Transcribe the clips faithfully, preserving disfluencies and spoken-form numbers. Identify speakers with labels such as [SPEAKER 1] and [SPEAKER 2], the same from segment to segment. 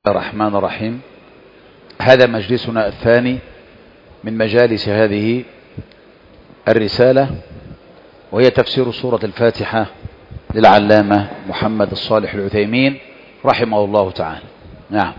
[SPEAKER 1] الرحمن الرحيم. هذا مجلسنا الثاني من مجالس هذه الرسالة، وهي تفسير سورة الفاتحة للعلامة محمد الصالح العثيمين رحمه الله تعالى. نعم.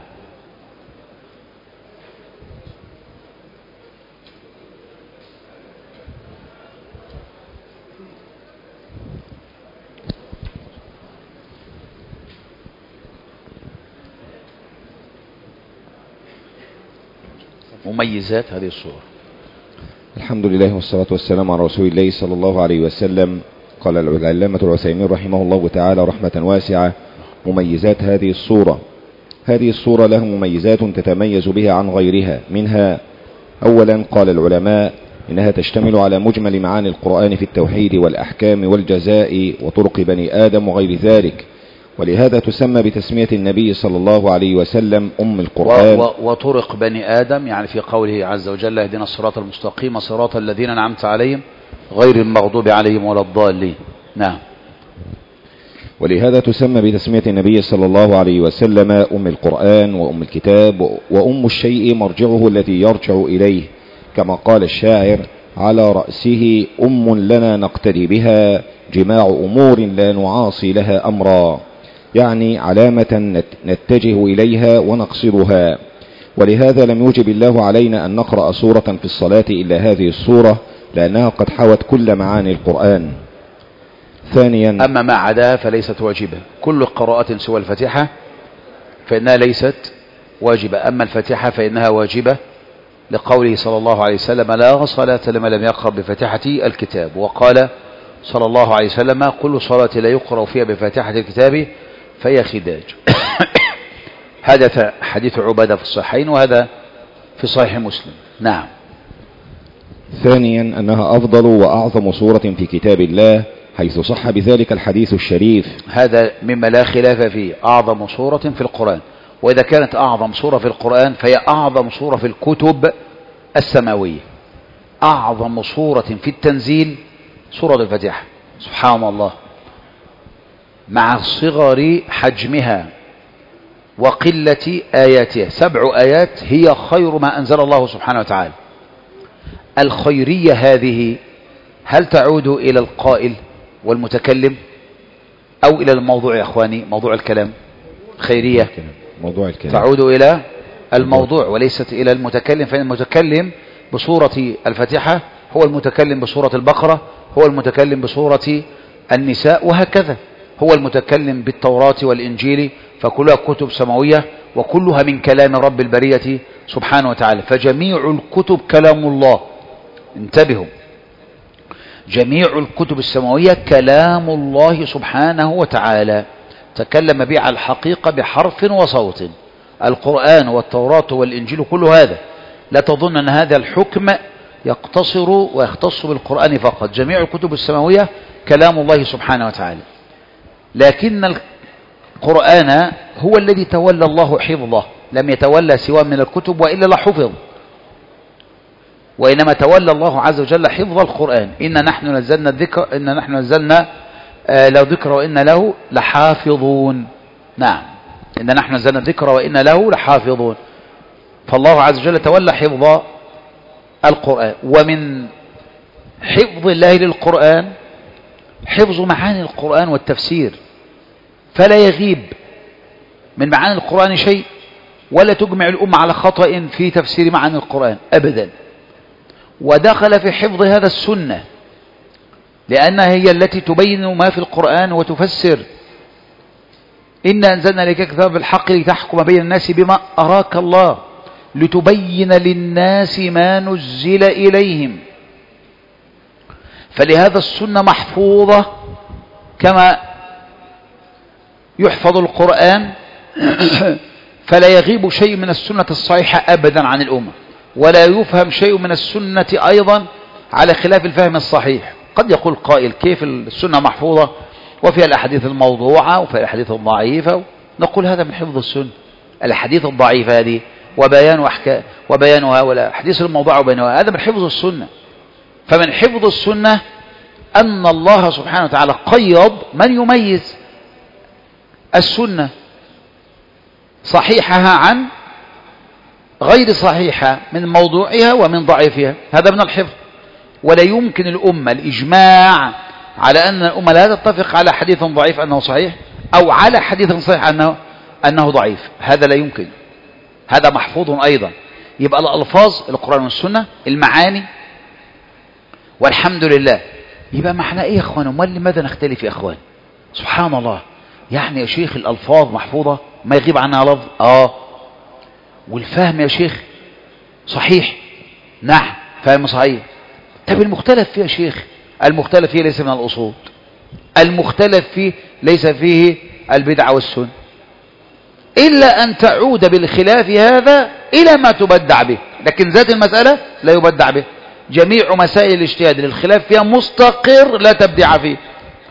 [SPEAKER 1] مميزات هذه الصورة.
[SPEAKER 2] الحمد لله والصلاة والسلام على رسول الله صلى الله عليه وسلم. قال العلامة العثيمين رحمه الله تعالى رحمة واسعة: مميزات هذه الصورة. هذه الصورة له مميزات تتميز بها عن غيرها. منها: أولا، قال العلماء إنها تشتمل على مجمل معاني القرآن في التوحيد والأحكام والجزاء وطرق بني آدم وغير ذلك، ولهذا تسمى بتسمية النبي صلى الله عليه وسلم أم القرآن.
[SPEAKER 1] وطرق بني آدم يعني في قوله عز وجل: اهدنا الصراط المستقيم صراط الذين أنعمت عليهم غير المغضوب عليهم ولا الضالين. نعم.
[SPEAKER 2] ولهذا تسمى بتسمية النبي صلى الله عليه وسلم أم القرآن وأم الكتاب وأم الشيء مرجعه الذي يرجع إليه، كما قال الشاعر: على رأسه أم لنا نقتدي بها، جماع أمور لا نعاصي لها أمرا، يعني علامة نتجه إليها ونقصدها. ولهذا لم يوجب الله علينا أن نقرأ سورة في الصلاة إلا هذه السورة، لأنها قد حوت كل معاني القرآن. ثانيا:
[SPEAKER 1] أما ما عداها فليست واجبة. كل قراءة سوى الفاتحة فإنها ليست واجبة، أما الفاتحة فإنها واجبة، لقوله صلى الله عليه وسلم: لا صلاة لمن لم يقرأ بفاتحة الكتاب. وقال صلى الله عليه وسلم: كل صلاة لا يقرأ فيها بفاتحة الكتاب فهي خداج. هذا حديث عبادة في الصحيحين، وهذا في صحيح مسلم. نعم.
[SPEAKER 2] ثانيا: أنها أفضل وأعظم سورة في كتاب الله، حيث صح بذلك الحديث الشريف.
[SPEAKER 1] هذا مما لا خلاف فيه، أعظم سورة في القرآن. وإذا كانت أعظم سورة في القرآن فهي أعظم سورة في الكتب السماوية. أعظم سورة في التنزيل سورة الفاتحة، سبحان الله، مع صغر حجمها وقلة آياتها. سبع آيات هي خير ما أنزل الله سبحانه وتعالى. الخيرية هذه هل تعود إلى القائل والمتكلم أو إلى الموضوع يا أخواني؟ موضوع الكلام خيرية
[SPEAKER 2] موضوع الكلام
[SPEAKER 1] تعود إلى الموضوع وليست إلى المتكلم، فإن المتكلم بسورة الفاتحة هو المتكلم بسورة البقرة، هو المتكلم بسورة النساء، وهكذا. هو المتكلم بالتوراة والإنجيل، فكلها كتب سماوية وكلها من كلام رب البرية سبحانه وتعالى. فجميع الكتب كلام الله. انتبهوا، جميع الكتب السماوية كلام الله سبحانه وتعالى، تكلم به على الحقيقة بحرف وصوت. القرآن والتوراة والإنجيل كل هذا، لا تظن أن هذا الحكم يقتصر ويختص بالقرآن فقط. جميع الكتب السماوية كلام الله سبحانه وتعالى، لكن القرآن هو الذي تولى الله حفظه، لم يتولى سوى من الكتب وإلا لحفظ، وإنما تولى الله عز وجل حفظ القرآن. إن نحن نزلنا الذكر إن نحن نزلنا آه له ذكر وإن له لحافظون. نعم، إن نحن نزلنا الذكر وإن له لحافظون. فالله عز وجل تولى حفظ القرآن. ومن حفظ الله للقرآن حفظ معاني القرآن والتفسير، فلا يغيب من معاني القرآن شيء، ولا تجمع الأمة على خطأ في تفسير معاني القرآن أبدا. ودخل في حفظ هذا السنة، لأنها هي التي تبين ما في القرآن وتفسر. إنا أنزلنا إليك كتابا بالحق لتحكم بين الناس بما أراك الله لتبين للناس ما نزل إليهم. فلهذا السنة محفوظة كما يحفظ القرآن، فلا يغيب شيء من السنة الصحيحة أبدا عن الأمة، ولا يفهم شيء من السنة أيضا على خلاف الفهم الصحيح. قد يقول قائل: كيف السنة محفوظة وفيها الأحاديث الموضوعة وفيها الأحاديث الضعيفة؟ نقول هذا من حفظ السنة. الأحاديث الضعيفة هذه وبيان وحكا وبيانها، ولا حديث الموضوع وبيانها، هذا من حفظ السنة. فمن حفظ السنة أن الله سبحانه وتعالى قيض من يميز السنة صحيحها عن غير صحيحة من موضوعها ومن ضعيفها، هذا من الحفظ. ولا يمكن الأمة الإجماع على أن الأمة لا تتفق على حديث ضعيف أنه صحيح أو على حديث صحيح أنه, أنه ضعيف، هذا لا يمكن، هذا محفوظ أيضا. يبقى الألفاظ القرآن والسنة، المعاني، والحمد لله. يبقى معنى إيه يا أخوان؟ أمال لماذا نختلف يا أخوان؟ سبحان الله، يعني يا شيخ الألفاظ محفوظة ما يغيب عنها لفظ، آه والفهم يا شيخ صحيح، نعم فهم صحيح. طب المختلف فيه يا شيخ، المختلف فيه ليس من الأصول، المختلف فيه ليس فيه البدعة والسنة، إلا أن تعود بالخلاف هذا إلى ما تبدع به، لكن ذات المسألة لا يبدع به. جميع مسائل الاجتهاد للخلاف فيها مستقر لا تبدع فيه.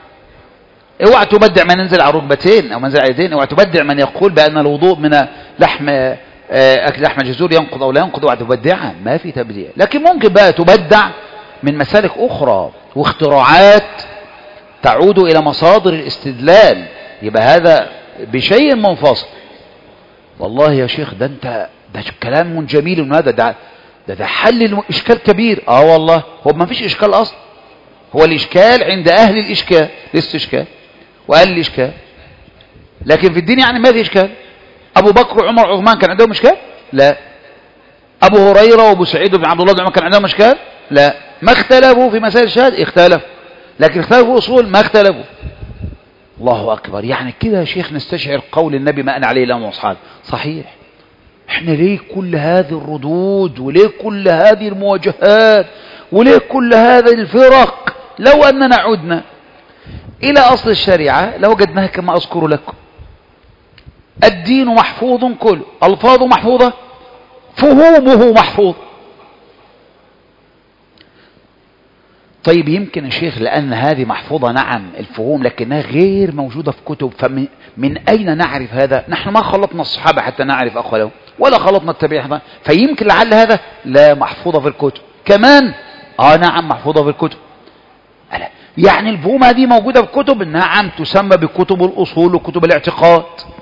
[SPEAKER 1] اوعى تبدع من ينزل على ركبتين او منزل على يدين، اوعى تبدع من يقول بأن الوضوء من لحم أكل لحم الجزور ينقض أو لا ينقض، اوعى تبدعها، ما في تبديع. لكن ممكن بقى تبدع من مسالك أخرى واختراعات تعود إلى مصادر الاستدلال، يبقى هذا بشيء منفصل. والله يا شيخ ده انت ده كلام جميل، هذا ده ده, ده حل إشكال كبير. اه والله هو ما فيش إشكال أصلا، هو الإشكال عند أهل الإشكال الاستشكال وأهل الإشكال، لكن في الدين يعني ما في إشكال. أبو بكر وعمر وعثمان كان عندهم إشكال؟ لا. أبو هريرة وأبو سعيد وابن عبد الله بن عمر كان عندهم إشكال؟ لا. ما اختلفوا في مسائل الشهادة؟ اختلفوا، لكن اختلفوا أصول ما اختلفوا. الله أكبر. يعني كده يا شيخ نستشعر قول النبي ما أنا عليه الآن وأصحابي صحيح. احنا ليه كل هذه الردود وليه كل هذه المواجهات وليه كل هذه الفرق؟ لو أننا عدنا إلى أصل الشريعة لوجدناها كما أذكر لكم. الدين محفوظ كله، ألفاظه محفوظة، فهومه محفوظ. طيب يمكن يا شيخ لأن هذه محفوظة نعم الفهوم، لكنها غير موجودة في كتب، فمن من أين نعرف هذا؟ نحن ما خلطنا الصحابة حتى نعرف أقوالهم ولا خلطنا التابعين، فيمكن لعل هذا لا محفوظة في الكتب كمان. آه نعم محفوظة في الكتب. ألا يعني الفهوم هذه موجودة في كتب؟ نعم تسمى بكتب الأصول وكتب الاعتقاد،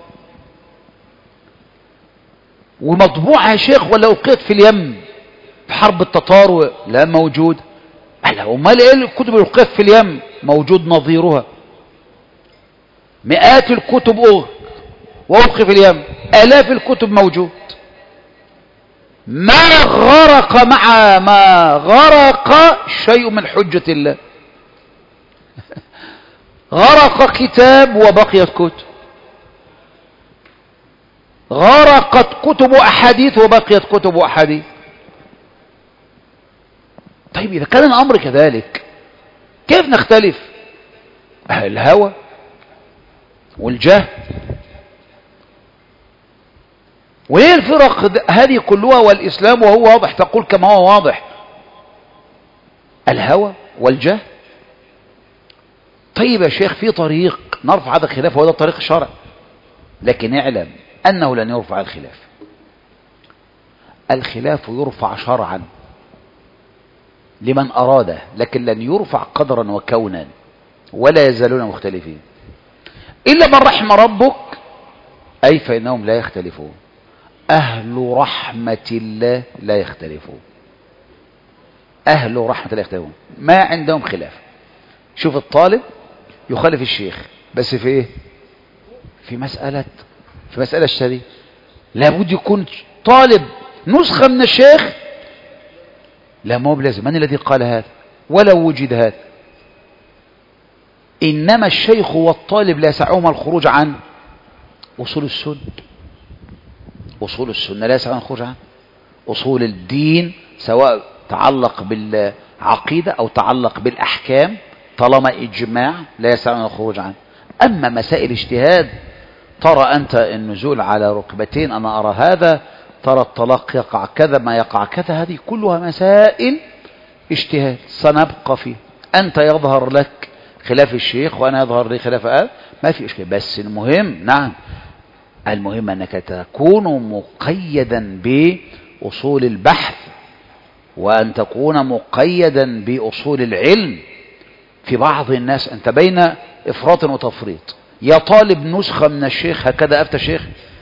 [SPEAKER 1] ومطبوعة يا شيخ ولا ألقيت في اليم في حرب التتار؟ لا موجود. ألا أمال إيه الكتب اللي ألقيت في اليم؟ موجود نظيرها، مئات الكتب وألقي في اليم، آلاف الكتب موجود. ما غرق مع ما غرق شيء من حجة الله. غرق كتاب وبقيت كتب، غرقت كتب أحاديث وبقيت كتب أحاديث. طيب إذا كان الأمر كذلك كيف نختلف؟ الهوى والجهل، وهي الفرق هذه كلها والإسلام وهو واضح، تقول كما هو واضح، الهوى والجهل. طيب يا شيخ في طريق نرفع هذا الخلاف وهذا الطريق الشرعي، لكن اعلم أنه لن يرفع الخلاف. الخلاف يرفع شرعا لمن أراده، لكن لن يرفع قدرا وكونا، ولا يزالون مختلفين إلا من رحم ربك، أي فإنهم لا يختلفون. أهل رحمة الله لا يختلفون، أهل رحمة الله يختلفون، ما عندهم خلاف. شوف الطالب يخالف الشيخ بس في إيه؟ في مسألة في مسألة الشريعة لابد يكون طالب نسخة من الشيخ. لا مو بلازم. من الذي قال هذا؟ ولو وجد هذا. إنما الشيخ والطالب لا يسعهما الخروج عن أصول السنة. أصول السنة لا يسعهما الخروج عن أصول الدين، سواء تعلق بالعقيدة أو تعلق بالأحكام، طالما إجماع لا يسعهما الخروج عنه. أما مسائل اجتهاد، ترى أنت النزول على ركبتين أنا أرى هذا، ترى الطلاق يقع كذا ما يقع كذا، هذه كلها مسائل اجتهاد سنبقى فيه. أنت يظهر لك خلاف الشيخ وأنا يظهر لي خلاف هذا، ما في إشكال. بس المهم نعم المهم أنك تكون مقيدا بأصول البحث، وأن تكون مقيدا بأصول العلم. في بعض الناس أنت بين إفراط وتفريط. يا طالب نسخة من الشيخ هكذا أفتى الشيخ،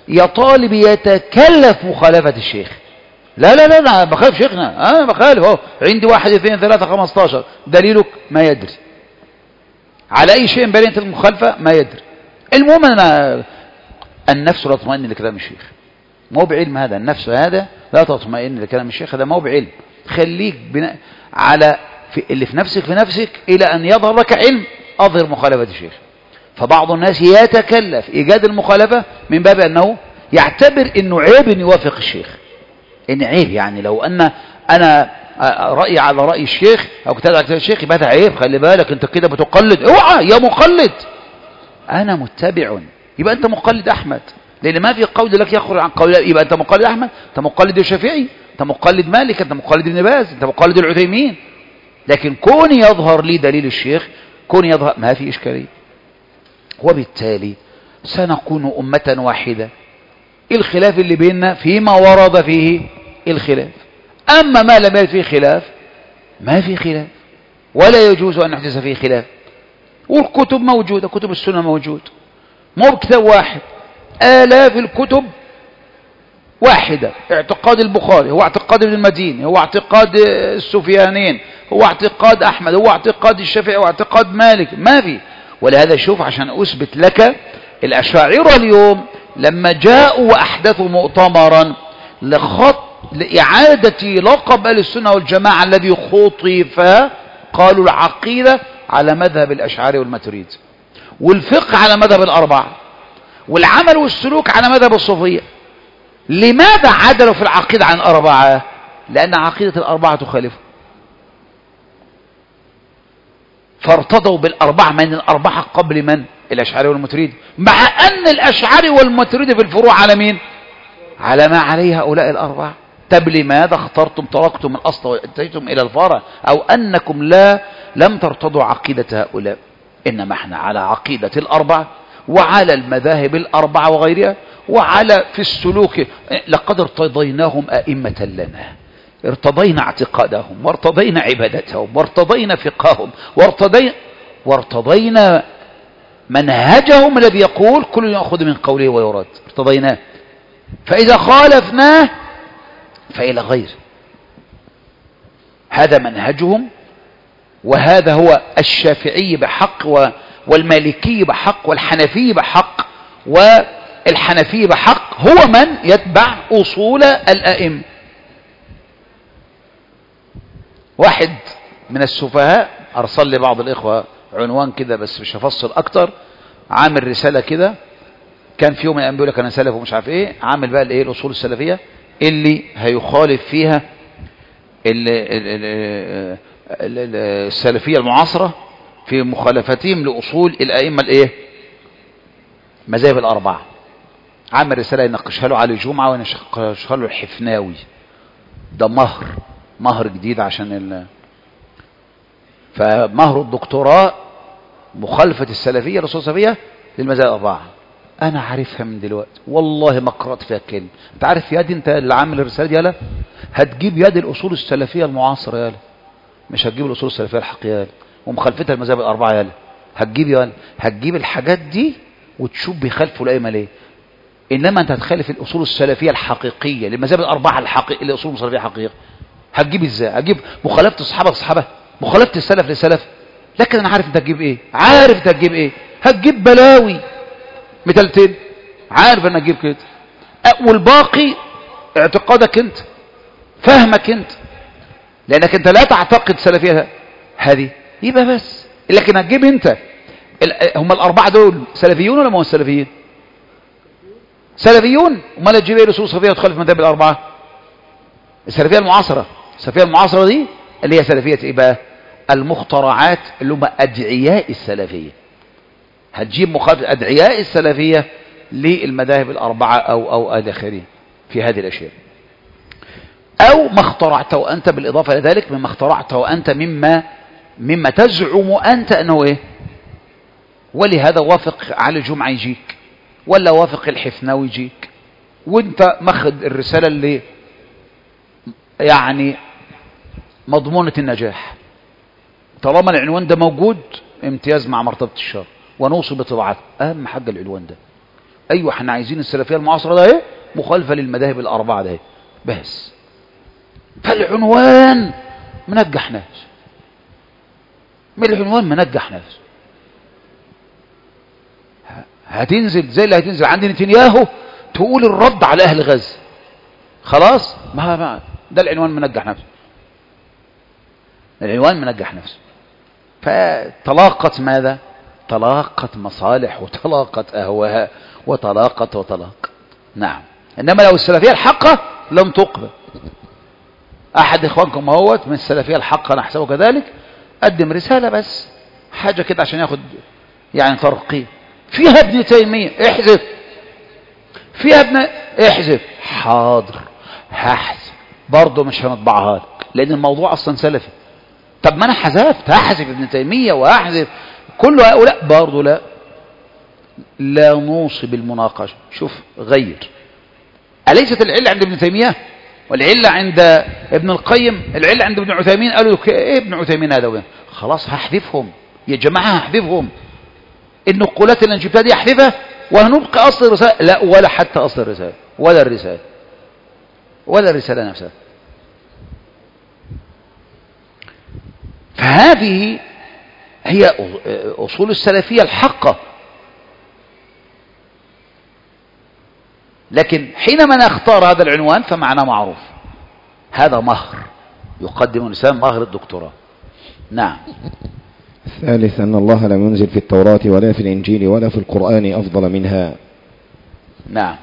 [SPEAKER 1] يا طالب يتكلف مخالفة الشيخ. لا لا لا أنا بخالف شيخنا، أنا بخالف أهو، عندي واحد اثنين ثلاثة خمستاشر، دليلك ما يدري على أي شيء بينت المخالفة ما يدري. المهم أنا النفس لا تطمئن لكلام الشيخ، مو بعلم هذا، النفس هذا لا تطمئن لكلام الشيخ، هذا مو بعلم. خليك بنا على في اللي في نفسك في نفسك إلى أن يظهر لك علم أظهر مخالفة الشيخ. فبعض الناس يتكلف إيجاد المخالفة من باب أنه يعتبر أنه عيب أن يوافق الشيخ، إن عيب يعني لو أن أنا رأيي على رأي الشيخ أو كتاب على كتاب الشيخ يبقى هذا عيب، خلي بالك أنت كده بتقلد، اوعى يا مقلد. أنا متبع، يبقى أنت مقلد أحمد، لأن ما في قول لك يخرج عن قول، يبقى أنت مقلد أحمد، أنت مقلد الشافعي، أنت مقلد مالك، أنت مقلد ابن باز، أنت مقلد العثيمين. لكن كون يظهر لي دليل الشيخ، كون يظهر ما في إشكالية، وبالتالي سنكون أمة واحدة. الخلاف اللي بيننا فيما ورد فيه الخلاف، أما ما لم يرد فيه خلاف ما في خلاف، ولا يجوز أن نحدث فيه خلاف. والكتب موجودة، كتب السنة موجود، مو بكتاب واحد، آلاف الكتب واحدة. اعتقاد البخاري هو اعتقاد ابن المديني، هو اعتقاد السفيانين، هو اعتقاد أحمد، هو اعتقاد الشافعي، هو اعتقاد مالك، ما في. ولهذا شوف عشان أثبت لك، الأشاعرة اليوم لما جاءوا وأحدثوا مؤتمرا لخط لإعادة لقب أهل السنة والجماعة الذي خطف، قالوا العقيدة على مذهب الأشعري والماتريدي، والفقه على مذهب الأربعة، والعمل والسلوك على مذهب الصوفية. لماذا عدلوا في العقيدة عن الأربعة؟ لأن عقيدة الأربعة تخالفه، فارتضوا بالأربعة، من الأربعة قبل من؟ الأشعري والماتريدي، مع أن الأشعري والماتريدي في الفروع على مين؟ على ما عليه هؤلاء الأربعة. طب لماذا اخترتم تركتم الأصل واتجهتم إلى الفرع؟ أو أنكم لا لم ترتضوا عقيدة هؤلاء، إنما احنا على عقيدة الأربعة وعلى المذاهب الأربعة وغيرها، وعلى في السلوك. لقد ارتضيناهم أئمة لنا، ارتضينا اعتقادهم، وارتضينا عبادتهم، وارتضينا فقههم، وارتضينا وارتضينا منهجهم الذي يقول كل يأخذ من قوله ويرد، ارتضيناه. فإذا خالفناه فإلى غير، هذا منهجهم، وهذا هو الشافعي بحق والمالكي بحق والحنفي بحق، والحنفي بحق هو من يتبع أصول الأئمة. واحد من السفهاء أرسل لي بعض الإخوة عنوان كده، بس مش هفصل أكتر، عامل رسالة كده، كان في يوم من الأيام بيقول لك أنا سلف ومش عارف إيه، عامل بقى الإيه الأصول السلفية اللي هيخالف فيها السلفية المعاصرة في مخالفتهم لأصول الأئمة الإيه مذاهب الأربعة. عامل رسالة يناقشها له علي جمعة ويناقشها له الحفناوي، ده مهر مهر جديد عشان ال... فمهر الدكتوراه مخالفة السلفية للأصول السلفية للمذاهب الأربعة. أنا عارفها من دلوقتي والله ما قرأت فيها كلمة. أنت عارف يا دي، أنت اللي عامل الرسالة دي يالا هتجيب يد الأصول السلفية المعاصرة يالا، مش هتجيب الأصول السلفية الحقيقية يالا ومخالفتها المذاهب الأربعة يالا، هتجيب يالا هتجيب الحاجات دي وتشوف بيخالفوا الأئمة ليه. إنما أنت هتخالف الأصول السلفية الحقيقية للمذاهب الأربعة الحقيقية، الأصول السلفية الحقيقية، هتجيب إزاي؟ هتجيب مخالفة الصحابة للصحابة، مخالفة السلف للسلف. لكن أنا عارف أنت هتجيب إيه، عارف أنت هتجيب إيه، هتجيب بلاوي مثلتين، عارف أنك هتجيب كده، والباقي اعتقادك أنت، فهمك أنت، لأنك أنت لا تعتقد سلفية هذه، يبقى بس. لكن هتجيب أنت هم الأربعة دول سلفيون ولا ما هم سلفيين؟ سلفيون. وما لا تجيب ايه الأصول السلفية وتخالف مذهب الأربعة؟ السلفية المعاصرة، السلفية المعاصرة دي اللي هي سلفية ايه بقى؟ المخترعات اللي هم أدعياء السلفية. هتجيب مخالفة أدعياء السلفية للمذاهب الأربعة أو أو آخره في هذه الأشياء، أو ما اخترعته أنت بالإضافة إلى ذلك مما اخترعته أنت مما مما تزعم أنت أنه إيه. ولهذا وافق علي جمعة يجيك، ولا وافق الحفناوي يجيك، وانت ماخد الرسالة اللي يعني مضمونة النجاح. طالما العنوان ده موجود امتياز مع مرتبة الشر ونوصي بطباعته، أهم حاجة العنوان ده. أيوة احنا عايزين السلفية المعاصرة ده ايه مخالفة للمذاهب الأربعة ده ايه بس. فالعنوان منجح ناس، من العنوان منجح ناس. هتنزل زي اللي هتنزل عند نتنياهو تقول الرد على أهل غزة، خلاص ما ما ده العنوان منجح نفسه، العنوان منجح نفسه. فتلاقت ماذا؟ تلاقت مصالح وتلاقت أهواء وتلاقت وتلاقت. نعم. إنما لو السلفية الحقة لم تقبل. أحد إخوانكم هوت من السلفية الحقة نحسبه كذلك قدم رسالة بس حاجة كده عشان ياخد يعني ترقية فيها ابن تيمية، احذف فيها ابن احذف، حاضر هحذف برضه مش هنطبعها لك لأن الموضوع أصلا سلفي. طب ما أنا حذفت هحذف ابن تيمية وأحذف كل هؤلاء برضه لا لا نوصي المناقشة. شوف غير، أليست العلة عند ابن تيمية والعلة عند ابن القيم، العلة عند ابن عثيمين؟ قالوا ايه ابن عثيمين هذا وين؟ خلاص هحذفهم يا جماعة هحذفهم، النقولات اللي نجيبها دي احذفها وهنبقى أصل الرسالة. لا ولا حتى أصل الرسالة ولا الرسالة ولا الرسالة نفسها. فهذه هي أصول السلفية الحقة. لكن حينما نختار هذا العنوان فمعنى معروف، هذا مهر يقدم الإنسان مهر الدكتوراه. نعم.
[SPEAKER 2] الثالث أن الله لم ينزل في التوراة ولا في الإنجيل ولا في القرآن أفضل منها.
[SPEAKER 1] نعم.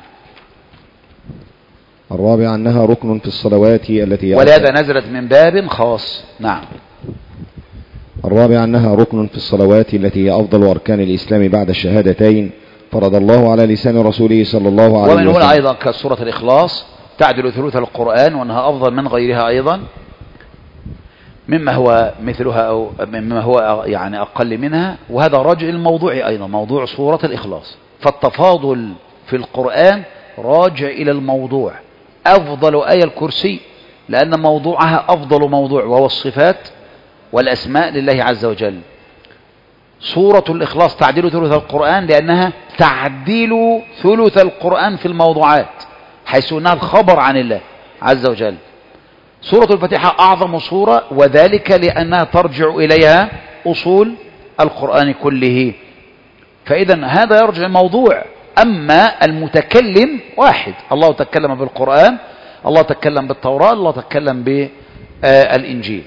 [SPEAKER 2] الرابع أنها ركن في الصلوات التي
[SPEAKER 1] ولهذا نزلت من باب خاص. نعم.
[SPEAKER 2] الرابع أنها ركن في الصلوات التي هي أفضل أركان الإسلام بعد الشهادتين، فرض الله على لسان رسوله صلى الله عليه وسلم.
[SPEAKER 1] ومن هنا أيضا كسورة الإخلاص تعدل ثلث القرآن وأنها أفضل من غيرها أيضا مما هو مثلها أو مما هو يعني أقل منها. وهذا راجع الموضوع أيضا موضوع سورة الإخلاص. فالتفاضل في القرآن راجع إلى الموضوع. أفضل آية الكرسي لأن موضوعها أفضل موضوع وهو الصفات والأسماء لله عز وجل. سورة الإخلاص تعديل ثلث القرآن لأنها تعديل ثلث القرآن في الموضوعات حيث أنها الخبر عن الله عز وجل. سورة الفاتحة أعظم سورة وذلك لأنها ترجع إليها أصول القرآن كله. فإذا هذا يرجع الموضوع. أما المتكلم واحد، الله تكلم بالقرآن، الله تكلم بالتوراة، الله تكلم بالإنجيل.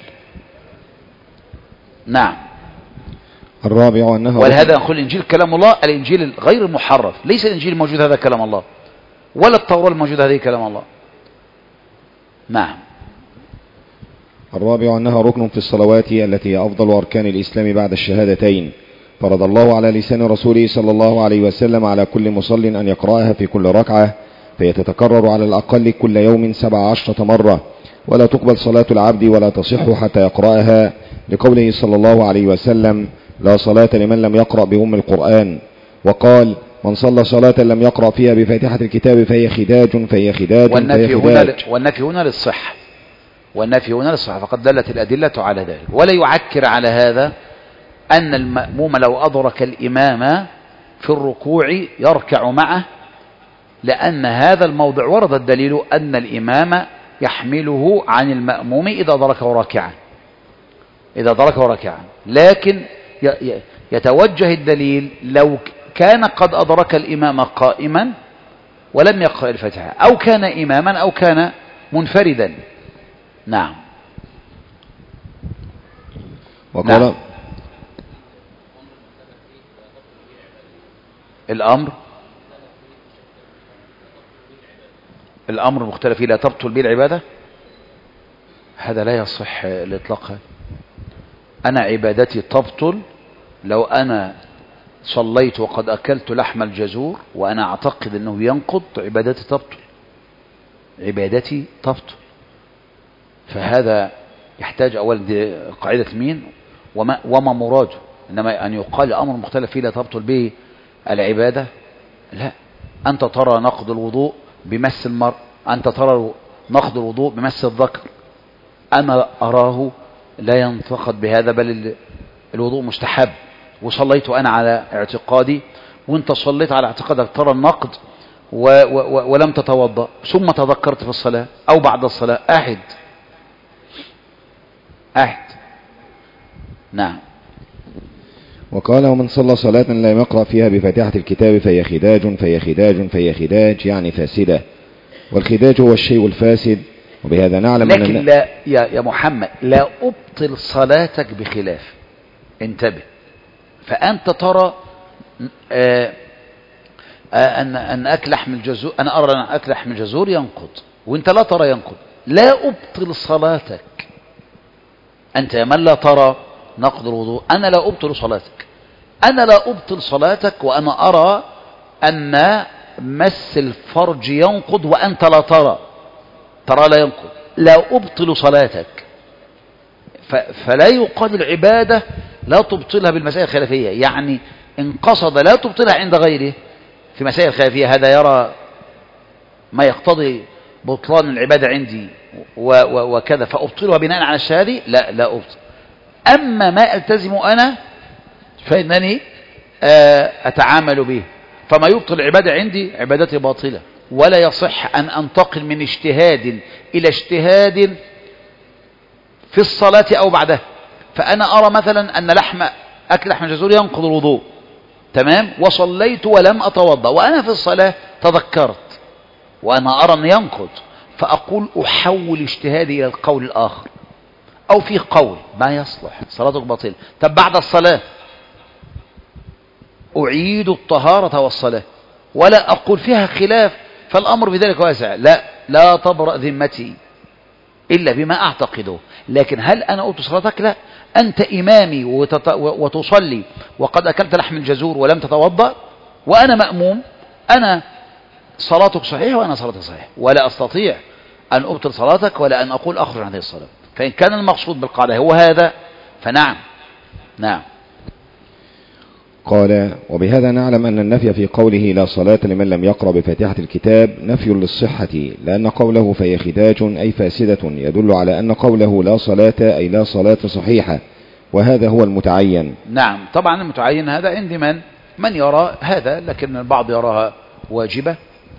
[SPEAKER 1] نعم.
[SPEAKER 2] الرابع أنها
[SPEAKER 1] ولهذا نقول الإنجيل كلام الله، الإنجيل غير المحرف، ليس الإنجيل الموجود هذا كلام الله ولا التوراة الموجود هذه كلام الله. نعم.
[SPEAKER 2] الرابع أنها ركن في الصلوات التي هي أفضل أركان الإسلام بعد الشهادتين، فرض الله على لسان رسوله صلى الله عليه وسلم على كل مصل أن يقرأها في كل ركعة، فهي تتكرر على الأقل كل يوم سبع عشرة مرة، ولا تقبل صلاة العبد ولا تصح حتى يقرأها، لقوله صلى الله عليه وسلم: لا صلاة لمن لم يقرأ بأم القرآن. وقال: من صلى صلاة لم يقرأ فيها بفاتحة الكتاب فهي خداج فهي خداج
[SPEAKER 1] والنفي هنا والنفي هنا للصحة والنفي هنا للصحة فقد دلت الأدلة على ذلك. ولا يعكر على هذا أن المأموم لو أدرك الإمام في الركوع يركع معه، لأن هذا الموضع ورد الدليل أن الإمام يحمله عن المأموم إذا أدركه راكعا إذا أدركه راكعا لكن يتوجه الدليل لو كان قد أدرك الإمام قائما ولم يقرأ الفاتحة أو كان إماما أو كان منفردا. نعم.
[SPEAKER 2] وقال
[SPEAKER 1] نعم. الأمر الأمر مختلف لا تبطل به العبادة، هذا لا يصح الإطلاق. أنا عبادتي تبطل لو أنا صليت وقد أكلت لحم الجزور وأنا أعتقد أنه ينقض، عبادتي تبطل عبادتي تبطل. فهذا يحتاج أولا قاعدة مين وما, وما مراده. إنما أن يقال أمر مختلف فيه لا تبطل به العبادة، لا. أنت ترى نقض الوضوء بمس المرء، أنت ترى نقض الوضوء بمس الذكر، أنا أراه لا ينتقد بهذا بل الوضوء مستحب، وصليت أنا على اعتقادي وانت صليت على اعتقادك ترى النقد و و ولم تتوضأ ثم تذكرت في الصلاة أو بعد الصلاة أعد أعد. نعم.
[SPEAKER 2] وقال ومن صلى صلاة لم يقرأ فيها بفاتحة الكتاب فهي خداج فهي خداج فهي خداج يعني فاسدة، والخداج هو الشيء الفاسد. وبهذا نعلم
[SPEAKER 1] لكن
[SPEAKER 2] أن
[SPEAKER 1] لا يا, يا محمد لا أبطل صلاتك بخلاف. انتبه، فأنت ترى آه آه أن أن أكل لحم الجزور، أنا أرى أن أكل لحم الجزور ينقض وأنت لا ترى ينقض، لا أبطل صلاتك. أنت يا من لا ترى نقض الوضوء، أنا لا أبطل صلاتك، أنا لا أبطل صلاتك وأنا أرى أن مس الفرج ينقض وأنت لا ترى ترى لا ينقض، لا أبطل صلاتك. فلا يقال العبادة لا تبطلها بالمسائل الخلافية، يعني إن قصد لا تبطلها عند غيره في مسائل خلافية هذا يرى ما يقتضي بطلان العبادة عندي وكذا فأبطلها بناء على الشهادة، لا لا أبطل. أما ما ألتزم أنا فإنني أتعامل به، فما يبطل العبادة عندي عبادتي باطلة، ولا يصح أن أنتقل من اجتهاد إلى اجتهاد في الصلاة أو بعدها. فأنا أرى مثلا أن لحم أكل لحم الجزور ينقض الوضوء، تمام، وصليت ولم أتوضأ وأنا في الصلاة تذكرت وأنا أرى أن ينقض، فأقول أحول اجتهادي إلى القول الآخر، أو في قول ما يصلح صلاتك باطلة. طب بعد الصلاة أعيد الطهارة والصلاة، ولا أقول فيها خلاف فالأمر بذلك واسع، لا لا تبرأ ذمتي إلا بما أعتقده. لكن هل أنا أبطل صلاتك؟ لا، أنت إمامي وتط... وتصلي وقد أكلت لحم الجزور ولم تتوضأ وأنا مأموم، أنا صلاتك صحيحة وأنا صلاتي صحيحة، ولا أستطيع أن أبطل صلاتك ولا أن أقول أخرج عن هذه الصلاة. فإن كان المقصود بالقاعدة هو هذا فنعم. نعم.
[SPEAKER 2] قال وبهذا نعلم أن النفي في قوله لا صلاة لمن لم يقرأ بفاتحة الكتاب نفي للصحة، لأن قوله فهي خداج أي فاسدة يدل على أن قوله لا صلاة أي لا صلاة صحيحة، وهذا هو المتعين.
[SPEAKER 1] نعم طبعا المتعين هذا عند من من يرى هذا، لكن البعض يراها واجبة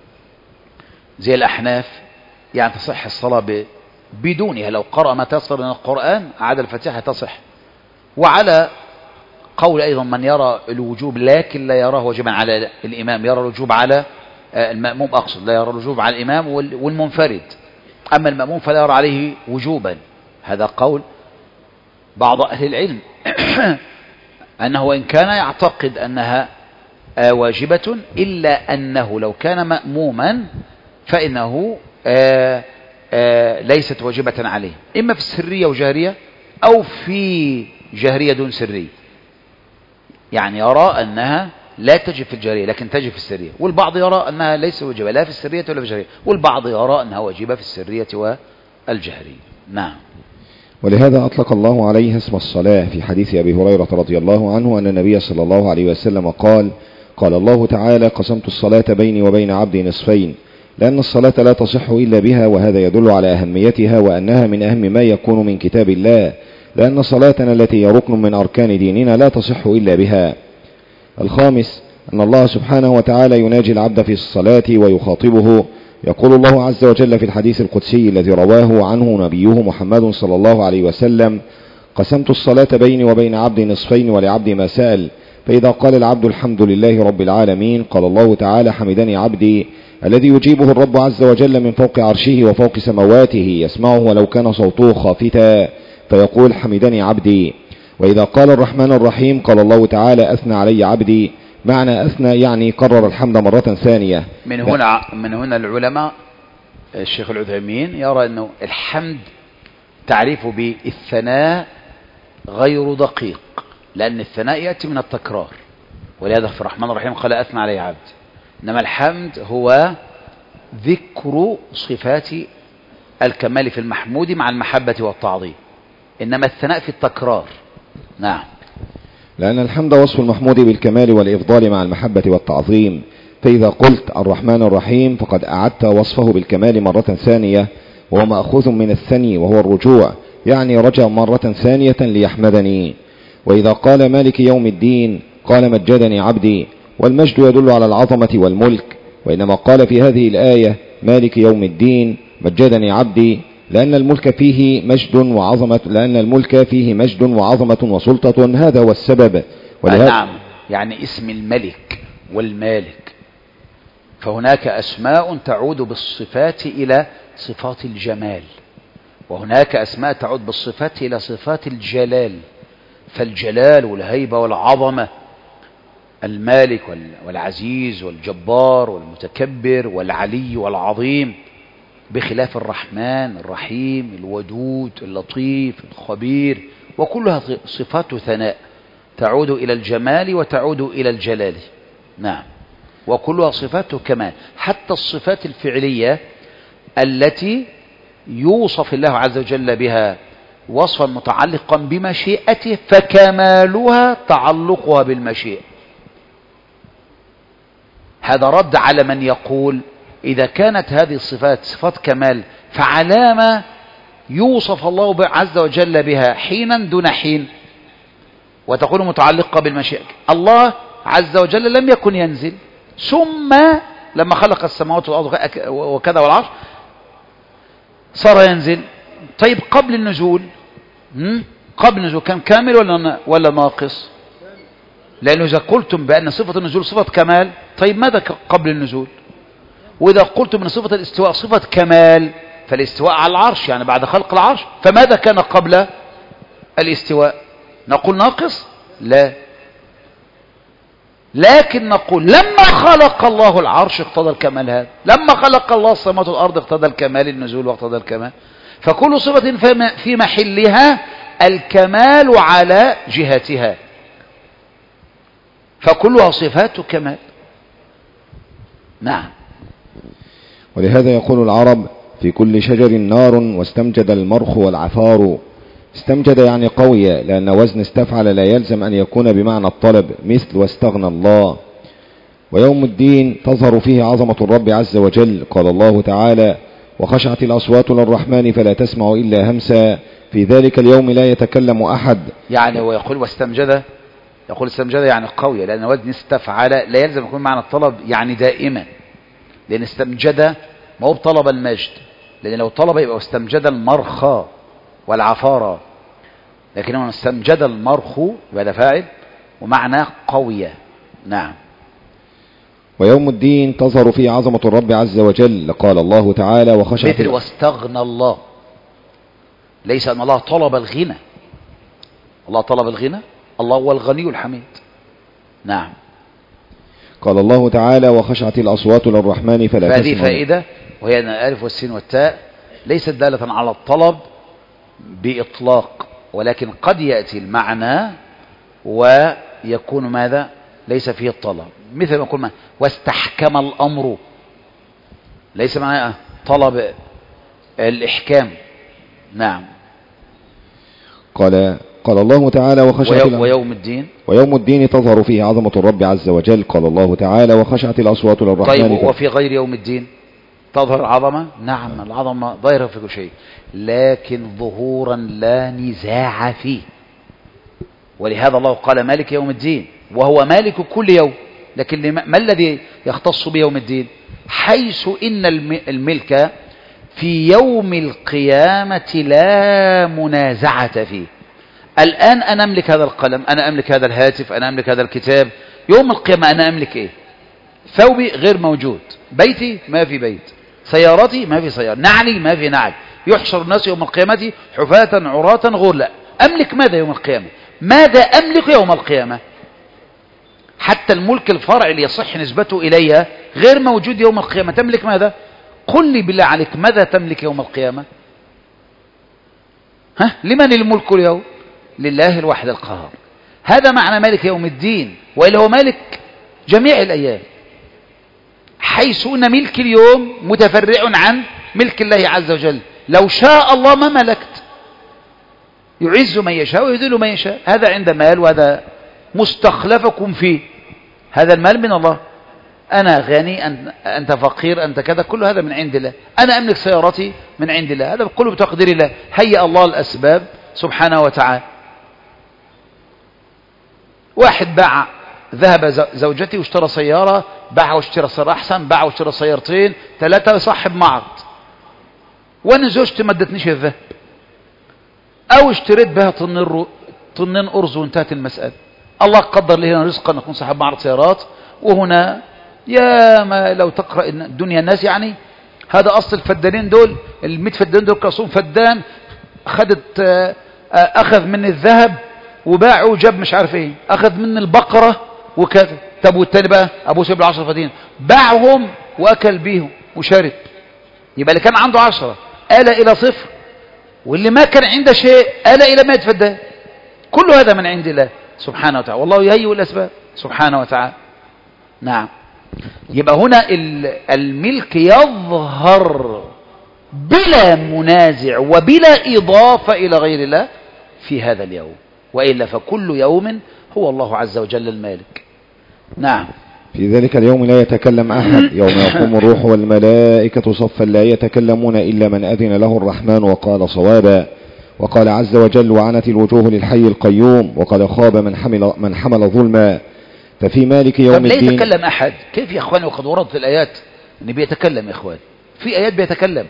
[SPEAKER 1] زي الأحناف، يعني تصح الصلاة بدونها، لو قرأ ما تيسر من القرآن عدا الفاتحة تصح. وعلى قول أيضا من يرى الوجوب لكن لا يراه واجبا على الإمام، يرى الوجوب على المأموم، أقصد لا يرى الوجوب على الإمام والمنفرد، أما المأموم فلا يرى عليه وجوبا. هذا قول بعض أهل العلم أنه وإن كان يعتقد أنها واجبة إلا أنه لو كان مأموما فإنه آآ آآ ليست واجبة عليه، إما في السرية وجهرية أو في جهرية دون سرية، يعني يرى أنها لا تجب في الجهرية لكن تجب في السرية، والبعض يرى أنها ليس واجبة لا في السرية ولا في الجهرية، والبعض يرى أنها واجبة في السرية والجهرية. نعم.
[SPEAKER 2] ولهذا أطلق الله عليها اسم الصلاة في حديث أبي هريرة رضي الله عنه أن النبي صلى الله عليه وسلم قال قال الله تعالى قسمت الصلاة بيني وبين عبدي نصفين، لأن الصلاة لا تصح إلا بها، وهذا يدل على أهميتها وأنها من أهم ما يكون من كتاب الله، لأن صلاتنا التي هي ركن من أركان ديننا لا تصح إلا بها. الخامس أن الله سبحانه وتعالى يناجي العبد في الصلاة ويخاطبه، يقول الله عز وجل في الحديث القدسي الذي رواه عنه نبيه محمد صلى الله عليه وسلم قسمت الصلاة بيني وبين عبدي نصفين ولعبدي ما سأل، فإذا قال العبد الحمد لله رب العالمين قال الله تعالى حمدني عبدي، الذي يجيبه الرب عز وجل من فوق عرشه وفوق سمواته يسمعه ولو كان صوته خافتا فيقول حمدني عبدي. وإذا قال الرحمن الرحيم قال الله تعالى أثنى علي عبدي، معنى أثنى يعني قرر الحمد مرة ثانية.
[SPEAKER 1] من هنا من هنا العلماء الشيخ العثيمين يرى أنه الحمد تعريفه بالثناء غير دقيق، لأن الثناء يأتي من التكرار، ولهذا في الرحمن الرحيم قال أثنى علي عبدي، إنما الحمد هو ذكر صفات الكمال في المحمود مع المحبة والتعظيم، إنما الثناء في التكرار. نعم.
[SPEAKER 2] لأن الحمد وصف المحمود بالكمال والإفضال مع المحبة والتعظيم، فإذا قلت الرحمن الرحيم فقد أعدت وصفه بالكمال مرة ثانية، وهو مأخوذ من الثني وهو الرجوع، يعني رجع مرة ثانية ليحمدني. وإذا قال مالك يوم الدين قال مجدني عبدي، والمجد يدل على العظمة والملك. وإنما قال في هذه الآية مالك يوم الدين مجدني عبدي لأن الملك فيه مجد وعظمة لأن الملك فيه مجد وعظمة وسلطة، هذا هو السبب.
[SPEAKER 1] ولهذا نعم، يعني اسم الملك والمالك، فهناك أسماء تعود بالصفات إلى صفات الجمال، وهناك أسماء تعود بالصفات إلى صفات الجلال، فالجلال والهيبة والعظمة، المالك والعزيز والجبار والمتكبر والعلي والعظيم، بخلاف الرحمن الرحيم الودود اللطيف الخبير، وكلها صفات ثناء تعود إلى الجمال وتعود إلى الجلال. نعم، وكلها صفات كمال. حتى الصفات الفعلية التي يوصف الله عز وجل بها وصفا متعلقا بمشيئته فكمالها تعلقها بالمشيئة. هذا رد على من يقول إذا كانت هذه الصفات صفات كمال فعلامة يوصف الله عز وجل بها حينا دون حين وتكون متعلقة بالمشيئة. الله عز وجل لم يكن ينزل، ثم لما خلق السماوات والأرض وكذا والعرش صار ينزل. طيب قبل النزول قبل النزول كان كامل ولا ولا ناقص؟ لأنه إذا قلتم بأن صفة النزول صفة كمال، طيب ماذا قبل النزول؟ وإذا قلتم أن صفة الاستواء صفة كمال، فالاستواء على العرش يعني بعد خلق العرش، فماذا كان قبل الاستواء؟ نقول ناقص؟ لا، لكن نقول لما خلق الله العرش اقتضى الكمال هذا، لما خلق الله السماوات والأرض اقتضى الكمال النزول واقتضى الكمال. فكل صفة في محلها الكمال على جهتها، فكلها صفات كمال. نعم.
[SPEAKER 2] ولهذا يقول العرب في كل شجر نار واستمجد المرخ والعفار. استمجد يعني قوية، لأن وزن استفعل لا يلزم أن يكون بمعنى الطلب، مثل واستغنى الله. ويوم الدين تظهر فيه عظمة الرب عز وجل. قال الله تعالى وخشعت الأصوات للرحمن فلا تسمع إلا همسا. في ذلك اليوم لا يتكلم أحد.
[SPEAKER 1] يعني ويقول واستمجد، يقول استمجد يعني قوية، لأن وزن استفعل لا يلزم يكون معنى الطلب يعني دائما، لأن استمجد ما هو بطلب المجد، لأن لو طلب يبقى استمجد المرخى والعفارة، لكن هو استمجد المرخ يبقى ده فاعل ومعناه قوية. نعم.
[SPEAKER 2] ويوم الدين تظهر فيه عظمة الرب عز وجل. قال الله تعالى وخشعت
[SPEAKER 1] مثل واستغنى الله، ليس أن الله طلب الغنى، الله طلب الغنى، الله هو الغني الحميد. نعم.
[SPEAKER 2] قال الله تعالى وخشعت الأصوات للرحمن فلا تسمع.
[SPEAKER 1] هذه فائدة، وهي أن الألف والسين والتاء ليست دالة على الطلب بإطلاق، ولكن قد يأتي المعنى ويكون ماذا ليس فيه الطلب، مثل ما يقول واستحكم الأمر، ليس معناه طلب الإحكام. نعم.
[SPEAKER 2] قال قال الله تعالى وخشعت
[SPEAKER 1] ويوم, ويوم الدين
[SPEAKER 2] ويوم الدين تظهر فيه عظمة الرب عز وجل. قال الله تعالى وخشعت الأصوات للرحمن.
[SPEAKER 1] طيب وفي غير يوم الدين تظهر العظمة؟ نعم، العظمة ظاهرة في كل شيء، لكن ظهورا لا نزاع فيه. ولهذا الله قال مالك يوم الدين، وهو مالك كل يوم، لكن ما الذي يختص بيوم الدين؟ حيث إن الملك في يوم القيامة لا منازعة فيه. الآن أنا أملك هذا القلم، أنا أملك هذا الهاتف، أنا أملك هذا الكتاب. يوم القيامة أنا أملك إيه؟ ثوبي غير موجود، بيتي ما في بيت، سيارتي ما في سيارة، نعلي ما في نعل. يحشر الناس يوم القيامة حفاة عراة غرلا. أملك ماذا يوم القيامة؟ ماذا أملك يوم القيامة؟ حتى الملك الفرعي اللي يصح نسبته إليها غير موجود يوم القيامة. تملك ماذا؟ قل لي بالله عليك، ماذا تملك يوم القيامة؟ ها؟ لمن الملك اليوم؟ لله الواحد القهار. هذا معنى مالك يوم الدين، وإلا هو مالك جميع الأيام، حيث أن ملك اليوم متفرع عن ملك الله عز وجل. لو شاء الله ما ملكت، يعز من يشاء ويذل من يشاء. هذا عند مال، وهذا مستخلفكم فيه، هذا المال من الله. أنا غني، أنت فقير، أنت كذا، كل هذا من عند الله. أنا أملك سيارتي من عند الله، هذا كله بتقدير الله. هيأ الله الأسباب سبحانه وتعالى. واحد باع ذهب زوجتي واشترى سيارة، باع واشترى سيارة أحسن، باع واشترى سيارتين ثلاثة، صاحب معرض، وأنا زوجتي ما ادتنيش الذهب، أو اشتريت بها طنين طنين أرز وانتهت المسألة. الله قدر لي هنا رزقا أن أكون صاحب معرض سيارات، وهنا يا ما لو تقرأ الدنيا الناس يعني هذا أصل الفدانين دول، المئة فدان دول كاسون فدان أخذت أخذ من الذهب وباعه وجاب مش عارف ايه، أخذ من البقرة وكذا. طب والتاني بقى أبو سيب العشرة فدين باعهم وأكل بيهم وشرب، يبقى اللي كان عنده عشرة آل إلى صفر، واللي ما كان عنده شيء آل إلى مئة فدان. كل هذا من عند الله سبحانه وتعالى، والله يهيئ الأسباب سبحانه وتعالى. نعم. يبقى هنا الملك يظهر بلا منازع وبلا إضافة إلى غير الله في هذا اليوم، وإلا فكل يوم هو الله عز وجل المالك. نعم.
[SPEAKER 2] في ذلك اليوم لا يتكلم أحد، يوم يقوم الروح والملائكة صفا لا يتكلمون إلا من أذن له الرحمن وقال صوابا. وقال عز وجل وعنت الوجوه للحي القيوم وقد خاب من حمل, من حمل ظلما. ففي مالك يوم الدين.
[SPEAKER 1] لا يتكلم أحد، كيف يا أخواني؟ وقد وردت الآيات أن بيتكلم يا أخواني، في آيات بيتكلم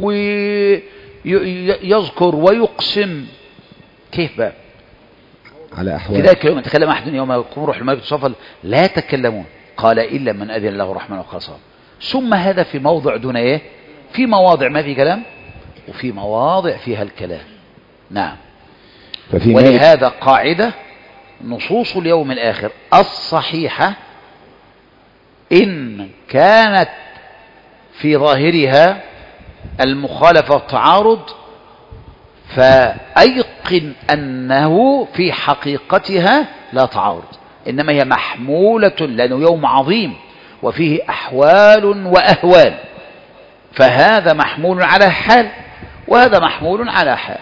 [SPEAKER 1] ويذكر ويقسم، كيف بقى؟
[SPEAKER 2] على أحوال.
[SPEAKER 1] في ذلك اليوم يتكلم أحد يوم يقوم روح الملائكة صفا لا يتكلمون قال إلا من أذن له الرحمن وقال صوابا. ثم هذا في موضع دون إيه؟ في مواضع ما في كلام وفي مواضع فيها الكلام. نعم. ولهذا قاعدة نصوص اليوم الآخر الصحيحة إن كانت في ظاهرها المخالفة والتعارض فأيقن أنه في حقيقتها لا تعارض، إنما هي محمولة، لأنه يوم عظيم وفيه أحوال وأهوال، فهذا محمول على حال وهذا محمول على حال.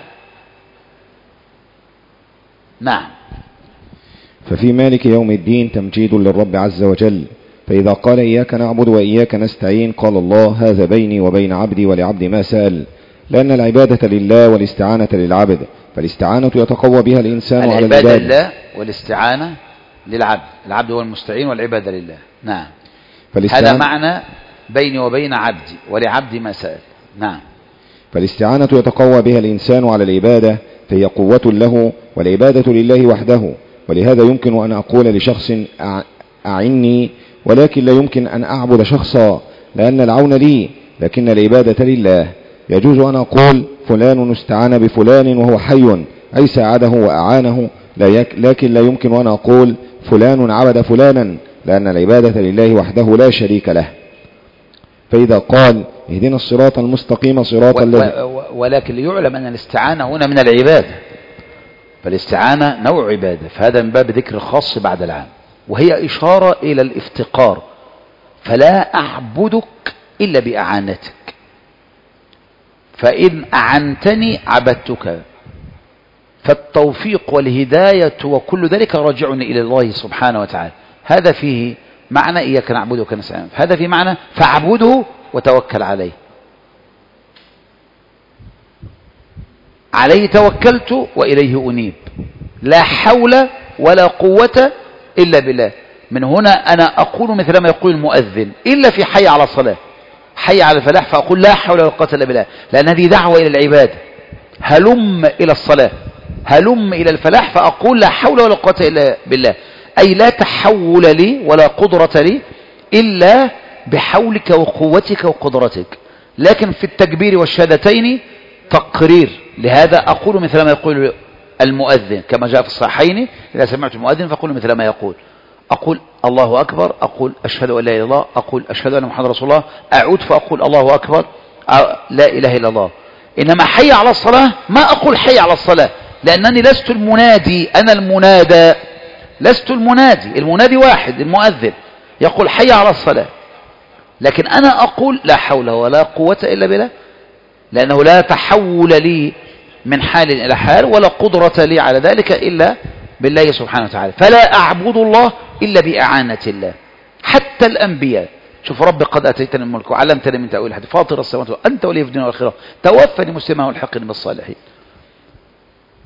[SPEAKER 1] نعم.
[SPEAKER 2] ففي مالك يوم الدين تمجيد للرب عز وجل، فإذا قال إياك نعبد وإياك نستعين قال الله هذا بيني وبين عبدي ولعبدي ما سأل، لأن العبادة لله والاستعانة للعبد، فالاستعانة يتقوى بها الإنسان على العبادة.
[SPEAKER 1] العبادة لله والاستعانة للعبد، العبد هو المستعين والعبادة لله. نعم. هذا معنى بيني وبين عبدي ولعبدي ما سأل. نعم.
[SPEAKER 2] فالاستعانة يتقوى بها الإنسان على العبادة، فهي قوة له والعبادة لله وحده. ولهذا يمكن أن أقول لشخص أعني، ولكن لا يمكن أن أعبد شخصا، لأن العون لي لكن العبادة لله. يجوز أن أقول فلان استعان بفلان وهو حي، أي ساعده وأعانه، لكن لا يمكن أن أقول فلان عبد فلانا، لأن العبادة لله وحده لا شريك له. فإذا قال اهدنا الصراط المستقيم صراط الذي،
[SPEAKER 1] ولكن ليعلم أن الاستعانة هنا من العبادة، فالاستعانة نوع عبادة، فهذا من باب ذكر الخاص بعد العام، وهي إشارة إلى الافتقار. فلا أعبدك إلا بأعانتك، فإن أعنتني عبدتك، فالتوفيق والهداية وكل ذلك راجعني إلى الله سبحانه وتعالى. هذا فيه معنى إياك نعبدك ونستعين، هذا فيه معنى فاعبده وتوكل عليه. عليه توكلت وإليه أنيب، لا حول ولا قوة إلا بالله. من هنا أنا أقول مثل ما يقول المؤذن إلا في حي على الصلاة، حي على الفلاح، فأقول لا حول ولا قوة إلا بالله، لأن هذه دعوة إلى العبادة. هلم إلى الصلاة، هلم إلى الفلاح، فأقول لا حول ولا قوة إلا بالله، أي لا تحول لي ولا قدرة لي إلا بحولك وقوتك وقدرتك. لكن في التكبير والشهادتين تقرير، لهذا أقول مثل ما يقول المؤذن كما جاء في الصحيحين: إذا سمعت المؤذن فقولوا مثل ما يقول. أقول الله أكبر، أقول أشهد أن لا إله إلا الله، أقول أشهد أن محمد رسول الله، أعود فأقول الله أكبر، لا إله إلا الله. إنما حي على الصلاة ما أقول حي على الصلاة، لأنني لست المنادي، أنا المنادى، لست المنادي. المنادي واحد، المؤذن يقول حي على الصلاة، لكن أنا أقول لا حول ولا قوة إلا بالله، لأنه لا تحول لي من حال إلى حال ولا قدرة لي على ذلك إلا بالله سبحانه وتعالى. فلا أعبد الله إلا بإعانة الله. حتى الأنبياء، شوف رب قد أتيتني الملك وعلمتني من تأويل الحديث فاطر السماوات والأرض أنت ولي في الدنيا والآخرة توفني مسلما والحقني بالصالحين.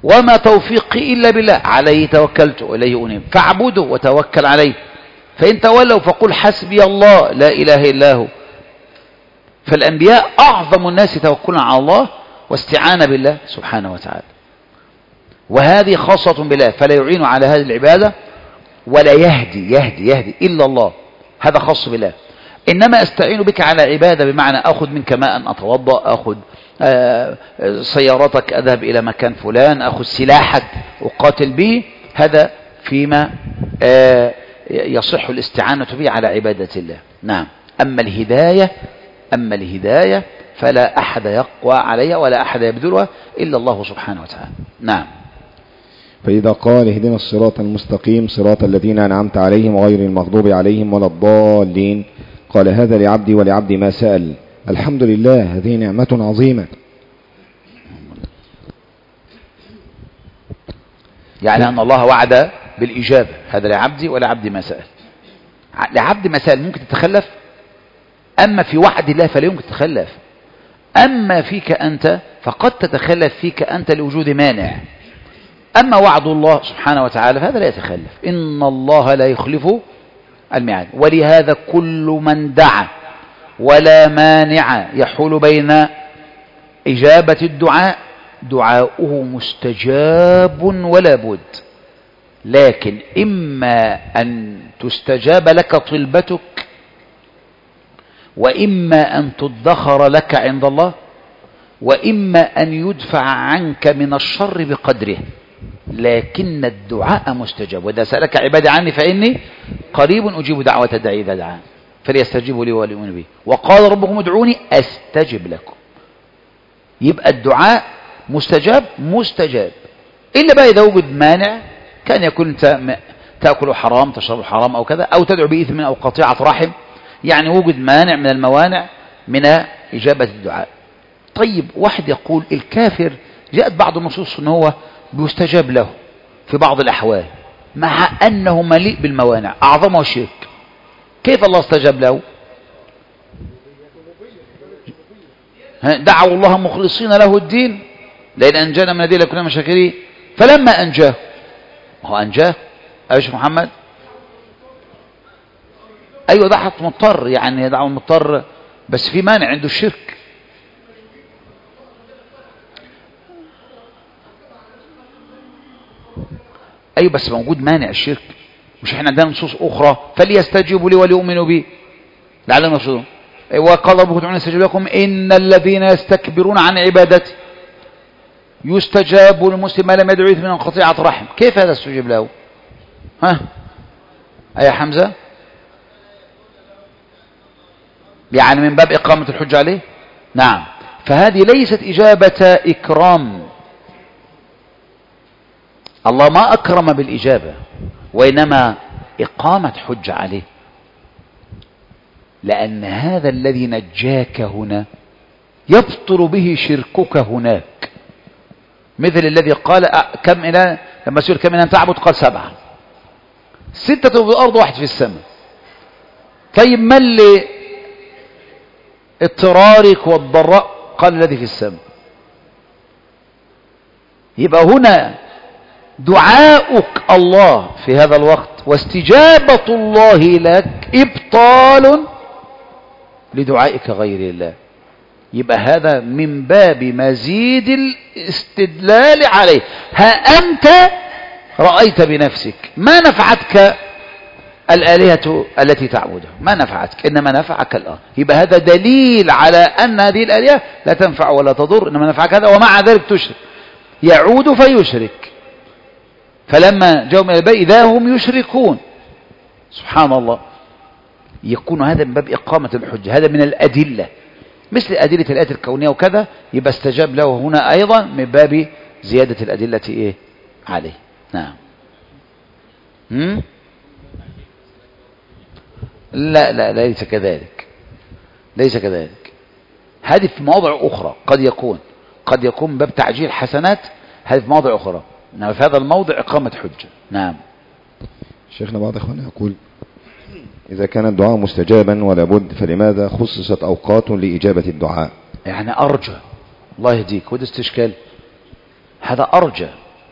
[SPEAKER 1] وما توفيقي إلا بالله عليه توكلت وإليه أنيب فاعبده وتوكل عليه فإن تولوا فقل حسبي الله لا إله إلا هو. فالأنبياء أعظم الناس توكلا على الله واستعانة بالله سبحانه وتعالى، وهذه خاصة بالله، فلا يعين على هذه العبادة ولا يهدي يهدي يهدي إلا الله، هذا خاص بالله. إنما أستعين بك على عبادة بمعنى أخذ منك ماء أتوضأ، أخذ سيارتك أذهب إلى مكان فلان، أخذ سلاحك أقاتل به، هذا فيما يصح الاستعانة به على عبادة الله. نعم. أما الهداية أما الهداية فلا أحد يقوى عليها ولا أحد يبذلها إلا الله سبحانه وتعالى. نعم.
[SPEAKER 2] فإذا قال اهدنا الصراط المستقيم صراط الذين أنعمت عليهم غير المغضوب عليهم ولا الضالين، قال هذا لعبدي ولعبدي ما سأل. الحمد لله، هذه نعمة عظيمة.
[SPEAKER 1] يعني أن الله وعد بالإجابة، هذا لعبدي ولعبدي ما سأل. لعبدي ما سأل ممكن تتخلف، أما في وعد الله فلا يمكن تتخلف. أما فيك أنت فقد تتخلف فيك أنت لوجود مانع، أما وعد الله سبحانه وتعالى فهذا لا يتخلف، إن الله لا يخلف الميعاد. ولهذا كل من دعا ولا مانع يحول بين إجابة الدعاء دعاؤه مستجاب ولا بد، لكن إما أن تستجاب لك طلبتك وإما أن تدخر لك عند الله وإما أن يدفع عنك من الشر بقدره، لكن الدعاء مستجاب. وإذا سألك عبادي عني فإني قريب أجيب دعوة الداعي إذا دعان فليستجيبوا لي وليؤمنوا بي وقال ربكم ادعوني أستجب لكم. يبقى الدعاء مستجاب مستجاب، إلا بقى إذا وجد مانع، كان يكون أنت تأكل حرام تشرب حرام أو كذا، أو تدعو بإثم أو قطيعة رحم، يعني وجد مانع من الموانع من إجابة الدعاء. طيب واحد يقول الكافر جاءت بعض النصوص أنه هو بيستجاب له في بعض الأحوال مع أنه مليء بالموانع أعظمه الشرك، كيف الله استجاب له؟ دعوا الله مخلصين له الدين لئن أنجانا من الذين كنا شاكرين، فلما أنجاه هو أنجاه أيش محمد؟ أيوة ده حط مضطر، يعني دعوة مضطر بس في مانع عنده الشرك. أيوة بس موجود مانع الشرك، مش احنا عندنا نصوص أخرى فليستجيبوا لي وليؤمنوا بي لعلهم يرشدون. وقال ربكم ادعوني استجب لكم إن الذين يستكبرون عن عبادتي يستجاب للمسلم ما لم يدعو من قطيعة رحم. كيف هذا استجيب له؟ ها أي حمزة؟ يعني من باب إقامة الحجة عليه. نعم. فهذه ليست إجابة إكرام، الله ما أكرم بالإجابة وإنما إقامة حجة عليه، لأن هذا الذي نجاك هنا يبطل به شركك هناك، مثل الذي قال كم إلى لما سئل كم إلى تعبد قال سبعة، ستة في الأرض واحد في السماء. طيب ما اللي اضطرارك والضراء؟ قال الذي في السماء. يبقى هنا دعاؤك الله في هذا الوقت واستجابة الله لك إبطال لدعائك غير الله، يبقى هذا من باب مزيد الاستدلال عليه. ها أنت رأيت بنفسك ما نفعتك الآلهة التي تعبدها، ما نفعتك، إنما نفعك الآن. يبقى هذا دليل على أن هذه الآلهة لا تنفع ولا تضر، إنما نفعك هذا، ومع ذلك تشرك، يعود فيشرك. فلما جاءوا من البيت إذا هم يشركون، سبحان الله. يكون هذا من باب إقامة الحجة، هذا من الأدلة مثل أدلة الآيات الكونية وكذا، يبقى استجاب له هنا أيضا من باب زيادة الأدلة إيه عليه. نعم. هم؟ لا لا ليس كذلك، ليس كذلك. هذه في مواضع أخرى قد يكون قد يكون من باب تعجيل حسنات، هذه في مواضع أخرى، إنما في هذا الموضع إقامة حجة. نعم.
[SPEAKER 2] شيخنا بعض إخواننا يقول إذا كان الدعاء مستجابا ولا بد فلماذا خصصت أوقات لإجابة الدعاء؟
[SPEAKER 1] يعني أرجى، الله يهديك، وده استشكال، هذا أرجى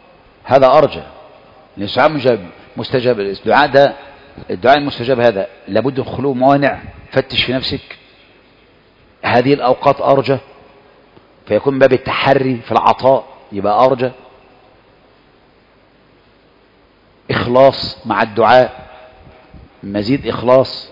[SPEAKER 1] هذا أرجى. الدعاء مستجاب. الدعاء ده الدعاء المستجاب هذا لابد من خلو موانع. فتش في نفسك، هذه الأوقات أرجى، فيكون باب التحري في العطاء يبقى أرجى. إخلاص مع الدعاء، مزيد إخلاص.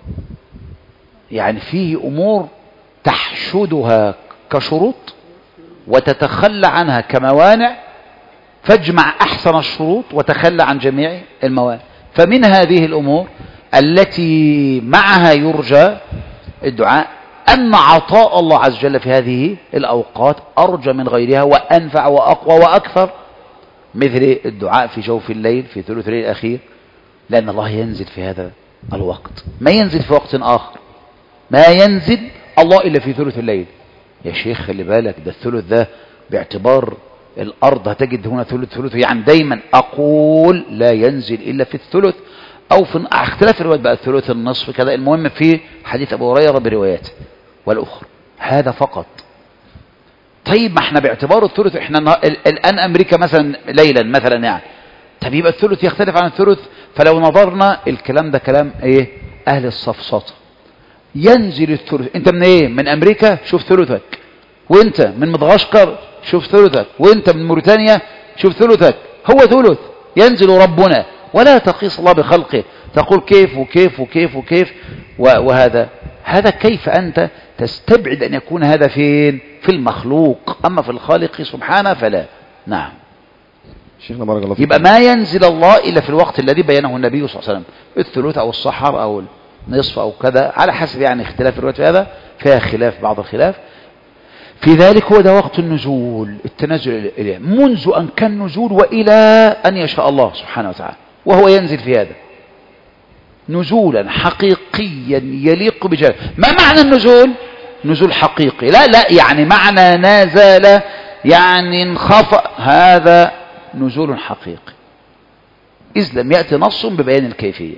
[SPEAKER 1] يعني فيه أمور تحشدها كشروط وتتخلى عنها كموانع، فاجمع أحسن الشروط وتخلى عن جميع الموانع. فمن هذه الأمور التي معها يرجى الدعاء أن عطاء الله عز وجل في هذه الأوقات أرجى من غيرها وأنفع وأقوى وأكثر، مثل الدعاء في جوف الليل في ثلث الليل الأخير، لأن الله ينزل في هذا الوقت، ما ينزل في وقت آخر، ما ينزل الله إلا في ثلث الليل. يا شيخ خلي بالك، ده الثلث ده باعتبار الأرض هتجد هنا ثلث ثلث، يعني دايما أقول لا ينزل إلا في الثلث، أو في اختلاف الروايات بقى الثلث النصف كذا. المهم في حديث أبو هريرة برواياته والأخرى هذا فقط. طيب ما احنا باعتبار الثلث احنا الآن أمريكا مثلا ليلا مثلا يعني، طب يبقى الثلث يختلف عن الثلث. فلو نظرنا الكلام ده كلام ايه أهل الصفصطة، ينزل الثلث. انت من ايه؟ من أمريكا، شوف ثلثك. وانت من مدغشقر شوف ثلثك. وانت من موريتانيا شوف ثلثك. هو ثلث ينزل ربنا، ولا تقيس الله بخلقه تقول كيف وكيف وكيف وكيف وهذا هذا كيف أنت تستبعد أن يكون هذا فين؟ في المخلوق. أما في الخالق سبحانه فلا. نعم.
[SPEAKER 2] شيخنا بارك الله فيك.
[SPEAKER 1] يبقى ما ينزل الله إلا في الوقت الذي بينه النبي صلى الله عليه وسلم، الثلث أو الصحر أو النصف أو كذا، على حسب يعني اختلاف الروايات. هذا فيها خلاف بعض الخلاف في ذلك. هو ده وقت النزول، التنزل إليه منذ أن كان نزول وإلى أن يشاء الله سبحانه وتعالى، وهو ينزل في هذا نزولا حقيقيا يليق بجلاله. ما معنى النزول؟ نزول حقيقي، لا لا يعني معنى نازل يعني انخفض، هذا نزول حقيقي، إذ لم يأتي نص ببيان الكيفية.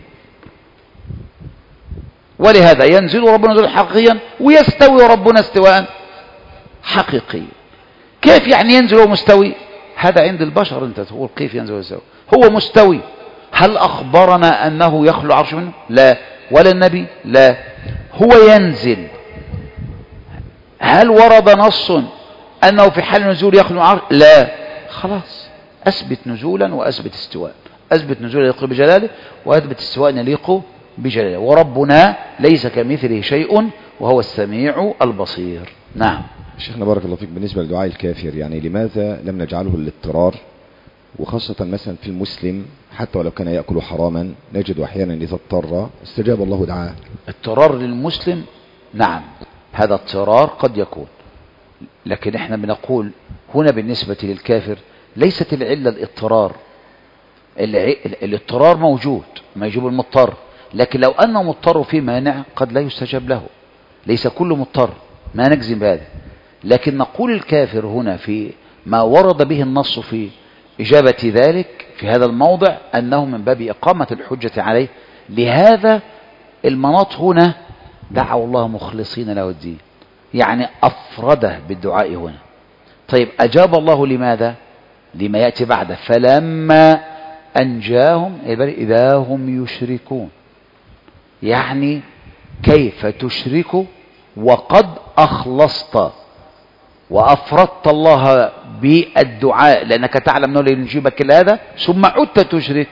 [SPEAKER 1] ولهذا ينزل ربنا نزولا حقيقيا، ويستوي ربنا استواء حقيقيا. كيف يعني ينزل ومستوي؟ هذا عند البشر انت تقول كيف ينزل ويستوي. هو مستوي. هل أخبرنا أنه يخلو عرش منه؟ لا. ولا النبي؟ لا. هو ينزل. هل ورد نص أنه في حال نزول يخلو عرش؟ لا. خلاص أثبت نزولا وأثبت استواء، أثبت نزولا يليق بجلاله وأثبت استواء يليق بجلاله. وربنا ليس كمثله شيء وهو السميع البصير. نعم.
[SPEAKER 2] شيخنا بارك الله فيك، بالنسبة لدعاء الكافر يعني لماذا لم نجعله للاضطرار؟ وخاصة مثلا في المسلم حتى ولو كان يأكل حراما نجد أحيانا إذا اضطر استجاب الله دعاه.
[SPEAKER 1] اضطرار للمسلم نعم، هذا اضطرار قد يكون، لكن احنا بنقول هنا بالنسبة للكافر ليست العلة الاضطرار. الاضطرار موجود، ما يجوب المضطر، لكن لو أنه مضطر في مانع قد لا يستجاب له. ليس كل مضطر، ما نجزم بهذا، لكن نقول الكافر هنا في ما ورد به النص في إجابة ذلك في هذا الموضع أنه من باب إقامة الحجة عليه. لهذا المناط هنا دعوا الله مخلصين له الدين، يعني أفرده بالدعاء هنا. طيب أجاب الله لماذا؟ لما يأتي بعده، فلما أنجاهم إذا هم يشركون. يعني كيف تشرك وقد أخلصت وأفردت الله بالدعاء لأنك تعلم أنه لا ينجيبك إلا هذا، ثم عدت تشرك.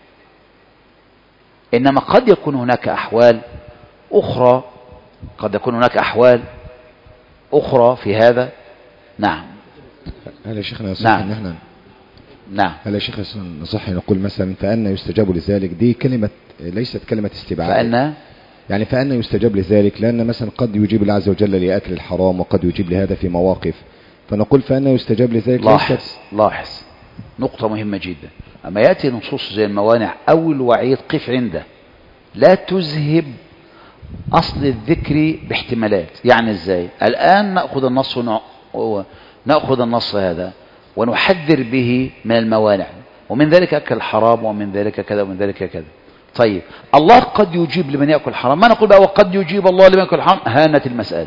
[SPEAKER 1] إنما قد يكون هناك أحوال أخرى، قد يكون هناك أحوال أخرى في هذا. نعم.
[SPEAKER 2] هل يا شيخنا يصح
[SPEAKER 1] نعم.
[SPEAKER 2] ان احنا
[SPEAKER 1] نعم.
[SPEAKER 2] هل يا شيخ نصح نقول مثلا فأن يستجاب لذلك، دي كلمة ليست كلمة استبعاد،
[SPEAKER 1] فأن
[SPEAKER 2] يعني فأن يستجاب لذلك، لأن مثلا قد يجيب الله عز وجل لأكل الحرام وقد يجيب لهذا في مواقف، فنقول فأن يستجاب لذلك.
[SPEAKER 1] لاحظ لاحظ نقطة مهمة جدا. أما يأتي نصوص زي الموانع أو الوعيد قف عنده، لا تذهب أصل الذكر باحتمالات. يعني إزاي؟ الآن نأخذ النص ونأ... نأخذ النص هذا ونحذر به من الموانع، ومن ذلك أكل الحرام ومن ذلك كذا ومن ذلك كذا. طيب الله قد يجيب لمن يأكل الحرام، ما نقول بقى وقد يجيب الله لمن يأكل الحرام، هانت المسألة.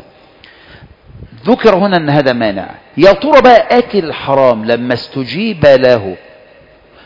[SPEAKER 1] ذكر هنا أن هذا مانع. يا ترى بقى أكل الحرام لما استجيب له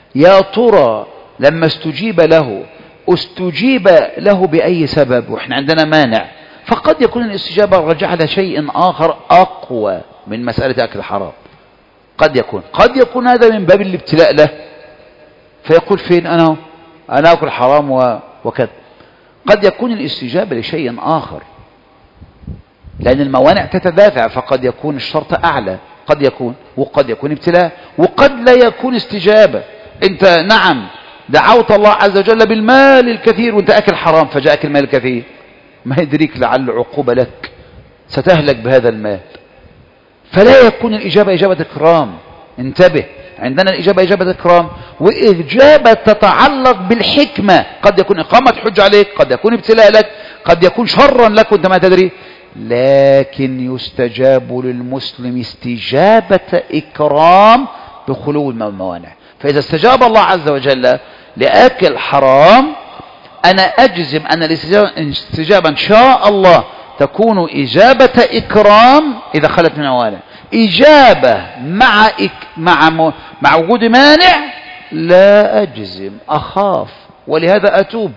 [SPEAKER 1] يا ترى لما استجيب له استجيب له بأي سبب واحنا عندنا مانع؟ فقد يكون الاستجابة راجعة لشيء آخر أقوى من مسألة أكل الحرام. قد يكون قد يكون هذا من باب الابتلاء له، فيقول فين أنا أنا أكل حرام وكذا. قد يكون الاستجابة لشيء آخر، لأن الموانع تتدافع، فقد يكون الشرط أعلى، قد يكون وقد يكون ابتلاء، وقد لا يكون استجابة. أنت نعم دعوت الله عز وجل بالمال الكثير وأنت أكل حرام، فجاءك المال الكثير، ما يدريك لعل عقوبة لك، ستهلك بهذا المال. فلا يكون الإجابة إجابة إكرام. انتبه، عندنا الإجابة إجابة إكرام، وإجابة تتعلق بالحكمة. قد يكون إقامة حج عليك، قد يكون ابتلاء لك، قد يكون شرا لك وأنت ما تدري، لكن يستجاب للمسلم استجابة إكرام بخلو من الموانع. فإذا استجاب الله عز وجل لأكل حرام، أنا أجزم أن الاستجابة إن شاء الله تكون إجابة إكرام إذا خلت من موانع. إجابة مع إك مع م... مع وجود مانع لا أجزم، أخاف، ولهذا أتوب.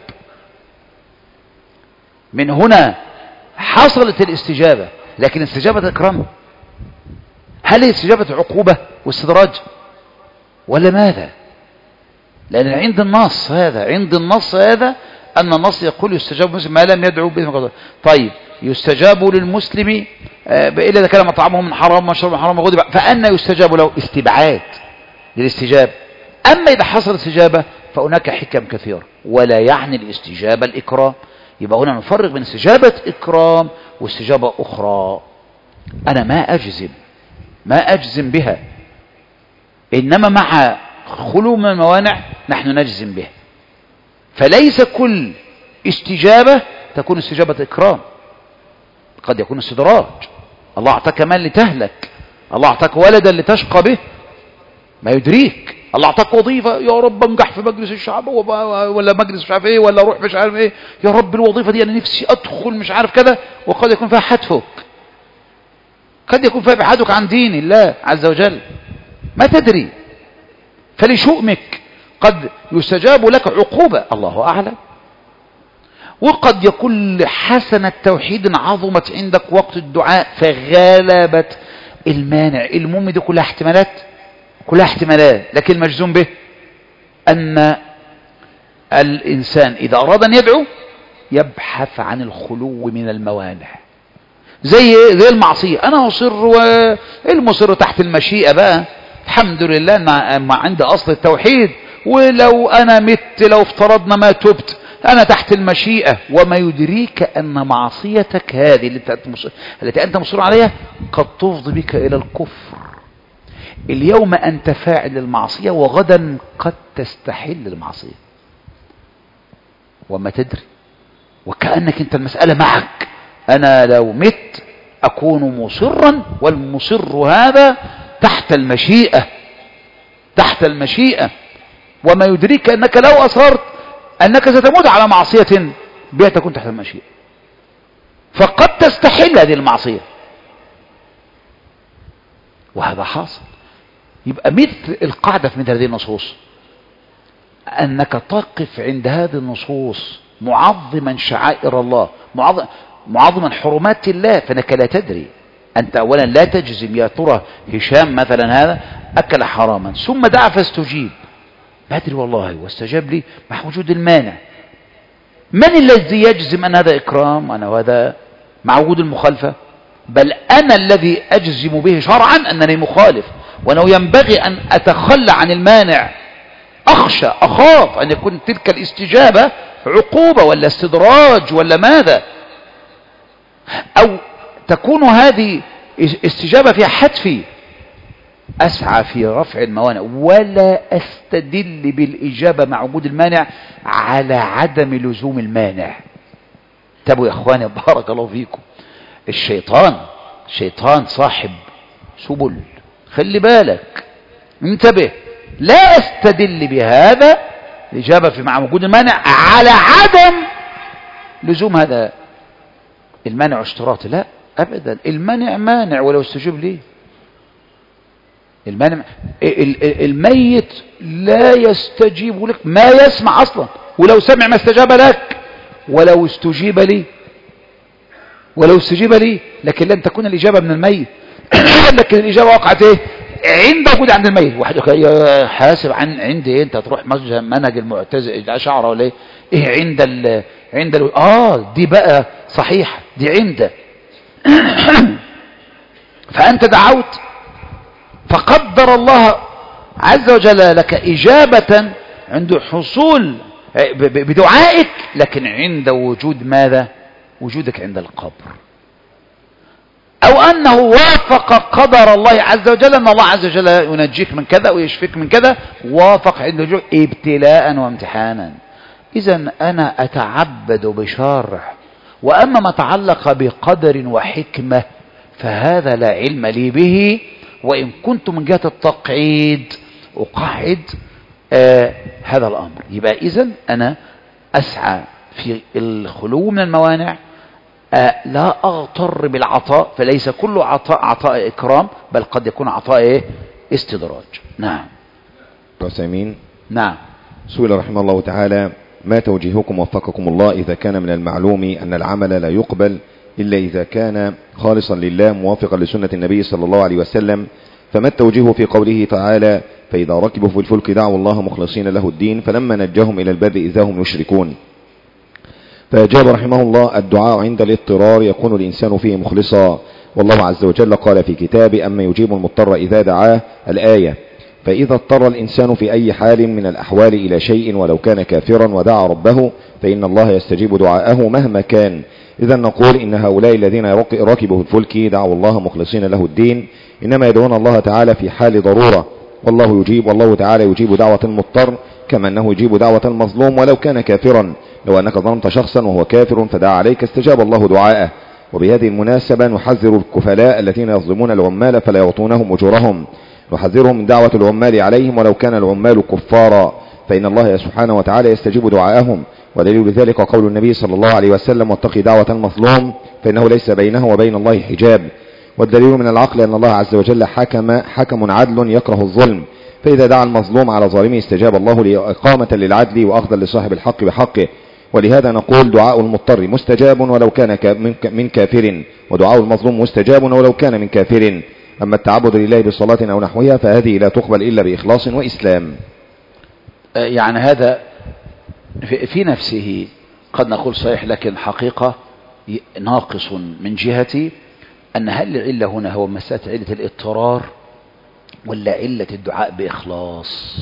[SPEAKER 1] من هنا حصلت الاستجابة، لكن استجابة إكرام، هل هي استجابة عقوبة واستدراج ولا ماذا؟ لأن عند النص هذا عند النص هذا أن النص يقول يستجاب المسلم ما لم يدعو بإثم قضاء. طيب يستجاب للمسلم إلا إذا كان مطعمه من حرام ومشربه من حرام وغضب، فأنا يستجاب له؟ استبعاد للاستجابة. أما إذا حصل استجابة فهناك حكم كثيرة، ولا يعني الاستجابة الإكرام. يبقى هنا نفرق بين استجابة إكرام واستجابة أخرى. أنا ما أجزم ما أجزم بها، إنما مع خلو من الموانع نحن نجزم بها. فليس كل استجابة تكون استجابة إكرام، قد يكون استدراج. الله أعطاك مال لتهلك، الله أعطاك ولدا لتشقى به، ما يدريك. الله أعطاك وظيفة، يا رب انجح في مجلس الشعب ولا مجلس مش عارف ايه، ولا اروح مش عارف ايه، يا رب الوظيفة دي انا نفسي ادخل مش عارف كذا، وقد يكون فيها حتفك، قد يكون فيها بحثك عن دين الله عز وجل، ما تدري. فلشؤمك قد يستجاب لك عقوبة، الله أعلم. وقد يكون حسنة توحيد عظمت عندك وقت الدعاء فغلبت المانع. المهم دي كلها احتمالات، كلها احتمالات، لكن مجزوم به أن الإنسان إذا أراد أن يدعو يبحث عن الخلو من الموانع. زي زي المعصية، أنا أصر، والمصر تحت المشيئة بقى، الحمد لله ما عندي أصل التوحيد، ولو أنا مت لو افترضنا ما تبت أنا تحت المشيئة. وما يدريك أن معصيتك هذه التي أنت مصر عليها قد تفضي بك إلى الكفر. اليوم أنت فاعل المعصية وغدا قد تستحل المعصية وما تدري، وكأنك أنت المسألة معك. أنا لو مت أكون مصرا، والمصر هذا تحت المشيئة، تحت المشيئة. وما يدريك أنك لو أصرت أنك ستموت على معصية بها تكون تحت المشيئة، فقد تستحل هذه المعصية، وهذا حاصل. يبقى مثل القاعدة في مثل هذه النصوص أنك تقف عند هذه النصوص معظما شعائر الله، معظم معظما حرمات الله، فانك لا تدري. انت اولا لا تجزم يا ترى هشام مثلا هذا اكل حراما ثم دعا فاستجيب، ما ادري والله واستجاب لي مع وجود المانع. من الذي يجزم ان هذا اكرام انا وهذا مع وجود المخالفه؟ بل انا الذي اجزم به شرعا انني مخالف، وانه ينبغي ان اتخلى عن المانع. اخشى اخاف ان يكون تلك الاستجابه عقوبه ولا استدراج ولا ماذا، او تكون هذه استجابة فيها حتفي. أسعى في رفع الموانع ولا أستدل بالإجابة مع وجود المانع على عدم لزوم المانع. انتبهوا يا أخواني بارك الله فيكم. الشيطان شيطان صاحب سبل، خلي بالك، انتبه. لا أستدل بهذا الإجابة في مع وجود المانع على عدم لزوم هذا المانع اشتراطي، لا أبدا. المانع مانع ولو استجيب ليه. المانع الميت لا يستجيب لك، ما يسمع أصلا، ولو سمع ما استجاب لك، ولو استجيب لي ولو استجيب لي لكن لن تكون الإجابة من الميت. لكن الإجابة وقعت إيه؟ عند وجود عند الميت. واحد حاسب عن عند إيه؟ أنت تروح منهج المعتزلة الأشاعرة ولا إيه؟ إيه عند ال عند ال آه دي بقى صحيحة، دي عند. فأنت دعوت فقدر الله عز وجل لك إجابة عند حصول بدعائك، لكن عند وجود ماذا؟ وجودك عند القبر. أو أنه وافق قدر الله عز وجل أن الله عز وجل ينجيك من كذا ويشفيك من كذا، وافق عند وجود ابتلاء وامتحانا. إذن أنا أتعبد بشرع، وأما ما تعلق بقدر وحكمة فهذا لا علم لي به، وإن كنت من جهة التقعيد أقعد آه هذا الأمر. يبقى إذن أنا أسعى في الخلو من الموانع، آه لا أغتر بالعطاء، فليس كل عطاء عطاء إكرام، بل قد يكون عطاء إيه؟ استدراج. نعم.
[SPEAKER 2] عثيمين.
[SPEAKER 1] نعم.
[SPEAKER 2] سئل رحمه الله تعالى: ما توجيهكم وفقكم الله إذا كان من المعلوم أن العمل لا يقبل إلا إذا كان خالصا لله موافقا لسنة النبي صلى الله عليه وسلم، فما التوجيه في قوله تعالى: فإذا ركبوا في الفلك دعوا الله مخلصين له الدين فلما نجهم إلى البر إذا هم يشركون؟ فأجاب رحمه الله: الدعاء عند الاضطرار يكون الإنسان فيه مخلصا، والله عز وجل قال في كتابه: أما يجيب المضطر إذا دعاه، الآية. فإذا اضطر الإنسان في أي حال من الأحوال إلى شيء ولو كان كافرا ودعا ربه فإن الله يستجيب دعاءه مهما كان. إذا نقول إن هؤلاء الذين ركبوا الفلك دعوا الله مخلصين له الدين إنما يدعون الله تعالى في حال ضرورة، والله يجيب والله تعالى يجيب دعوة المضطر كما أنه يجيب دعوة المظلوم ولو كان كافرا. لو أنك ظلمت شخصا وهو كافر فدعا عليك استجاب الله دعاءه. وبهذه المناسبة نحذر الكفلاء الذين يظلمون العمال فلا يعطونهم أجورهم، نحذرهم من دعوة العمال عليهم ولو كان العمال كفارا، فإن الله سبحانه وتعالى يستجيب دعاءهم. ودليل ذلك قول النبي صلى الله عليه وسلم: واتقي دعوة المظلوم فإنه ليس بينه وبين الله حجاب. والدليل من العقل أن الله عز وجل حكم حكم عدل يكره الظلم، فإذا دعا المظلوم على ظالمه استجاب الله لإقامة للعدل وأخذا لصاحب الحق بحقه. ولهذا نقول: دعاء المضطر مستجاب ولو كان من كافر، ودعاء المظلوم مستجاب ولو كان من كافر. أما التعبد لله بصلاة أو نحوها فهذه لا تقبل إلا بإخلاص وإسلام.
[SPEAKER 1] يعني هذا في نفسه قد نقول صحيح، لكن حقيقة ناقص من جهتي أن هل العلة هنا هو مسألة علة الاضطرار ولا علة الدعاء بإخلاص؟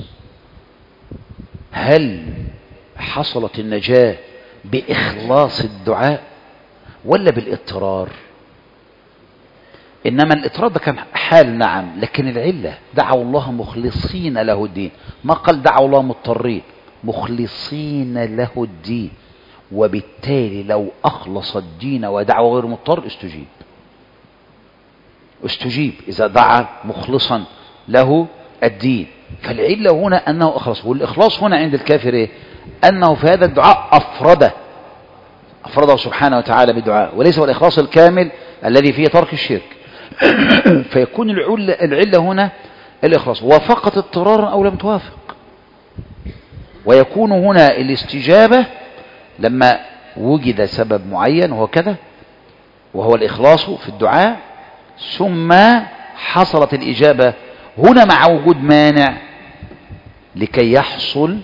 [SPEAKER 1] هل حصلت النجاة بإخلاص الدعاء ولا بالاضطرار؟ إنما الاضطرار ده كان حال، نعم، لكن العلة دعوا الله مخلصين له الدين، ما قال دعوا الله مضطرين، مخلصين له الدين. وبالتالي لو أخلص الدين ودعوا غير مضطر استجيب استجيب إذا دعا مخلصا له الدين. فالعلة هنا أنه أخلص، والإخلاص هنا عند الكافر إيه؟ أنه في هذا الدعاء أفرده أفرده سبحانه وتعالى بدعاء، وليس هو الإخلاص الكامل الذي فيه ترك الشرك. فيكون العلة هنا الإخلاص، وافقت اضطرارا أو لم توافق. ويكون هنا الاستجابة لما وجد سبب معين وهو كذا، وهو الإخلاص في الدعاء، ثم حصلت الإجابة هنا مع وجود مانع لكي يحصل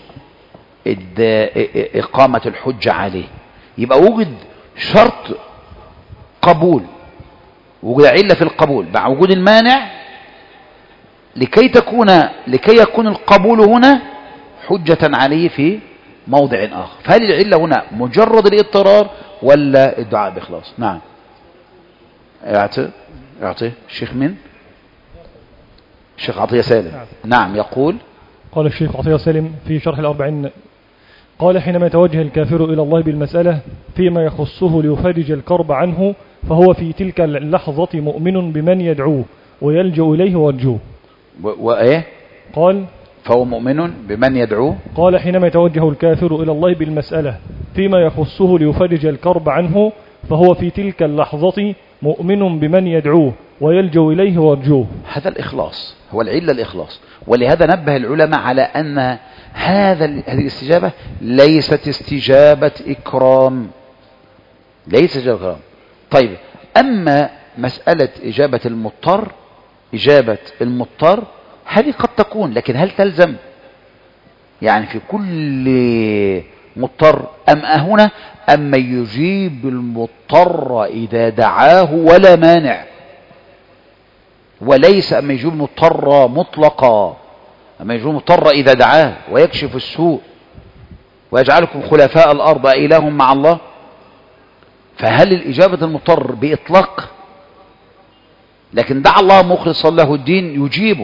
[SPEAKER 1] إقامة الحجة عليه. يبقى وجد شرط قبول، وجد علة في القبول مع وجود المانع لكي تكون لكي يكون القبول هنا حجة عليه في موضع آخر. فهل العلة هنا مجرد الاضطرار ولا الدعاء بإخلاص؟ نعم. اعطي اعطي الشيخ من الشيخ عطية سالم. نعم. يقول:
[SPEAKER 3] قال الشيخ عطية سالم في شرح الأربعين، قال: حينما يتوجه الكافر إلى الله بالمسألة فيما يخصه ليفرج الكرب عنه فهو في تلك اللحظة مؤمن بمن يدعوه ويلجأ إليه ويرجوه.
[SPEAKER 1] وإيه؟
[SPEAKER 3] قال:
[SPEAKER 1] فهو مؤمن بمن يدعوه.
[SPEAKER 3] قال: حينما يتوجه الكافر إلى الله بالمسألة فيما يخصه ليفرج الكرب عنه فهو في تلك اللحظة مؤمن بمن يدعوه ويلجوا إليه ويرجوه.
[SPEAKER 1] هذا الإخلاص، هو العلة الإخلاص. ولهذا نبه العلماء على أن هذا هذه الاستجابة ليست استجابة إكرام، ليست استجابة إكرام. طيب، أما مسألة إجابة المضطر، إجابة المضطر هذه قد تكون، لكن هل تلزم؟ يعني في كل مضطر أم هنا أما يجيب المضطر إذا دعاه ولا مانع، وليس أما يجيب المضطر مطلقا، أما يجيب المضطر إذا دعاه ويكشف السوء ويجعلكم خلفاء الأرض إله مع الله. فهل الإجابة المضطر بإطلاق؟ لكن دعا الله مخلصا له الدين يجيبه،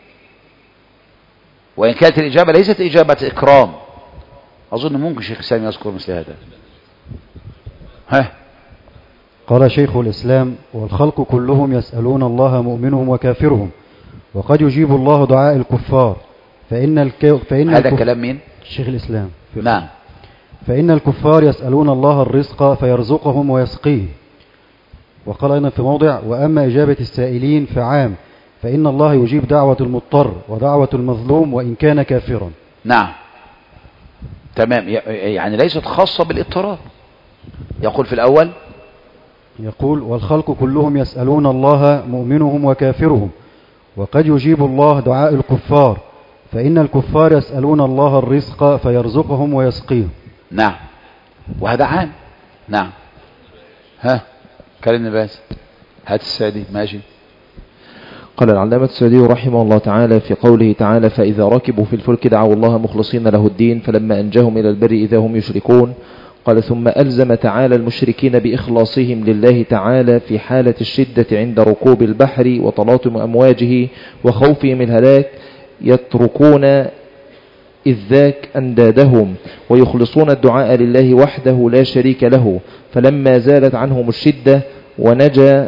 [SPEAKER 1] وإن كانت الإجابة ليست إجابة إكرام. أظن ممكن شيخ الإسلام يذكر مثل هذا. ها
[SPEAKER 4] قال شيخ الإسلام: والخلق كلهم يسألون الله مؤمنهم وكافرهم، وقد يجيب الله دعاء الكفار، فإن, الك... فإن
[SPEAKER 1] هذا
[SPEAKER 4] الكف...
[SPEAKER 1] كلام مين؟
[SPEAKER 4] شيخ الإسلام.
[SPEAKER 1] نعم.
[SPEAKER 4] فإن الكفار يسألون الله الرزق فيرزقهم ويسقيه. وقال أيضا في موضع: وأما إجابة السائلين فعام، فإن الله يجيب دعوة المضطر ودعوة المظلوم وإن كان كافرا.
[SPEAKER 1] نعم تمام، يعني ليست خاصة بالاضطرار. يقول في الأول،
[SPEAKER 4] يقول: والخلق كلهم يسألون الله مؤمنهم وكافرهم، وقد يجيب الله دعاء الكفار، فإن الكفار يسألون الله الرزق فيرزقهم ويسقيهم.
[SPEAKER 1] نعم، وهذا عام. نعم. ها كلمني بس، هات السعدي. ماشي.
[SPEAKER 2] قال العلامة السعدي رحمه الله تعالى في قوله تعالى: فإذا ركبوا في الفلك دعوا الله مخلصين له الدين فلما أنجاهم إلى البر إذا هم يشركون. قال: ثم ألزم تعالى المشركين بإخلاصهم لله تعالى في حالة الشدة عند ركوب البحر وتلاطم أمواجه وخوفهم الهلاك، يتركون إذ ذاك أندادهم ويخلصون الدعاء لله وحده لا شريك له. فلما زالت عنهم الشدة ونجى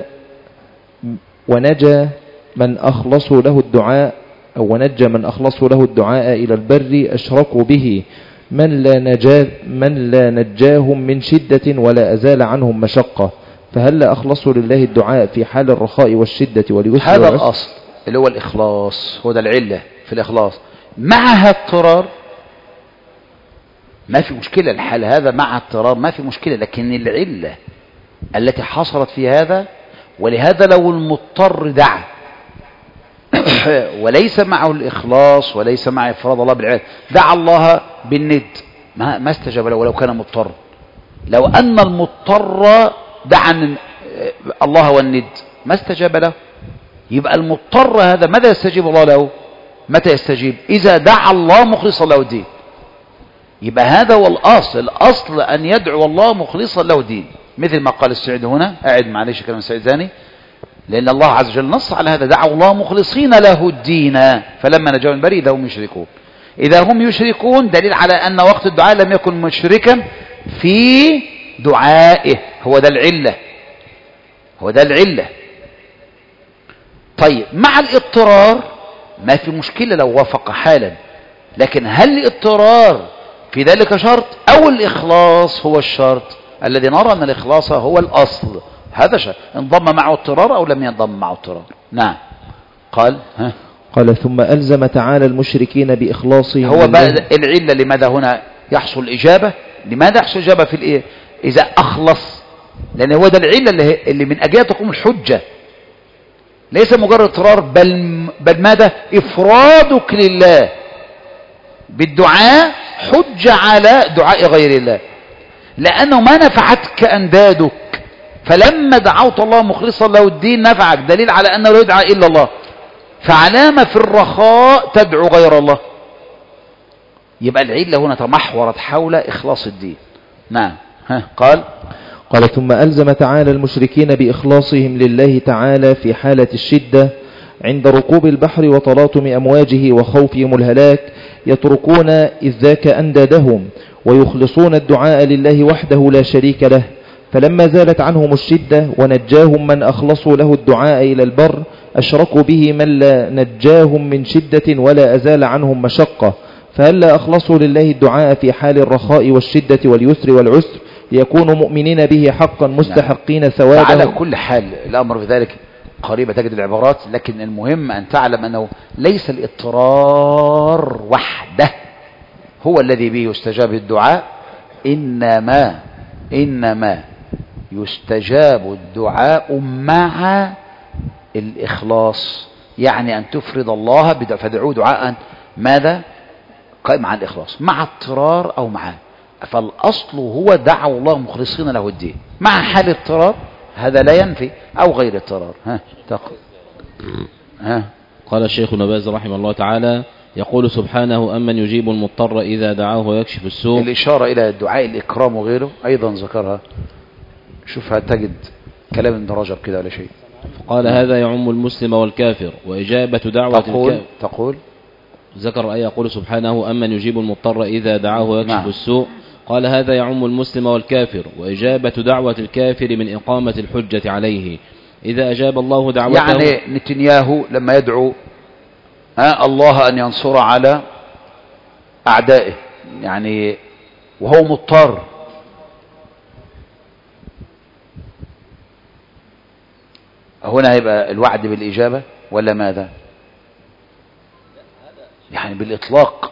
[SPEAKER 2] ونجى من أخلصوا له الدعاء أو ونجى من أخلصوا له الدعاء إلى البر أشركوا به من لا نجا من لا نجاهم من شدة ولا أزال عنهم مشقة. فهل أخلصوا لله الدعاء في حال الرخاء والشدة واليسر؟
[SPEAKER 1] هذا الأصل اللي هو الإخلاص، هو ده العلة في الإخلاص. معها اضطرار ما في مشكلة، الحال هذا مع اضطرار ما في مشكلة، لكن العلة التي حصلت في هذا. ولهذا لو المضطر دعا وليس معه الإخلاص وليس مع إفراد الله بالعبادة، دعا الله بالند ما, ما استجاب له ولو كان مضطر. لو أن المضطر دعا الله والند ما استجاب له، يبقى المضطر هذا ماذا يستجيب الله له؟ متى يستجيب؟ إذا دعا الله مخلصا له الدين. يبقى هذا هو الأصل، الأصل أن يدعو الله مخلصا له الدين، مثل ما قال السعيد هنا. أعد معلش كلام السعيد ثاني، لأن الله عز وجل نص على هذا: دعوا الله مخلصين له الدين فلما نجوا من البر إذا هم يشركون. إذا هم يشركون دليل على أن وقت الدعاء لم يكن مشركا في دعائه، هو ده العلة، هو ده العلة. طيب، مع الاضطرار ما في مشكلة لو وافق حالا، لكن هل الاضطرار في ذلك شرط أو الإخلاص هو الشرط؟ الذي نرى أن الإخلاص هو الأصل، هذا شيء انضم معه اضطرار أو لم ينضم معه اضطرار. نعم. قال ها
[SPEAKER 2] قال: ثم ألزم تعالى المشركين بإخلاصهم.
[SPEAKER 1] هو بقى العلة لماذا هنا يحصل الإجابة؟ لماذا يحصل الإجابة في الإيه؟ إذا أخلص، لأن هو ده العلة اللي, اللي من أجلها تقوم الحجة، ليس مجرد اضطرار، بل, بل ماذا؟ إفرادك لله بالدعاء حجة على دعاء غير الله، لأنه ما نفعتك أندادك، فلما دعوت الله مخلصا له الدين نفعك، دليل على أنه لا يدعى إلا الله. فعلامة في الرخاء تدعو غير الله. يبقى العلة هنا تمحورت حول إخلاص الدين. نعم. ها قال
[SPEAKER 2] قال: ثم ألزم تعالى المشركين بإخلاصهم لله تعالى في حالة الشدة عند ركوب البحر وتلاطم أمواجه وخوفهم الهلاك، يتركون إذ ذاك أندادهم ويخلصون الدعاء لله وحده لا شريك له. فلما زالت عنهم الشدة ونجاهم من أخلصوا له الدعاء إلى البر أشركوا به من لا نجاهم من شدة ولا أزال عنهم مشقة. فهلا أخلصوا لله الدعاء في حال الرخاء والشدة واليسر والعسر ليكونوا مؤمنين به حقا مستحقين ثوابه.
[SPEAKER 1] على كل حال الأمر في ذلك قريبة تجد العبارات، لكن المهم أن تعلم أنه ليس الاضطرار وحده هو الذي به يستجاب الدعاء، إنما إنما يستجاب الدعاء مع الإخلاص، يعني أن تفرض الله فدعوه دعاء ماذا؟ قائم على الإخلاص مع اضطرار أو مع، فالأصل هو دعوا الله مخلصين له الدين مع حال اضطرار، هذا لا ينفي، أو غير اضطرار. ها تقول ها
[SPEAKER 5] قال الشيخ ابن باز رحمه الله تعالى يقول سبحانه أمن يجيب المضطر إذا دعاه ويكشف السوء.
[SPEAKER 1] الإشارة إلى الدعاء الإكرام وغيره أيضا ذكرها، شوفها تجد كلام ابن رجب كده ولا شيء.
[SPEAKER 5] قال هذا يعم المسلم والكافر، وإجابة دعوة
[SPEAKER 1] تقول
[SPEAKER 5] الكافر
[SPEAKER 1] تقول
[SPEAKER 5] ذكر آية يقول سبحانه أمن يجيب المضطر إذا دعاه ويكشف
[SPEAKER 1] نعم.
[SPEAKER 5] السوء. قال هذا يعم المسلم والكافر، وإجابة دعوة الكافر من إقامة الحجة عليه إذا أجاب الله دعوته.
[SPEAKER 1] يعني نتنياهو لما يدعو ها الله أن ينصر على أعدائه يعني وهو مضطر، هنا هيبقى الوعد بالإجابة ولا ماذا؟ يعني بالإطلاق،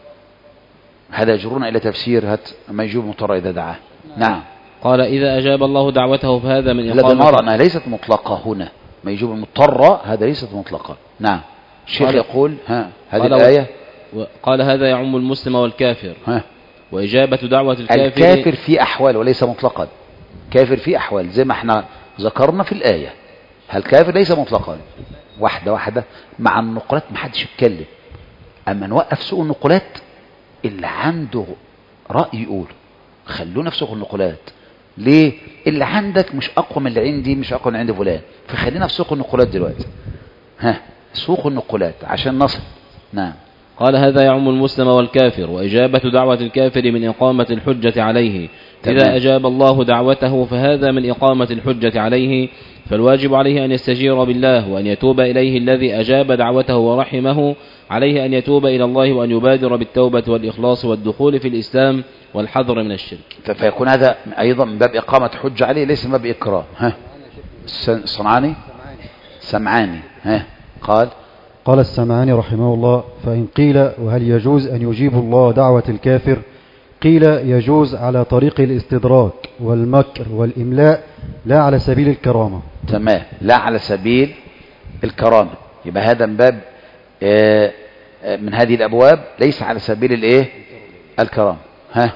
[SPEAKER 1] هذا يجرون إلى تفسير هات ما يجيب المضطر إذا دعاه. نعم.
[SPEAKER 5] قال إذا أجاب الله دعوته فهذا من
[SPEAKER 1] الذي
[SPEAKER 5] إقامة.
[SPEAKER 1] نرى أنها ليست مطلقة هنا، ما يجيب المضطر هذا ليست مطلقة. نعم. الشيخ
[SPEAKER 5] قال
[SPEAKER 1] يقول ها هذه
[SPEAKER 5] قال
[SPEAKER 1] الآية
[SPEAKER 5] و... قال هذا يعم المسلم والكافر،
[SPEAKER 1] ها
[SPEAKER 5] وإجابة دعوة الكافر.
[SPEAKER 1] الكافر في أحوال وليس مطلقا، كافر في أحوال زي ما احنا ذكرنا في الآية، هالكافر ليس مطلقا، واحدة واحدة مع النقلات ما حدش يتكلم، أما نوقف سوق النقلات اللي عنده رأي يقول خلونا في سوق النقلات. ليه؟ اللي عندك مش أقوى من اللي عندي، مش أقوى من عند فلان، فخلينا في سوق النقلات دلوقتي. ها سوق النقلات عشان نصل. نعم.
[SPEAKER 5] قال هذا يعم المسلم والكافر، وإجابة دعوة الكافر من إقامة الحجة عليه
[SPEAKER 1] تمام.
[SPEAKER 5] إذا أجاب الله دعوته فهذا من إقامة الحجة عليه، فالواجب عليه أن يستجير بالله وأن يتوب إليه الذي أجاب دعوته ورحمه، عليه أن يتوب إلى الله وأن يبادر بالتوبة والإخلاص والدخول في الإسلام والحذر من الشرك.
[SPEAKER 1] فيكون هذا أيضا من باب إقامة حجة عليه ليس من باب إكرام. ها الصنعاني سمعاني ها قال
[SPEAKER 4] قال السمعاني رحمه الله فإن قيل وهل يجوز أن يجيب الله دعوة الكافر، قيل يجوز على طريق الاستدراك والمكر والإملاء لا على سبيل الكرامة.
[SPEAKER 1] تمام، لا على سبيل الكرامة، يبقى هذا من باب آه من هذه الأبواب ليس على سبيل الايه الكرامة. ها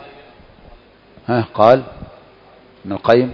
[SPEAKER 1] ها قال ابن القيم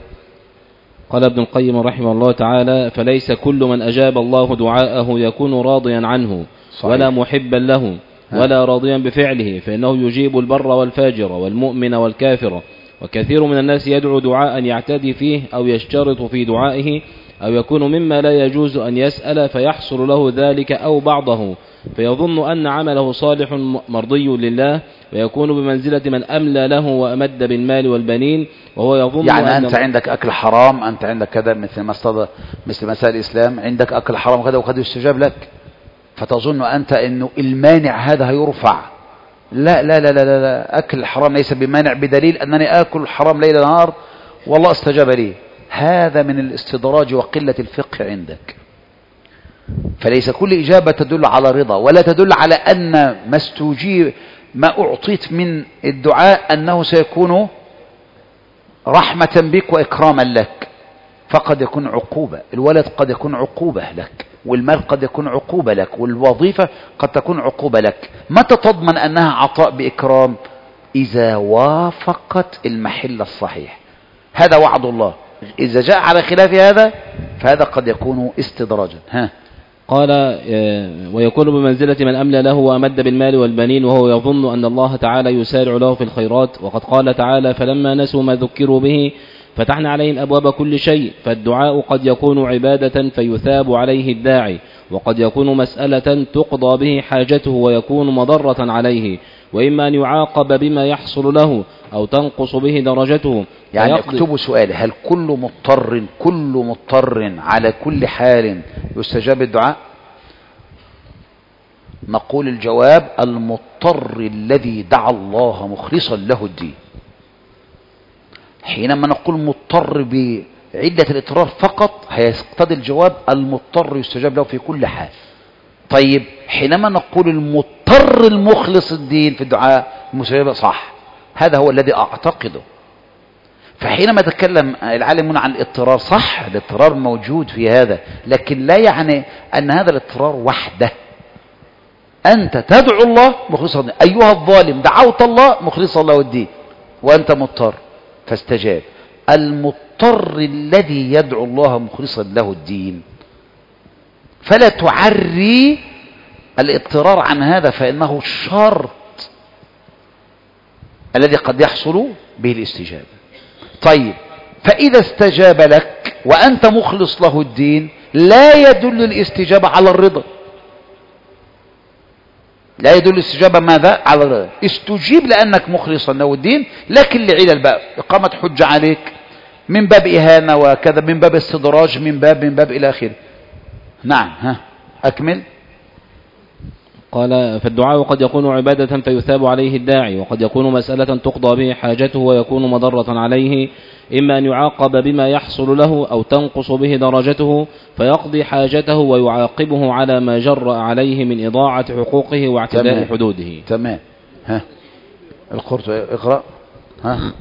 [SPEAKER 5] قال ابن القيم رحمه الله تعالى فليس كل من أجاب الله دعاءه يكون راضيا عنه صحيح. ولا محبا له ولا راضيا بفعله، فإنه يجيب البر والفاجر والمؤمن والكافر، وكثير من الناس يدعو دعاء يعتدي فيه أو يشترط في دعائه أو يكون مما لا يجوز أن يسأل فيحصل له ذلك أو بعضه، فيظن أن عمله صالح مرضي لله، ويكون بمنزلة من أملى له وأمد بالمال والبنين، وهو يظن
[SPEAKER 1] يعني
[SPEAKER 5] أن
[SPEAKER 1] أنت عندك أكل حرام، أنت عندك كذا، مثل ما استضى مثل مسائل الإسلام، عندك أكل حرام كذا وقد يستجاب لك، فتظن أنت أنه المانع هذا هيرفع. لا لا لا لا لا أكل الحرام ليس بمانع بدليل أنني آكل الحرام ليل نهار والله استجاب لي. هذا من الاستدراج وقلة الفقه عندك. فليس كل إجابة تدل على رضا، ولا تدل على أن ما استجيب ما أعطيت من الدعاء أنه سيكون رحمة بك وإكراما لك، فقد يكون عقوبة، الولد قد يكون عقوبة لك، والمال قد يكون عقوبة لك، والوظيفة قد تكون عقوبة لك. متى تضمن أنها عطاء بإكرام؟ إذا وافقت المحل الصحيح، هذا وعد الله. إذا جاء على خلاف هذا فهذا قد يكون استدراجا. ها
[SPEAKER 5] قال ويكون بمنزلة من أملى له وأمد بالمال والبنين، وهو يظن أن الله تعالى يسارع له في الخيرات، وقد قال تعالى فلما نسوا ما ذكروا به فتحنا عليهم أبواب كل شيء. فالدعاء قد يكون عبادة فيثاب عليه الداعي، وقد يكون مسألة تقضى به حاجته ويكون مضرة عليه، وإما أن يعاقب بما يحصل له أو تنقص به درجته.
[SPEAKER 1] يعني اكتبوا سؤال: هل كل مضطر كل مضطر على كل حال يستجاب الدعاء؟ نقول الجواب: المضطر الذي دعا الله مخلصا له الدين. حينما نقول مضطر علة الاضطرار فقط هيقتضي الجواب المضطر يستجاب له في كل حال. طيب حينما نقول المضطر المخلص الدين في الدعاء المستجاب صح، هذا هو الذي أعتقده. فحينما تكلم العالمون عن الاضطرار صح، الاضطرار موجود في هذا، لكن لا يعني أن هذا الاضطرار وحده. أنت تدعو الله مخلصا الدين، أيها الظالم دعوت الله مخلصا له الدين وأنت مضطر فاستجاب. المضطر الذي يدعو الله مخلصا له الدين، فلا تعري الاضطرار عن هذا، فإنه شرط الذي قد يحصل به الاستجابة. طيب فإذا استجاب لك وأنت مخلص له الدين لا يدل الاستجابة على الرضا، لا يدل الاستجابة ماذا؟ على الرضا. استجيب لأنك مخلصا له الدين، لكن لعلل بقى إقامة حجة عليك من باب إهانة وكذا، من باب استدراج، من باب من باب إلى آخره. نعم ها أكمل.
[SPEAKER 5] قال فالدعاء قد يكون عبادة فيثاب عليه الداعي، وقد يكون مسألة تقضى به حاجته ويكون مضرة عليه، إما أن يعاقب بما يحصل له أو تنقص به درجته فيقضي حاجته ويعاقبه على ما جرأ عليه من إضاعة حقوقه واعتداء
[SPEAKER 1] تمام.
[SPEAKER 5] حدوده.
[SPEAKER 1] تمام. ها القرطبي اقرأ. ها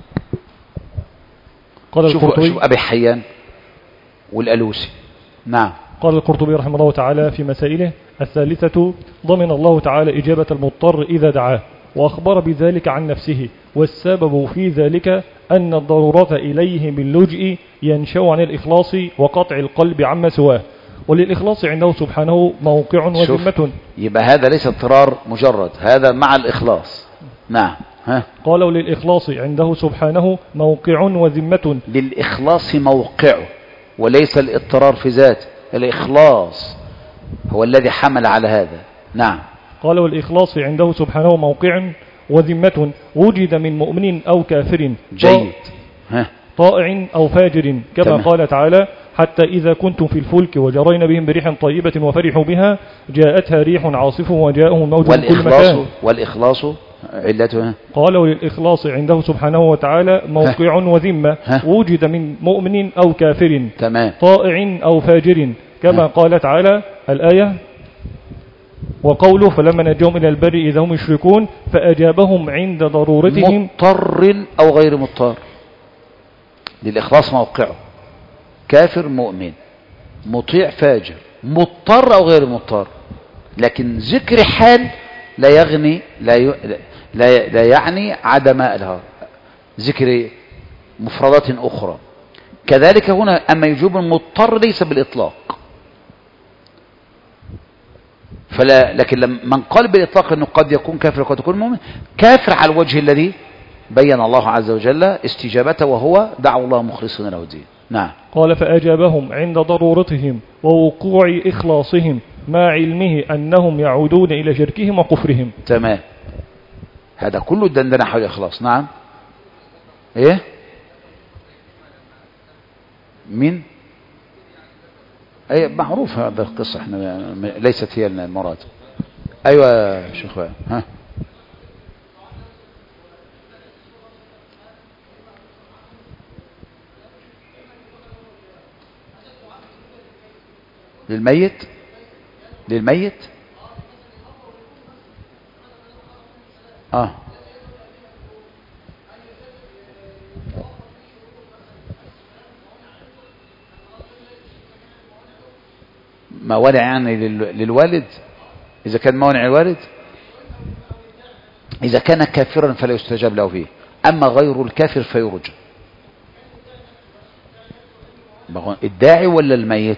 [SPEAKER 3] قال
[SPEAKER 1] شوف
[SPEAKER 3] القرطبي
[SPEAKER 1] شوف أبي حيان والألوسي. نعم.
[SPEAKER 3] قال القرطبي رحمه الله تعالى في مسائله الثالثة: ضمن الله تعالى إجابة المضطر إذا دعاه، وأخبر بذلك عن نفسه، والسبب في ذلك أن الضرورة إليه باللجئ ينشأ عن الإخلاص وقطع القلب عما سواه، وللإخلاص عنده سبحانه موقع وذمة.
[SPEAKER 1] يبقى هذا ليس اضطرار مجرد، هذا مع الإخلاص. نعم. ها
[SPEAKER 3] قال وللإخلاص عنده سبحانه موقع وذمة.
[SPEAKER 1] للإخلاص موقعه وليس الاضطرار في ذاته، الإخلاص هو الذي حمل على هذا. نعم.
[SPEAKER 3] قال والإخلاص عنده سبحانه موقع وذمة وجد من مؤمن أو كافر
[SPEAKER 1] جيد. ها
[SPEAKER 3] طائع أو فاجر، كما
[SPEAKER 1] تمام.
[SPEAKER 3] قال تعالى: حتى إذا كنتم في الفلك وجرين بهم بريح طيبة وفرحوا بها جاءتها ريح عاصف وجاءهم موج من كل مكان.
[SPEAKER 1] والإخلاص علتها.
[SPEAKER 3] قال وللإخلاص عنده سبحانه وتعالى موقع وذمة وجد من مؤمن أو كافر
[SPEAKER 1] تمام.
[SPEAKER 3] طائع أو فاجر، كما
[SPEAKER 1] ها.
[SPEAKER 3] قال تعالى الآية: وقوله فلما نجاهم إلى البر إذا هم يشركون فأجابهم عند ضرورتهم.
[SPEAKER 1] مضطر أو غير مضطر، للإخلاص موقعه كافر مؤمن مطيع فاجر، مضطر أو غير مضطر، لكن ذكر حال لا يغني لا, ي... لا, لا يعني عدم الها ذكر مفردات أخرى. كذلك هنا أما يجوب المضطر ليس بالإطلاق، فلا لكن لما من قال بالإطلاق أنه قد يكون كافر وقد يكون مؤمن، كافر على الوجه الذي بين الله عز وجل استجابته وهو دعوا الله مخلصين له الدين. نعم.
[SPEAKER 3] قال فأجابهم عند ضرورتهم ووقوع إخلاصهم مع علمه أنهم يعودون إلى شركهم وكفرهم.
[SPEAKER 1] تمام. هذا كله الدندنة حول الإخلاص. نعم. إيه مين؟ أي معروف هذا القصة، احنا ليست هي المراد. أيوة شيخ. ها للميت للميت اه موانع يعني للوالد، إذا كان موانع الوالد، إذا كان كافرا فلا يستجاب له فيه، أما غير الكافر فيرجى. الداعي ولا الميت؟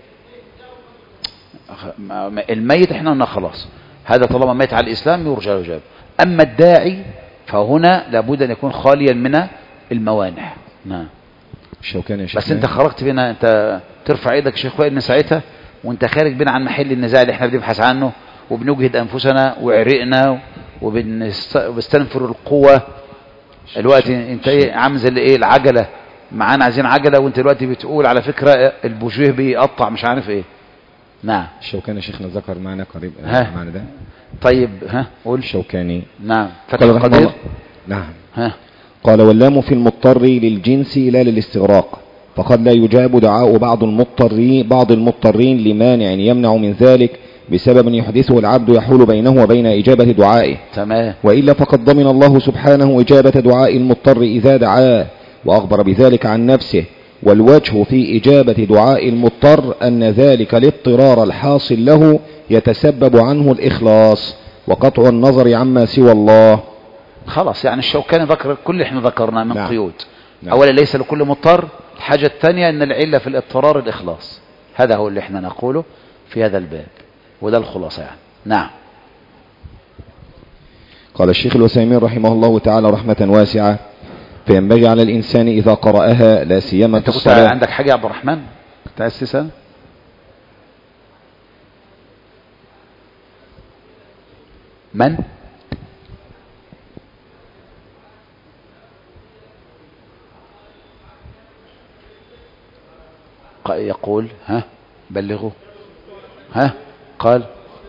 [SPEAKER 1] الميت احنا قلنا خلاص هذا طالما مات على الإسلام يرجى يجاب. أما الداعي فهنا لابد أن يكون خاليا من الموانع. نعم.
[SPEAKER 2] الشوكاني
[SPEAKER 1] بس انت خرجت بنا، انت ترفع ايدك شيخ وائل من ساعتها وانت خارج بنا عن محل النزاع اللي احنا بنبحث عنه، وبنجهد انفسنا وعرقنا وبنستنفر القوة. الوقت انت ايه عامل زي ايه العجلة معانا، عايزين عجلة، وانت دلوقتي بتقول على فكرة البوجيه بيقطع مش عارف ايه. نعم.
[SPEAKER 2] الشوكاني شيخنا ذكر معنا قريب معنا ده.
[SPEAKER 1] طيب ها قول.
[SPEAKER 2] الشوكاني
[SPEAKER 1] نعم. فتح القدير.
[SPEAKER 2] نعم.
[SPEAKER 1] ها
[SPEAKER 2] قال واللام في المضطر للجنس لا للاستغراق، فقد لا يجاب دعاء بعض المضطرين بعض المضطرين لمانع يمنع من ذلك بسبب يحدثه العبد يحول بينه وبين إجابة دعائه.
[SPEAKER 1] تمام.
[SPEAKER 2] وإلا فقد ضمن الله سبحانه إجابة دعاء المضطر إذا دعاه وأخبر بذلك عن نفسه. والوجه في إجابة دعاء المضطر أن ذلك الاضطرار الحاصل له يتسبب عنه الإخلاص وقطع النظر عما سوى الله.
[SPEAKER 1] خلاص، يعني الشوكاني ذكر كل اللي احنا ذكرناه من
[SPEAKER 2] نعم.
[SPEAKER 1] قيود.
[SPEAKER 2] نعم.
[SPEAKER 1] أولا ليس لكل مضطر. الحاجة الثانية أن العلة في الاضطرار الإخلاص. هذا هو اللي احنا نقوله في هذا الباب، وده الخلاصة يعني. نعم.
[SPEAKER 2] قال الشيخ الوسيمين رحمه الله تعالى رحمة واسعة: فينبغي على الإنسان إذا قرأها لا سيما في الصلاة.
[SPEAKER 1] عندك حاجة يا عبد الرحمن كنت عايز تسأل؟ من؟ يقول ها بلغوا ها قال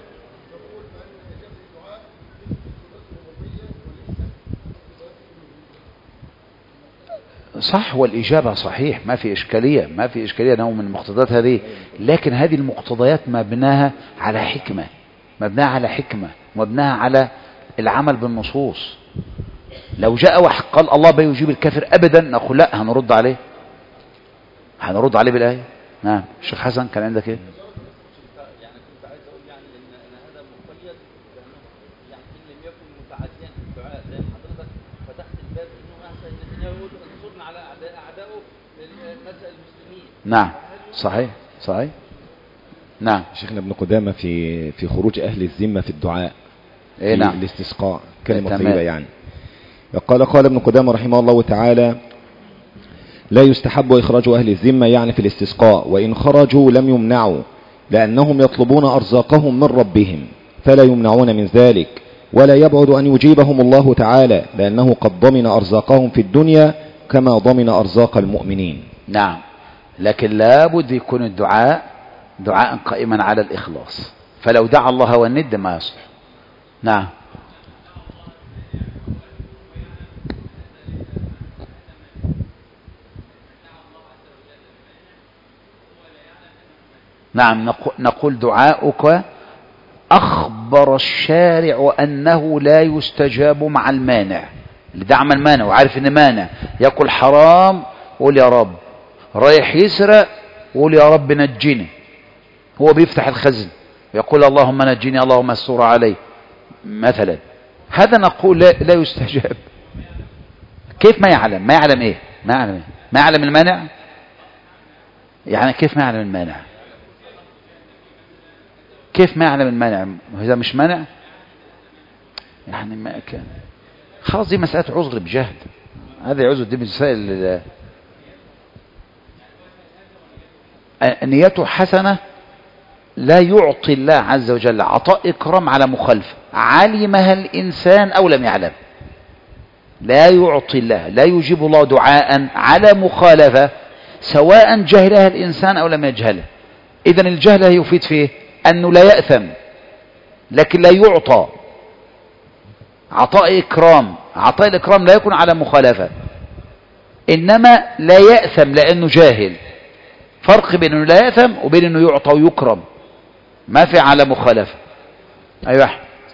[SPEAKER 1] صح، والإجابة صحيح، ما في إشكالية، ما في إشكالية أنه من مقتضيات هذه، لكن هذه المقتضيات مبناها على حكمة، مبناها على حكمة، مبناها على العمل بالنصوص. لو جاء واحد قال الله بيجيب الكافر أبدا، نقول لا، هنرد عليه، هنرد عليه بالآية. نعم. الشيخ حسن كان عندك ايه؟
[SPEAKER 6] يعني كنت عايز اقول يعني ان ان هذا مقيد بانه يعني ان لم يكن متعديا في الدعاء، زي حضرتك فتحت الباب انه احسن الذين يقول انصرنا على اعدائه مثل المسلمين.
[SPEAKER 1] نعم صحيح صحيح. نعم.
[SPEAKER 2] شيخنا ابن قدامة في في خروج اهل الذمة في الدعاء
[SPEAKER 1] ايه نعم
[SPEAKER 2] الاستسقاء كلمة
[SPEAKER 1] تمام.
[SPEAKER 2] طيبة يعني. قال قال ابن قدامة رحمه الله تعالى: لا يستحب إخراج أهل الذمة يعني في الاستسقاء، وإن خرجوا لم يمنعوا لأنهم يطلبون أرزاقهم من ربهم فلا يمنعون من ذلك، ولا يبعد أن يجيبهم الله تعالى لأنه قد ضمن أرزاقهم في الدنيا كما ضمن أرزاق المؤمنين.
[SPEAKER 1] نعم، لكن لابد يكون الدعاء دعاء قائما على الإخلاص، فلو دعا الله والند ما يصلح. نعم. نعم، نقول دعاؤك أخبر الشارع أنه لا يستجاب مع المانع، اللي دعم المانع وعارف إن مانع، يقول حرام قول يا رب، رايح يسرق قول يا رب نجني، هو بيفتح الخزن ويقول اللهم نجني اللهم استر علي مثلا، هذا نقول لا, لا يستجاب. كيف ما يعلم؟ ما يعلم ايه؟ ما يعلم إيه؟ ما يعلم المانع؟ يعني كيف ما يعلم المانع؟ كيف ما يعلم المانع؟ هذا مش مانع يعني، ما كان خلاص، دي مسألة عذر بجهد، هذا عذر، دي مسائل نيته حسنة، لا يعطي الله عز وجل عطاء إكرام على مخالفة علمها الإنسان أو لم يعلم، لا يعطي الله، لا يجيب الله دعاء على مخالفة سواء جهلها الإنسان أو لم يجهلها. إذن الجهل يفيد فيه أنه لا يأثم، لكن لا يعطى عطاء إكرام، عطاء الإكرام لا يكون على مخالفة، إنما لا يأثم لأنه جاهل. فرق بين أنه لا يأثم وبين أنه يعطى ويكرم، ما في على مخالفة. أيوة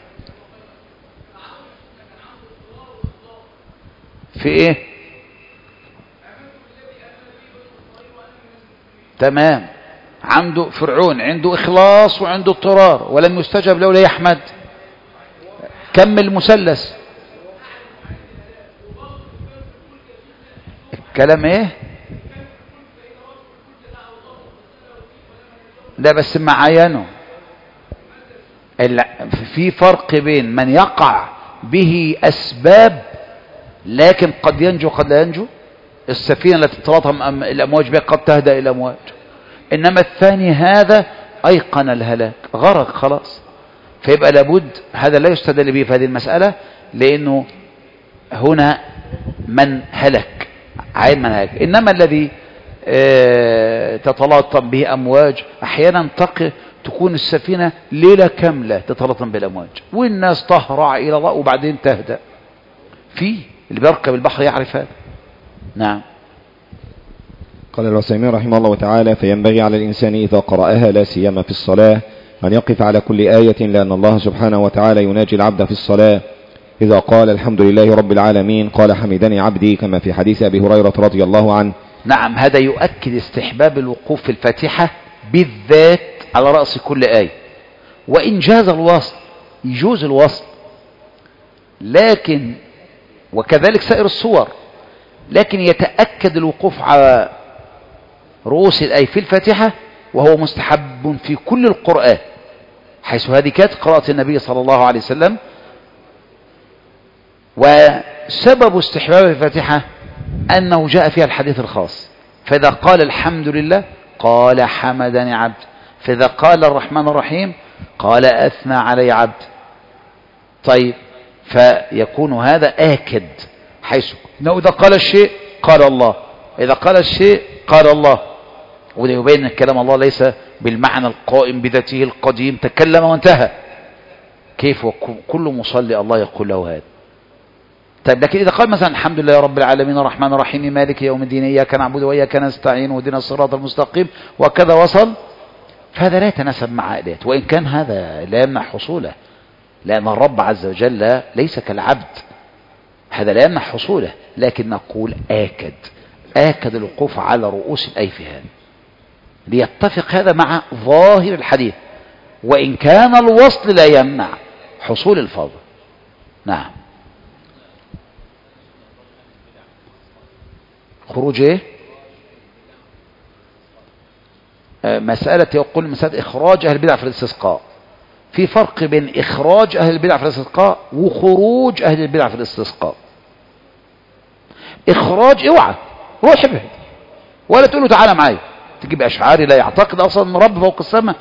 [SPEAKER 1] في إيه؟ تمام، عنده فرعون عنده إخلاص وعنده اضطرار ولم يستجب له لا يحمد. كمل المثلث. الكلام ايه؟ لا بس معاينه، في فرق بين من يقع به أسباب لكن قد ينجو قد لا ينجو، السفينة التي تطلطها الأمواج بها قد تهدأ إلى الأمواج، إنما الثاني هذا أيقن الهلاك غرق خلاص، فيبقى لابد هذا لا يستدل به في هذه المسألة، لأنه هنا من هلك عين من هلك. إنما الذي اه تتلاطم به أمواج أحيانا تق... تكون السفينة ليلة كاملة تتلاطم بالأمواج والناس تهرع إلى الله وبعدين تهدأ، في اللي بيركب البحر يعرف هذا. نعم.
[SPEAKER 2] قال العثيمين رحمه الله تعالى: فينبغي على الإنسان إذا قرأها لا سيما في الصلاة أن يقف على كل آية، لأن الله سبحانه وتعالى يناجي العبد في الصلاة. إذا قال الحمد لله رب العالمين قال حمدني عبدي، كما في حديث أبي هريرة رضي الله عنه.
[SPEAKER 1] نعم، هذا يؤكد استحباب الوقوف في الفاتحة بالذات على رأس كل آية، وإن جاز الوصل يجوز الوصل، لكن وكذلك سائر الصور، لكن يتأكد الوقوف على رؤوس الآية في الفاتحة، وهو مستحب في كل القرآن، حيث هذه كانت قراءة النبي صلى الله عليه وسلم. وسبب استحباب الفاتحة أنه جاء فيها الحديث الخاص، فإذا قال الحمد لله قال حمدني عبد، فإذا قال الرحمن الرحيم قال أثنى علي عبد. طيب، فيكون هذا آكد، حيث إنه إذا قال الشيء قال الله، إذا قال الشيء قال الله، وده يبين أن كلام الله ليس بالمعنى القائم بذاته القديم تكلم وانتهى، كيف وكل مصلي الله يقول له هذا. طيب، لكن إذا قال مثلا الحمد لله رب العالمين الرحمن الرحيم مالك يوم الدين إياك نعبد وإياك نستعين واهدنا الصراط المستقيم وكذا وصل، فهذا لا يتناسب مع آيات، وإن كان هذا لا يمنع حصوله، لأن الرب عز وجل ليس كالعبد، هذا لا يمنع حصوله، لكن نقول آكد آكد الوقوف على رؤوس الآية في هذا ليتفق هذا مع ظاهر الحديث، وإن كان الوصل لا يمنع حصول الفضل. نعم. خروج ايه؟ آه مسألة يقول مسألة إخراج أهل البدع في الاستسقاء. في فرق بين إخراج أهل البدع في الاستسقاء وخروج أهل البدع في الاستسقاء. إخراج اوعى روح ابعد، ولا تقول له تعالى معايا، تجيب أشعاري لا يعتقد أصلا أن رب فوق السماء.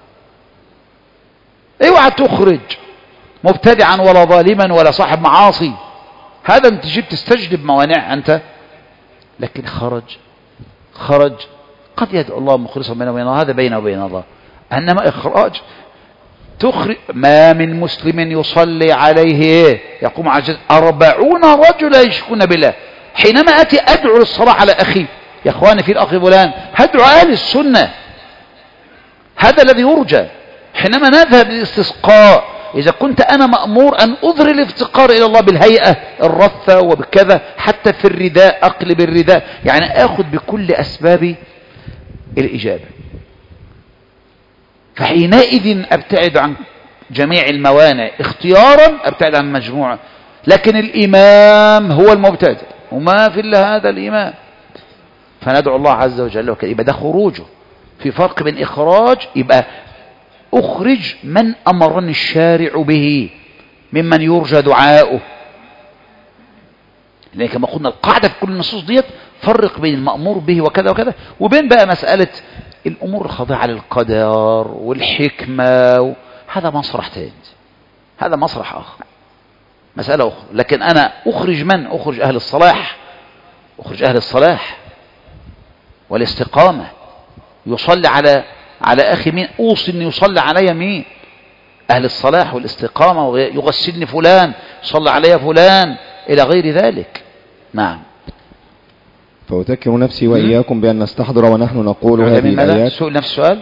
[SPEAKER 1] اوعى تخرج مبتدعا ولا ظالما ولا صاحب معاصي، هذا انت جيب تستجلب موانع أنت. لكن خرج خرج قد يدعو الله مخلصا بينه وبين الله، هذا بينه وبين الله. انما اخراج تخرج، ما من مسلم يصلي عليه يقوم على الجزء أربعون رجلا يشركون بالله. حينما اتي ادعو للصلاة على اخي، يا اخواني في الاخ فلان، هدعو اهل السنة، هذا الذي يرجى. حينما نذهب للاستسقاء، إذا كنت أنا مأمور أن أظهر الافتقار إلى الله بالهيئة الرثة وبكذا، حتى في الرداء أقلب الرداء، يعني أخذ بكل أسباب الإجابة، فحينئذ أبتعد عن جميع الموانع اختيارا، أبتعد عن مجموعة. لكن الإمام هو المبتدئ وما في إلا هذا الإمام، فندعو الله عز وجل وكذا، يبقى ده خروجه. في فرق بين إخراج، يبقى أخرج من أمرني الشارع به ممن يرجى دعاؤه، لأن كما قلنا القاعدة في كل النصوص ديت فرق بين المأمور به وكذا وكذا، وبين بقى مسألة الأمور الخاضعة للقدر والحكمة، هذا مسرح تاني، هذا مسرح آخر، مسألة أخرى. لكن أنا أخرج من؟ أخرج أهل الصلاح، أخرج أهل الصلاح والاستقامة. يصلي على على أخي مين؟ أوصي أن يصلي علي مين؟ أهل الصلاح والاستقامة. يغسلني فلان، صلى علي فلان، إلى غير ذلك. نعم.
[SPEAKER 2] فأذكر نفسي وإياكم بأن نستحضر ونحن نقول هذه الآيات.
[SPEAKER 1] سؤال نفس السؤال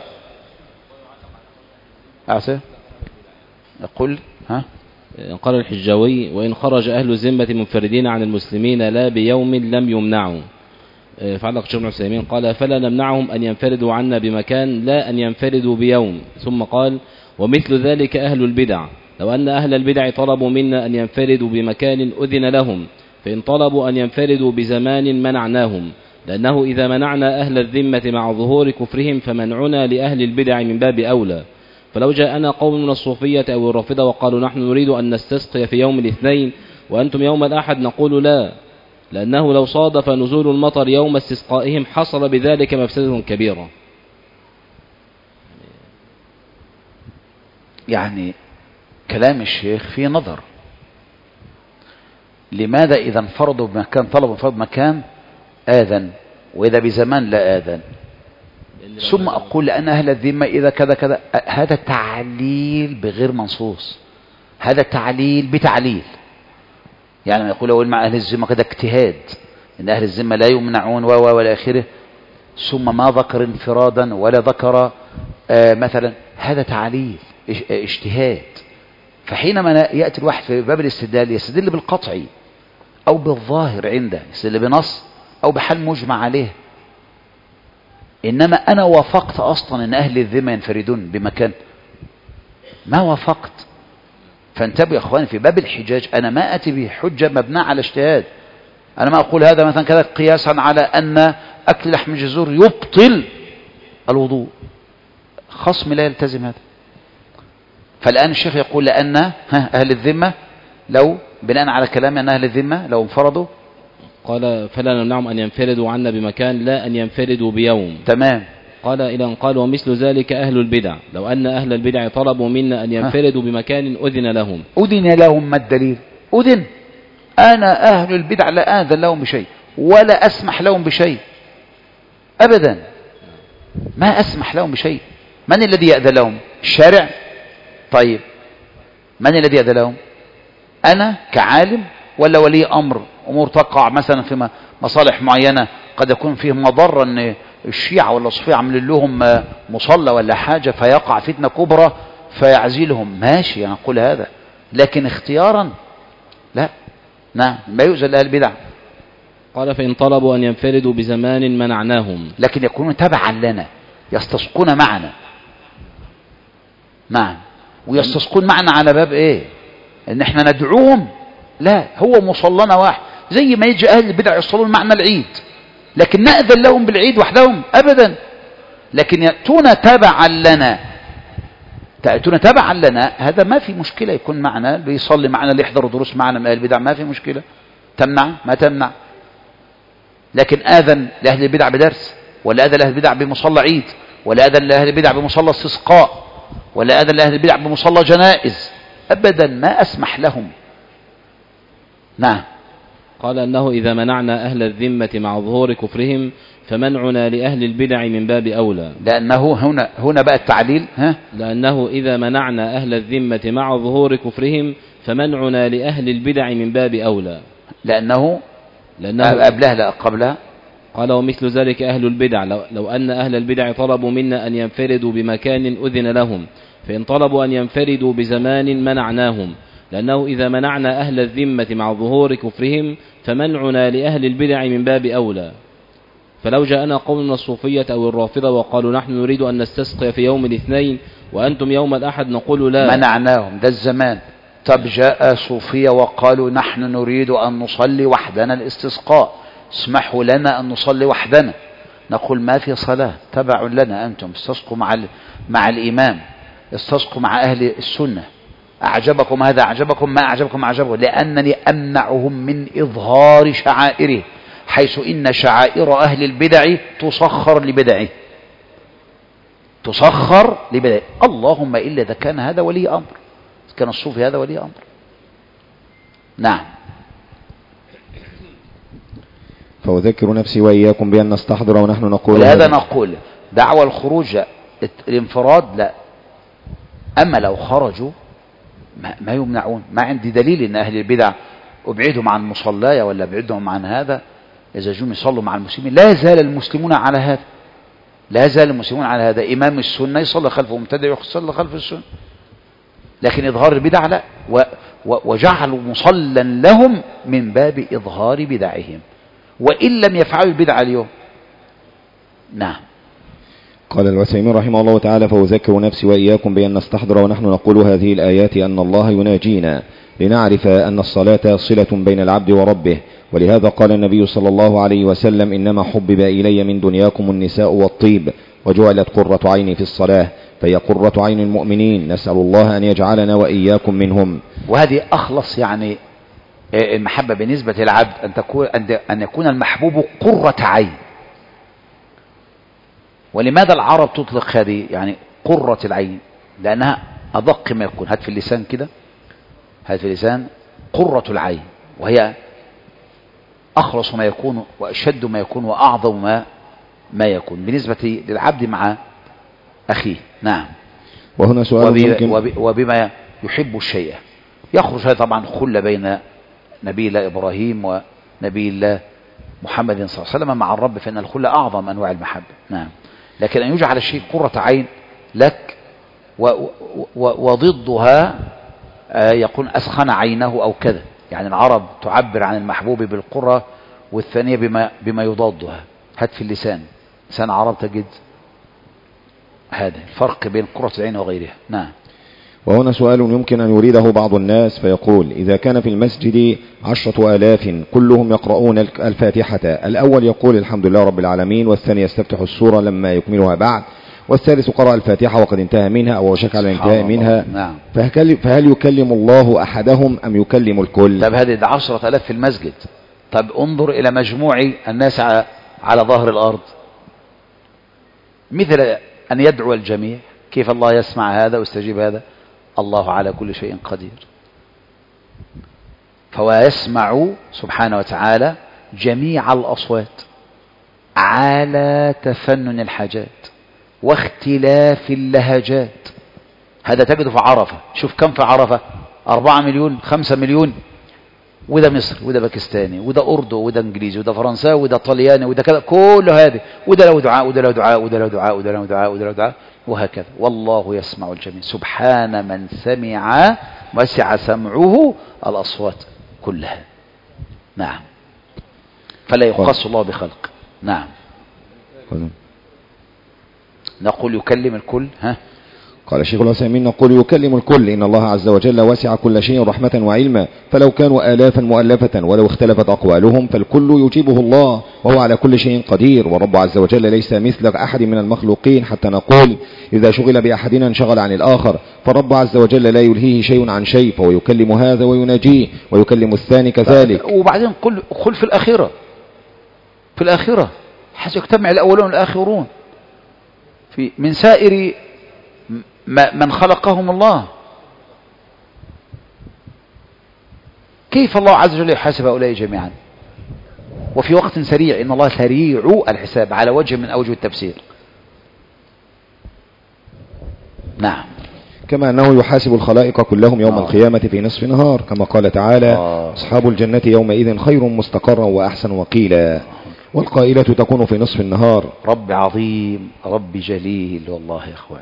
[SPEAKER 1] أعطي يقول ها
[SPEAKER 5] قال الحجاوي: وإن خرج أهل الذمة منفردين عن المسلمين لا بيوم لم يمنعوا. فعلق الشيخ ابن عثيمين قال: فلا نمنعهم أن ينفردوا عنا بمكان، لا أن ينفردوا بيوم. ثم قال: ومثل ذلك أهل البدع، لو أن أهل البدع طلبوا منا أن ينفردوا بمكان أذن لهم، فإن طلبوا أن ينفردوا بزمان منعناهم، لأنه إذا منعنا أهل الذمة مع ظهور كفرهم فمنعنا لأهل البدع من باب أولى. فلو جاءنا قوم من الصوفية أو الرافضة وقالوا نحن نريد أن نستسقي في يوم الاثنين وأنتم يوم الأحد، نقول لا، لأنه لو صادف نزول المطر يوم استسقائهم حصل بذلك مفسدة كبيرة.
[SPEAKER 1] يعني كلام الشيخ في نظر، لماذا إذا انفردوا بمكان طلبوا انفرد مكان آذن، وإذا بزمان لا آذن؟ ثم أقول لأن أهل الذمة إذا كذا كذا، هذا تعليل بغير منصوص، هذا تعليل بتعليل. يعني ما يقول أول مع أهل الذمة كذا اجتهاد، إن أهل الذمة لا يمنعون و و والى آخره، ثم ما ذكر انفرادا ولا ذكر آه مثلا، هذا تعليل اجتهاد. فحينما يأتي الواحد في باب الاستدلال يستدل بالقطعي أو بالظاهر عنده، يستدل بنص أو بحال مجمع عليه. إنما أنا وافقت أصلا أن أهل الذمة ينفردون بمكان، ما وافقت. فانتبهوا يا أخواني، في باب الحجاج أنا ما أتي بحجة مبناء على اجتهاد. أنا ما أقول هذا مثلا كذا قياسا على أن أكل لحم الجزور يبطل الوضوء، خصم لا يلتزم هذا. فالآن الشيخ يقول لأن أهل الذمة لو بناء على كلام أن أهل الذمة لو انفرضوا،
[SPEAKER 5] قال فلا نمنعهم أن ينفردوا عنا بمكان لا أن ينفردوا بيوم.
[SPEAKER 1] تمام.
[SPEAKER 5] قال إلى أن قال ومثل ذلك أهل البدع، لو أن أهل البدع طلبوا منا أن ينفردوا بمكان أذن لهم.
[SPEAKER 1] أذن لهم، ما الدليل؟ أذن. أنا أهل البدع لا آذن لهم بشيء ولا أسمح لهم بشيء أبدا، ما أسمح لهم بشيء. من الذي يأذن لهم؟ الشارع. طيب من الذي يأذن لهم؟ أنا كعالم ولا ولي أمر؟ أمور تقع مثلا في مصالح معينة قد يكون فيه مضرة أن الشيعة ولا الصوفية عملوا لهم مصلى ولا حاجة فيقع فتنة كبرى فيعزلهم، ماشي أنا أقول هذا، لكن اختيارا لا. نعم، ما يؤذن لأهل البدع.
[SPEAKER 5] قال فإن طلبوا أن ينفردوا بزمان منعناهم،
[SPEAKER 1] لكن يكونون تبعا لنا، يستسقون معنا. نعم، ويستسقون معنا على باب ايه؟ ان احنا ندعوهم؟ لا، هو مصلنا واحد، زي ما يجي اهل البدع يصلون معنا العيد، لكن نأذن لهم بالعيد وحدهم ابدا. لكن يأتون تبعا لنا، تأتون تبعا لنا، هذا ما في مشكلة، يكون معنا بيصلي معنا اللي يحضر دروس معنا من اهل البدع، ما في مشكلة. تمنع؟ ما تمنع. لكن آذن لأهل البدع بدرس، ولا آذن لأهل البدع بمصلى عيد، ولا آذن لأهل البدع بمصلى استسقاء، ولا آذن لأهل البدع بمصلى جنائز، أبدا ما أسمح لهم. نعم.
[SPEAKER 5] قال أنه إذا منعنا أهل الذمة مع ظهور كفرهم فمنعنا لأهل البدع من باب أولى.
[SPEAKER 1] لأنه هنا هنا بقى التعليل، ها؟
[SPEAKER 5] لأنه إذا منعنا أهل الذمة مع ظهور كفرهم فمنعنا لأهل البدع من باب أولى.
[SPEAKER 1] لأنه
[SPEAKER 5] لأنه
[SPEAKER 1] قبلها لا قبلها.
[SPEAKER 5] قال ومثل ذلك أهل البدع، لو, لو أن أهل البدع طلبوا منا أن ينفردوا بمكان أذن لهم، فإن طلبوا أن ينفردوا بزمان منعناهم، لأنه إذا منعنا أهل الذمة مع ظهور كفرهم فمنعنا لأهل البدع من باب أولى. فلو جاءنا قوم من الصوفية أو الرافضة وقالوا نحن نريد أن نستسقي في يوم الاثنين وأنتم يوم الأحد، نقول لا.
[SPEAKER 1] منعناهم، ده الزمان. طب جاء صوفية وقالوا نحن نريد أن نصلي وحدنا الاستسقاء، اسمحوا لنا أن نصلي وحدنا، نقول ما في صلاة، تبع لنا أنتم، استسقوا مع مع الإمام، استسقوا مع أهل السنة، أعجبكم هذا أعجبكم، ما أعجبكم أعجبكم، لأنني أمنعهم من إظهار شعائره، حيث إن شعائر أهل البدع تسخر لبدعه، تسخر لبدعه. اللهم إلا إذا كان هذا ولي أمر، كان الصوفي هذا ولي أمر. نعم.
[SPEAKER 2] فأذكر نفسي وإياكم بأن نستحضر ونحن نقول
[SPEAKER 1] ولهذا نقول دعوى الخروج الانفراد لا، أما لو خرجوا ما, ما يمنعون. ما عندي دليل أن أهل البدع أبعدهم عن مصلايا ولا أبعدهم عن هذا، إذا جم يصلوا مع المسلمين لا زال المسلمون على هذا، لا زال المسلمون على هذا. إمام السنة يصلي خلفه مبتدع يصلي خلف السنة، لكن إظهار البدع لا، وجعلوا مصلا لهم من باب إظهار بدعهم، وإن لم يفعلوا البدع اليوم. نعم.
[SPEAKER 2] قال العثيمين رحمه الله تعالى فأذكر نفسي وإياكم بأن نستحضر ونحن نقول هذه الآيات أن الله يناجينا لنعرف أن الصلاة صلة بين العبد وربه، ولهذا قال النبي صلى الله عليه وسلم إنما حبب إلي من دنياكم النساء والطيب وجعلت قرة عيني في الصلاة، فهي قرة عين المؤمنين، نسأل الله أن يجعلنا وإياكم منهم.
[SPEAKER 1] وهذه أخلص يعني المحبة بالنسبة للعبد، أن تكون أن يكون المحبوب قرة عين. ولماذا العرب تطلق هذه يعني قرة العين؟ لأنها أدق ما يكون، هات في اللسان كده، هات في اللسان قرة العين، وهي أخلص ما يكون وأشد ما يكون وأعظم ما ما يكون بالنسبة للعبد مع أخيه. نعم.
[SPEAKER 2] وهنا سؤال
[SPEAKER 1] وبي
[SPEAKER 2] ممكن
[SPEAKER 1] وبي وبما يحب الشيء يخرج هذا طبعا خلة بين نبي الله إبراهيم ونبي الله محمد صلى الله عليه وسلم مع الرب، فإن الخلة أعظم أنواع المحبة. نعم. لكن أن يجعل الشيء قرة عين لك و و وضدها يقول أسخن عينه أو كذا، يعني العرب تعبر عن المحبوب بالقرة والثانية بما, بما يضادها. هات في اللسان، لسان عرب تجد هذا الفرق بين قرة العين وغيرها. نعم.
[SPEAKER 2] وهنا سؤال يمكن أن يريده بعض الناس فيقول: إذا كان في المسجد عشرة آلاف كلهم يقرؤون الفاتحة، الأول يقول الحمد لله رب العالمين، والثاني يستفتح السورة لما يكملها بعد، والثالث قرأ الفاتحة وقد انتهى منها أو وشك على الانتهاء منها.
[SPEAKER 1] نعم.
[SPEAKER 2] فهل, فهل يكلم الله أحدهم أم يكلم الكل؟
[SPEAKER 1] طب هذه عشرة آلاف في المسجد، طب انظر إلى مجموع الناس على ظهر الأرض، مثل أن يدعو الجميع. كيف الله يسمع هذا ويستجيب هذا؟ الله على كل شيء قدير، فهو يسمع سبحانه وتعالى جميع الأصوات على تفنن الحاجات واختلاف اللهجات. هذا تجده في عرفة. شوف كم في عرفة، أربعة مليون، خمسة مليون، وده مصر وده باكستاني وده أردو وده إنجليزي وده فرنساوي وده طلياني وده كذا، كل هذه، وده له دعاء وده له دعاء وده له دعاء وده له دعاء وده له دعاء، وهكذا. والله يسمع الجميع، سبحان من سمع وسع سمعه الأصوات كلها. نعم. فلا يقص الله بخلق. نعم. نقول يكلم الكل. ها
[SPEAKER 2] قال الشيخ العثيمين: نقول يكلم الكل، إن الله عز وجل وسع كل شيء رحمة وعلما، فلو كانوا آلافا مؤلفة ولو اختلفت أقوالهم فالكل يجيبه الله وهو على كل شيء قدير، والرب عز وجل ليس مثل أحد من المخلوقين حتى نقول إذا شغل بأحدنا انشغل عن الآخر، فالرب عز وجل لا يلهيه شيء عن شيء، فهو يكلم هذا ويناجيه ويكلم الثاني كذلك.
[SPEAKER 1] وبعدين قل, قل في الآخرة، في الآخرة حيث يجتمع الأولون والآخرون في من سائر من خلقهم الله. كيف الله عز وجل يحاسب هؤلاء جميعا وفي وقت سريع؟ إن الله سريع الحساب على وجه من أوجه التفسير. نعم.
[SPEAKER 2] كما أنه يحاسب الخلائق كلهم يوم آه. القيامة في نصف نهار، كما قال تعالى: آه. أصحاب الجنة يومئذ خير مستقرا وأحسن وقيلا، والقائلة تكون في نصف النهار.
[SPEAKER 1] رب عظيم، رب جليل، والله يا إخواني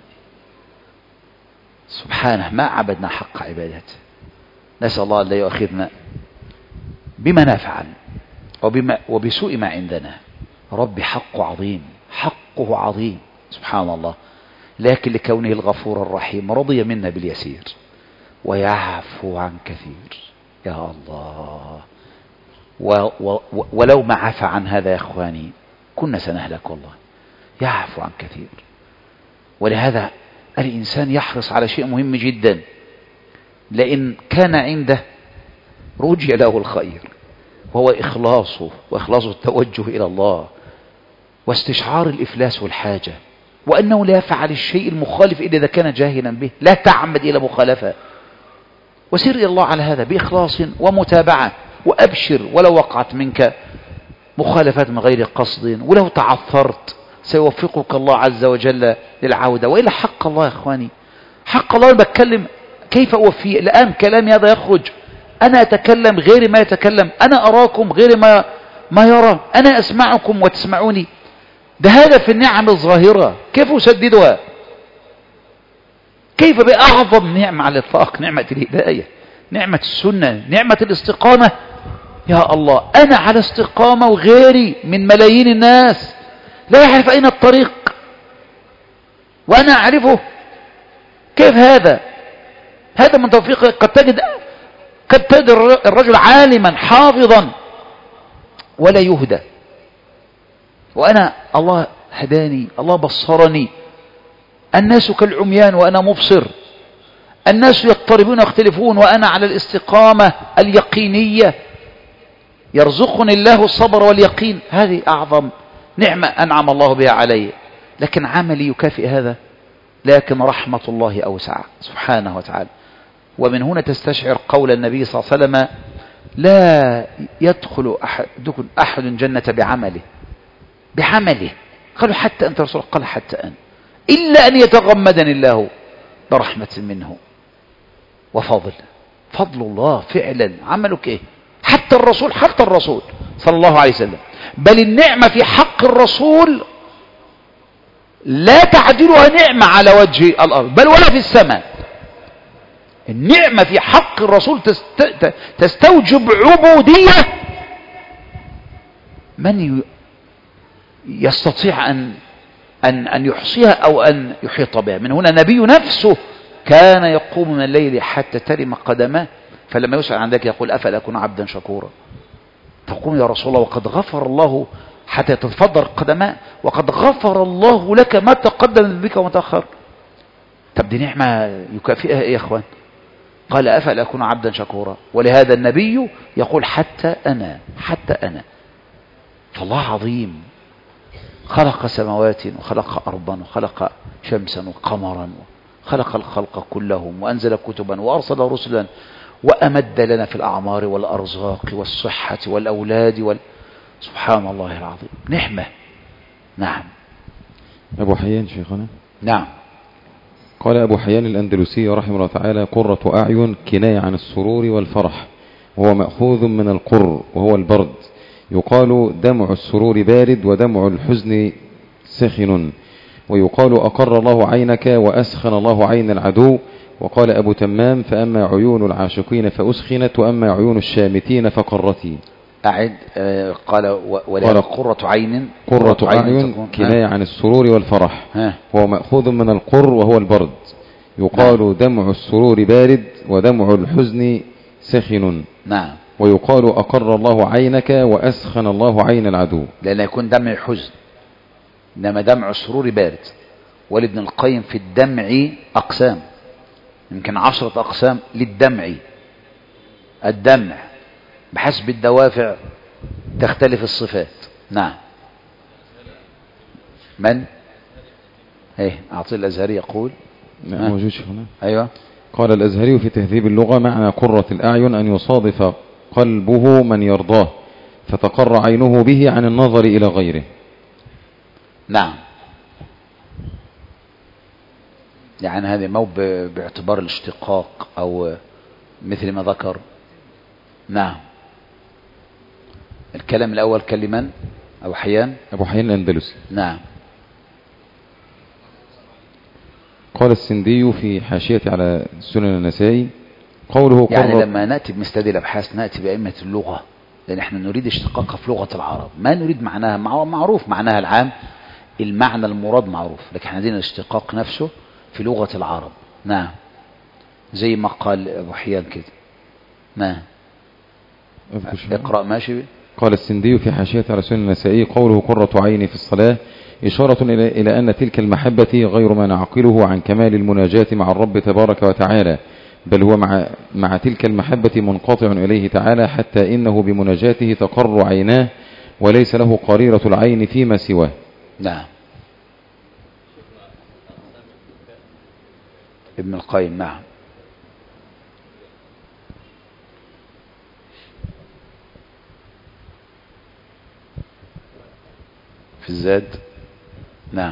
[SPEAKER 1] سبحانه ما عبدنا حق عبادته. نسأل الله أن لا يؤاخذنا بما نفعل وبما وبسوء ما عندنا. ربي حقه عظيم، حقه عظيم سبحان الله، لكن لكونه الغفور الرحيم رضي منا باليسير ويعفو عن كثير. يا الله، و و ولو ما عفى عن هذا يا إخواني كنا سنهلك والله. يعفو عن كثير. ولهذا الإنسان يحرص على شيء مهم جدا، لأن كان عنده رجي له الخير، وهو إخلاصه وإخلاصه التوجه إلى الله واستشعار الإفلاس والحاجة، وأنه لا يفعل الشيء المخالف إلا إذا كان جاهلا به، لا تعمد إلى مخالفة، وسير إلى الله على هذا بإخلاص ومتابعة، وأبشر ولو وقعت منك مخالفات من غير قصد، ولو تعثرت سيوفقك الله عز وجل للعودة. وإلا حق الله يا إخواني، حق الله بتكلم كيف أوفيه؟ الآن كلامي هذا يخرج، أنا أتكلم غير ما يتكلم، أنا أراكم غير ما ما يرى، أنا أسمعكم وتسمعوني. ده هذا في النعم الظاهرة، كيف أسددها؟ كيف بأعظم نعمة على الإطلاق، نعمة الهداية، نعمة السنة، نعمة الاستقامة. يا الله، أنا على استقامة وغيري من ملايين الناس لا يعرف أين الطريق وأنا أعرفه. كيف هذا؟ هذا من توفيق. قد تجد قد تجد الرجل عالما حافظا ولا يهدى، وأنا الله هداني، الله بصرني. الناس كالعميان وأنا مبصر، الناس يضطربون ويختلفون وأنا على الاستقامة اليقينية. يرزقني الله الصبر واليقين، هذه أعظم نعمة أنعم الله بها علي. لكن عملي يكافئ هذا؟ لكن رحمة الله أوسع سبحانه وتعالى. ومن هنا تستشعر قول النبي صلى الله عليه وسلم: لا يدخل أحدكم أحد جنة بعمله بعمله قالوا حتى أنت رسول الله؟ قال حتى أن، إلا أن يتغمدني الله برحمة منه وفضل. فضل الله فعلا. عملك إيه؟ حتى الرسول حتى الرسول صلى الله عليه وسلم. بل النعمة في حق الرسول لا تعدلها نعمة على وجه الأرض بل ولا في السماء. النعمة في حق الرسول تستوجب عبودية من يستطيع أن أن أن يحصيها أو أن يحيط بها. من هنا النبي نفسه كان يقوم من الليل حتى ترم قدماه، فلما يسأل عن ذلك يقول أفلا أكون عبدا شكورا. تقوم يا رسول الله وقد غفر الله حتى تتفضل قدماه، وقد غفر الله لك ما تقدم بك وما تأخر. طب دي نعمة يكافئها إيه يا أخوان؟ قال أفلا أكون عبدا شكورا. ولهذا النبي يقول حتى أنا حتى أنا. فالله عظيم، خلق سماوات وخلق أرضا وخلق شمسا وقمرا، خلق الخلق كلهم وأنزل كتبا وأرسل رسلا وأمد لنا في الأعمار والأرزاق والصحة والأولاد وال... سبحان الله العظيم، نعمة. نعم.
[SPEAKER 2] أبو حيان شيخنا.
[SPEAKER 1] نعم.
[SPEAKER 2] قال أبو حيان الأندلسي رحمه الله تعالى: قرة أعين كناية عن السرور والفرح، وهو مأخوذ من القر وهو البرد. يقال دمع السرور بارد ودمع الحزن سخن. ويقال أقر الله عينك وأسخن الله عين العدو. وقال أبو تمام: فأما عيون العاشقين فأسخنت وأما عيون الشامتين فقرتي.
[SPEAKER 1] أعد. آه قال ولا قرة عين
[SPEAKER 2] قرة أعين كناية عن السرور والفرح، وهو مأخوذ من القر وهو البرد. يقال نعم. دمع السرور بارد ودمع الحزن سخن.
[SPEAKER 1] نعم.
[SPEAKER 2] ويقال أقر الله عينك وأسخن الله عين العدو،
[SPEAKER 1] لأن يكون دمع حزن، إنما دمع السرور بارد. ولابن القيم في الدمع أقسام، يمكن عشرة أقسام للدمع. الدمع بحسب الدوافع تختلف الصفات. نعم. من ايه أعطي الأزهري يقول
[SPEAKER 2] لا موجود هنا.
[SPEAKER 1] أيوة.
[SPEAKER 2] قال الأزهري في تهذيب اللغة: معنى قرة الأعين أن يصادف قلبه من يرضاه فتقر عينه به عن النظر إلى غيره.
[SPEAKER 1] نعم. يعني هذا مو باعتبار الاشتقاق أو مثل ما ذكر. نعم. الكلام الأول كلمن أبو حيان
[SPEAKER 2] أبو حيان الأندلسي.
[SPEAKER 1] نعم.
[SPEAKER 2] قال السندي في حاشية على سنن النسائي قوله
[SPEAKER 1] يعني لما نأتي بمستدل الأبحاث نأتي بأئمة اللغة، لأن احنا نريد اشتقاقها في لغة العرب، ما نريد معناها معروف، معناها العام المعنى المراد معروف، لكن احنا عندنا الاشتقاق نفسه في لغة العرب. نعم. زي ما قال أبو حيان كده. نعم. اقرأ ماشي.
[SPEAKER 2] قال السندي في حاشية على سنن النسائي قوله قرة عيني في الصلاة إشارة إلى أن تلك المحبة غير ما نعقله عن كمال المناجاة مع الرب تبارك وتعالى، بل هو مع, مع تلك المحبة منقطع إليه تعالى، حتى إنه بمناجاته تقر عيناه وليس له قريرة العين فيما سواه.
[SPEAKER 1] نعم. ابن القيم. نعم. في الزاد. نعم.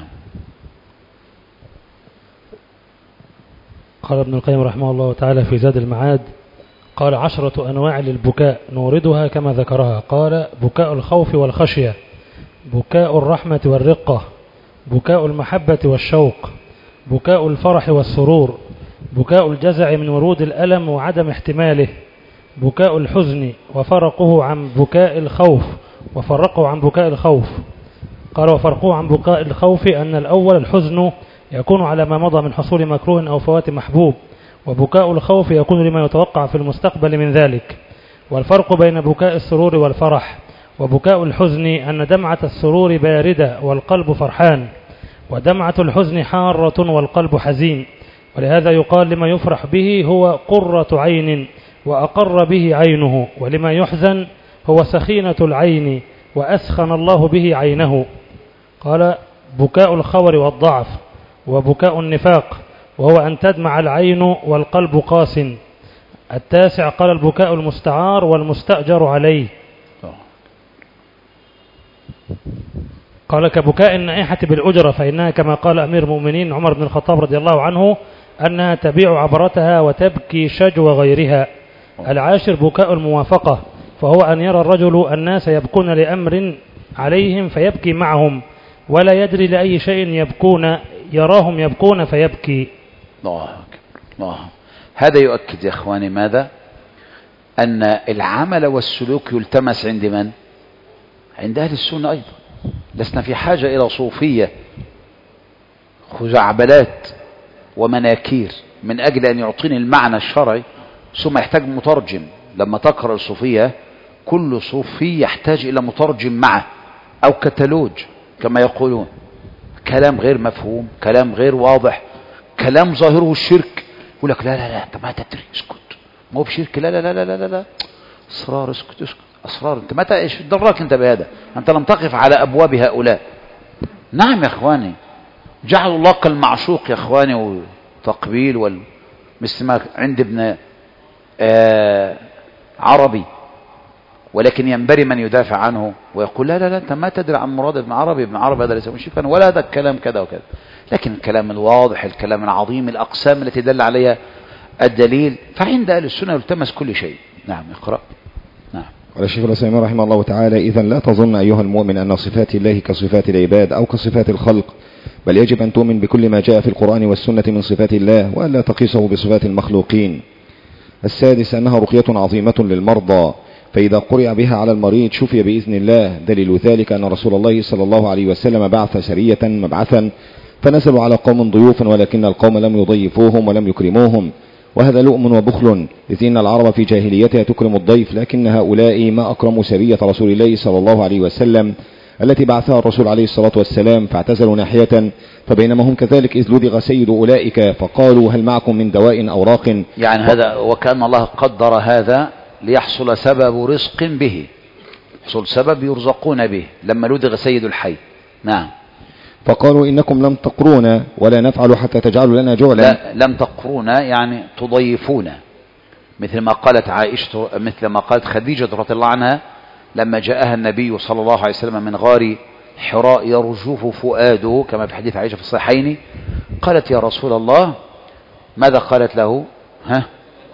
[SPEAKER 7] قال ابن القيم رحمه الله تعالى في زاد المعاد: قال عشرة أنواع للبكاء نوردها كما ذكرها. قال: بكاء الخوف والخشية، بكاء الرحمة والرقة، بكاء المحبة والشوق، بكاء الفرح والسرور، بكاء الجزع من ورود الألم وعدم احتماله، بكاء الحزن وفرقه عن بكاء الخوف وفرقه عن بكاء الخوف. قال: وفرقه عن بكاء الخوف أن الأول الحزن يكون على ما مضى من حصول مكروه أو فوات محبوب، وبكاء الخوف يكون لما يتوقع في المستقبل من ذلك. والفرق بين بكاء السرور والفرح وبكاء الحزن أن دمعة السرور باردة والقلب فرحان، ودمعة الحزن حارة والقلب حزين. ولهذا يقال لما يفرح به هو قرة عين وأقر به عينه، ولما يحزن هو سخينة العين وأسخن الله به عينه. قال: بكاء الخور والضعف، وبكاء النفاق وهو أن تدمع العين والقلب قاس. التاسع قال: البكاء المستعار والمستأجر عليه. قال: كبكاء النائحة بالأجرة، فإنها كما قال أمير المؤمنين عمر بن الخطاب رضي الله عنه أنها تبيع عبرتها وتبكي شجو غيرها. العاشر بكاء الموافقة، فهو أن يرى الرجل الناس يبكون لأمر عليهم فيبكي معهم ولا يدري لأي شيء يبكون، يراهم يبكون فيبكي.
[SPEAKER 1] الله أكبر الله. هذا يؤكد يا إخواني ماذا؟ أن العمل والسلوك يلتمس عند من؟ عند أهل السنة أيضا. لسنا في حاجة إلى صوفية خزعبلات ومناكير من أجل أن يعطيني المعنى الشرعي ثم يحتاج مترجم. لما تقرأ الصوفية كل صوفي يحتاج إلى مترجم معه أو كتالوج كما يقولون. كلام غير مفهوم، كلام غير واضح، كلام ظاهره الشرك. يقول لك لا لا لا انت ما تدري، اسكت، ما هو بشرك، لا لا لا لا لا لا اصرار، اسكت اسكت اسرار، انت متى ايش دراك انت بهذا؟ انت لم تقف على ابواب هؤلاء. نعم يا اخواني، جعل الله كالمعشوق يا اخواني، وتقبيل وال مثل ما عند ابن آه عربي، ولكن ينبري من يدافع عنه ويقول لا لا لا انت ما تدري عن مراد ابن عربي، ابن عربي هذا ليس مشركا ولا هذا الكلام كذا وكذا. لكن الكلام الواضح، الكلام العظيم، الأقسام التي دل عليها الدليل، فعند أهل السنة يلتمس كل شيء. نعم اقرأ. نعم.
[SPEAKER 2] قال الشيخ العثيمين رحمه الله تعالى: إذا لا تظن أيها المؤمن أن صفات الله كصفات العباد أو كصفات الخلق، بل يجب أن تؤمن بكل ما جاء في القرآن والسنة من صفات الله وألا تقيسه بصفات المخلوقين. السادس أنها رقية عظيمة للمرضى، فإذا قرئ بها على المريض شفي بإذن الله. دليل ذلك أن رسول الله صلى الله عليه وسلم بعث سرية مبعثا فنزلوا على قوم ضيوفا ولكن القوم لم يضيفوهم ولم يكرموهم، وهذا لؤم وبخل، إذ إن العرب في جاهليتها تكرم الضيف، لكن هؤلاء ما أكرموا سرية رسول الله صلى الله عليه وسلم التي بعثها الرسول عليه الصلاة والسلام، فاعتزلوا ناحية، فبينما هم كذلك إذ لدغ سيد أولئك فقالوا هل معكم من دواء أو راق.
[SPEAKER 1] يعني هذا وكأن الله قدر هذا ليحصل سبب رزق به، يحصل سبب يرزقون به لما لدغ سيد الحي. نعم.
[SPEAKER 2] فقالوا إنكم لم تقرونا ولا نفعل حتى تجعلوا لنا جعلا.
[SPEAKER 1] لا لم تقرونا يعني تضيفونا، مثل ما قالت عائشة، مثل ما قالت خديجة رضي الله عنها لما جاءها النبي صلى الله عليه وسلم من غار حراء يرجف فؤاده كما في حديث عائشة في الصحيحين، قالت يا رسول الله، ماذا قالت له؟ ها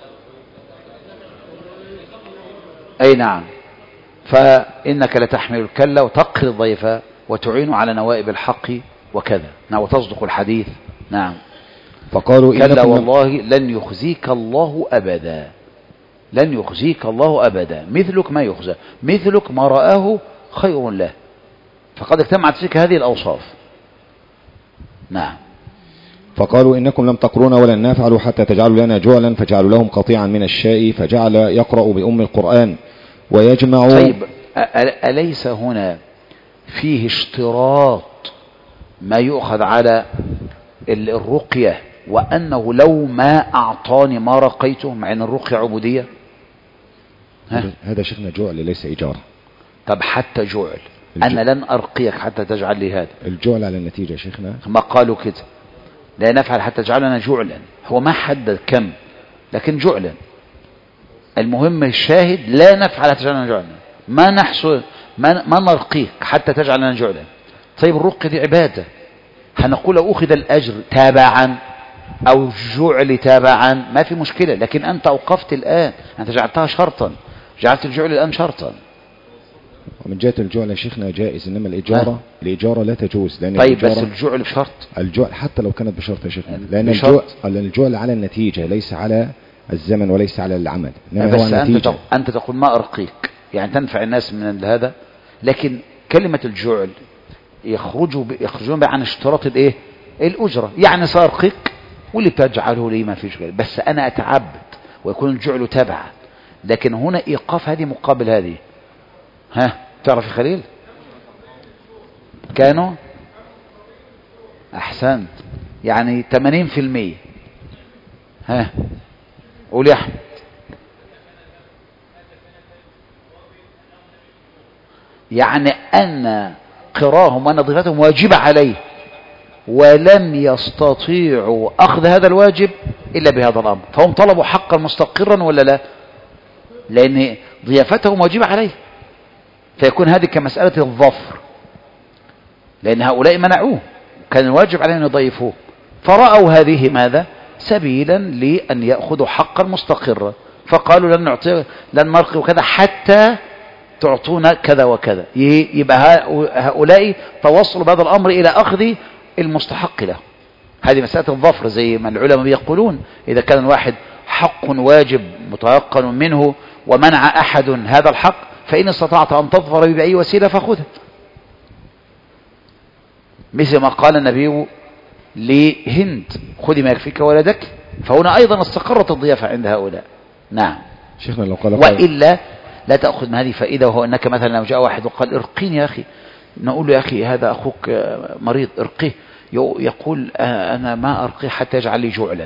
[SPEAKER 1] أي نعم، فإنك لتحمل الكلة وتقري الضيف وتعين على نوائب الحق وكذا، نعم، وتصدق الحديث. نعم.
[SPEAKER 2] فقالوا
[SPEAKER 1] كلا والله لن يخزيك الله أبدا، لن يخزيك الله أبدا، مثلك ما يخزى، مثلك ما رآه خير له، فقد اجتمعت فيك هذه الأوصاف. نعم.
[SPEAKER 2] فقالوا إنكم لم تقرونا ولن نفعل حتى تجعلوا لنا جعلا، فجعلوا لهم قطيعا من الشاء، فجعل يقرأ بأم القرآن ويجمع.
[SPEAKER 1] طيب أليس هنا فيه اشتراط ما يؤخذ على الرقية، وأنه لو ما أعطاني ما رقيته، مع أن الرقية عبودية؟
[SPEAKER 2] ها؟ هذا شيخنا جعل ليس إجارة.
[SPEAKER 1] طب حتى جعل، أنا لن أرقيك حتى تجعل لي هذا.
[SPEAKER 2] الجعل على النتيجة شيخنا،
[SPEAKER 1] ما قالوا كده، لا نفعل حتى تجعلنا جعلا، هو ما حدد كم لكن جعلا. المهم الشاهد لا نفعل حتى تجعلنا جعلا، ما نحصل ما, ما نرقيك حتى تجعلنا جعلا. طيب الرقية دي عبادة، هنقول لو أخذ الأجر تابعا أو جعل تابعا ما في مشكلة، لكن أنت أوقفت الآن، أنت جعلتها شرطا، جعلت الجعل الآن شرطا.
[SPEAKER 2] ومن جهة الجعل يا شيخنا جائز، إنما الإجارة ها؟ الإجارة لا تجوز، لأن
[SPEAKER 1] طيب بس الجعل بشرط،
[SPEAKER 2] الجعل حتى لو كانت بشرط يا شيخنا، لأن الجعل, الجعل على النتيجة ليس على الزمن وليس على العمل.
[SPEAKER 1] بس هو أنت, تق... أنت تقول ما أرقيك، يعني تنفع الناس من هذا، لكن كلمة الجعل يخرجوا ب... يخرجون عن اشتراط الايه الأجرة، يعني سأرقيك واللي تجعله لي ما فيش غير، بس أنا أتعبد ويكون الجعل تبعا، لكن هنا إيقاف هذه مقابل هذه. ها تعرف يا خليل؟ كانوا أحسنت، يعني ثمانين في المية. ها قول يا أحمد. يعني أن قراهم ونظيفتهم واجب عليه، ولم يستطيعوا أخذ هذا الواجب إلا بهذا الأمر، فهم طلبوا حقا مستقرا ولا لا؟ لأن ضيافتهم واجب عليه، فيكون هذه كمسألة الظفر، لأن هؤلاء منعوه، كان الواجب عليهم أن يضيفوه، فرأوا هذه ماذا؟ سبيلا لأن يأخذوا حقا مستقرا، فقالوا لن نعطي لن نرقي وكذا حتى تعطونا كذا وكذا. يبقى هؤلاء توصلوا بهذا الأمر إلى أخذ المستحق له. هذه مسألة الظفر زي ما العلماء يقولون، إذا كان الواحد حق واجب متيقن منه ومنع أحد هذا الحق فإن استطعت أن تظفر بأي وسيلة فخذها، مثل ما قال النبي لهند خذي ما يكفيك ولدك، فهنا أيضا استقرت الضيافة عند هؤلاء. نعم
[SPEAKER 2] شيخنا لو قال
[SPEAKER 1] وإلا لا تأخذ من هذه فائدة، وهو أنك مثلا لو جاء واحد وقال ارقيني يا أخي، نقول له يا أخي هذا أخوك مريض ارقيه، يقول أنا ما أرقيه حتى يجعل لي جعلا.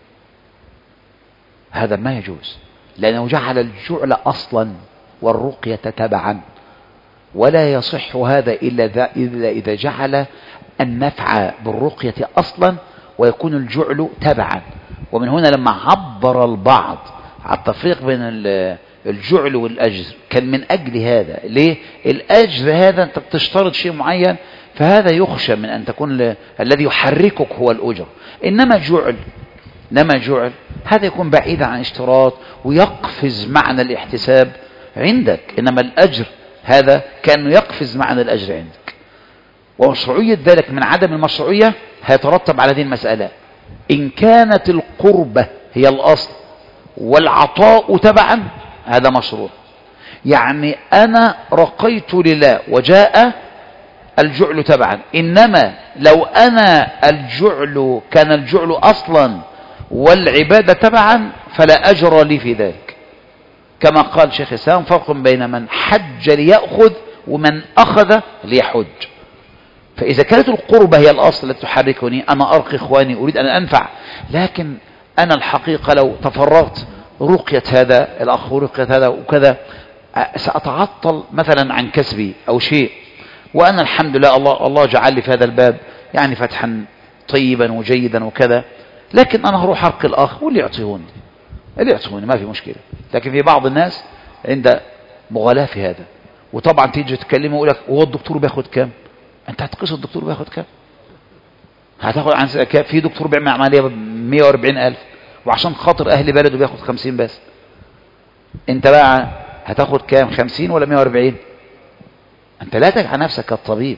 [SPEAKER 1] هذا ما يجوز، لأنه جعل الجعل أصلا والرقية تبعا، ولا يصح هذا إلا إذا جعل النفع بالرقية أصلا ويكون الجعل تبعا. ومن هنا لما عبر البعض على التفريق بين الجعل والأجر كان من أجل هذا. ليه؟ الأجر هذا أنت بتشترط شيء معين، فهذا يخشى من أن تكون الذي يحركك هو الأجر. إنما جعل إنما جعل هذا يكون بعيدا عن اشتراط ويقفز معنى الاحتساب عندك، إنما الأجر هذا كأنه يقفز معنى الأجر عندك. ومشروعية ذلك من عدم المشروعية هيترتب على هذه المسألة. إن كانت القربة هي الأصل والعطاء تبعا هذا مشروع، يعني أنا رقيت لله وجاء الجعل تبعا. إنما لو أنا الجعل كان الجعل أصلا والعبادة تبعا فلا أجر لي في ذلك، كما قال شيخ الإسلام فرق بين من حج ليأخذ ومن أخذ ليحج. فإذا كانت القربة هي الأصل التي تحركني، أنا أرقي إخواني أريد أن أنفع، لكن أنا الحقيقة لو تفرغت رقية هذا الأخ ورقية هذا وكذا سأتعطل مثلا عن كسبي أو شيء، وأنا الحمد لله الله, الله جعل لي في هذا الباب يعني فتحا طيبا وجيدا وكذا، لكن أنا هروح أرقي الآخر واللي يعطيهوني اللي يعطيهوني ما في مشكلة. لكن في بعض الناس عند مغالاة في هذا، وطبعا تيجي تتكلمه ويقول لك هو الدكتور بياخد كام؟ أنت هتقيس الدكتور بياخد كام؟ هتاخد عن في دكتور بيعمل عملية ب مئة وأربعين ألف وعشان خاطر أهل بلده بياخد خمسين بس، أنت بقى هتاخد كام؟ خمسين ولا مئة وأربعين؟ أنت لا تجعل نفسك كالطبيب.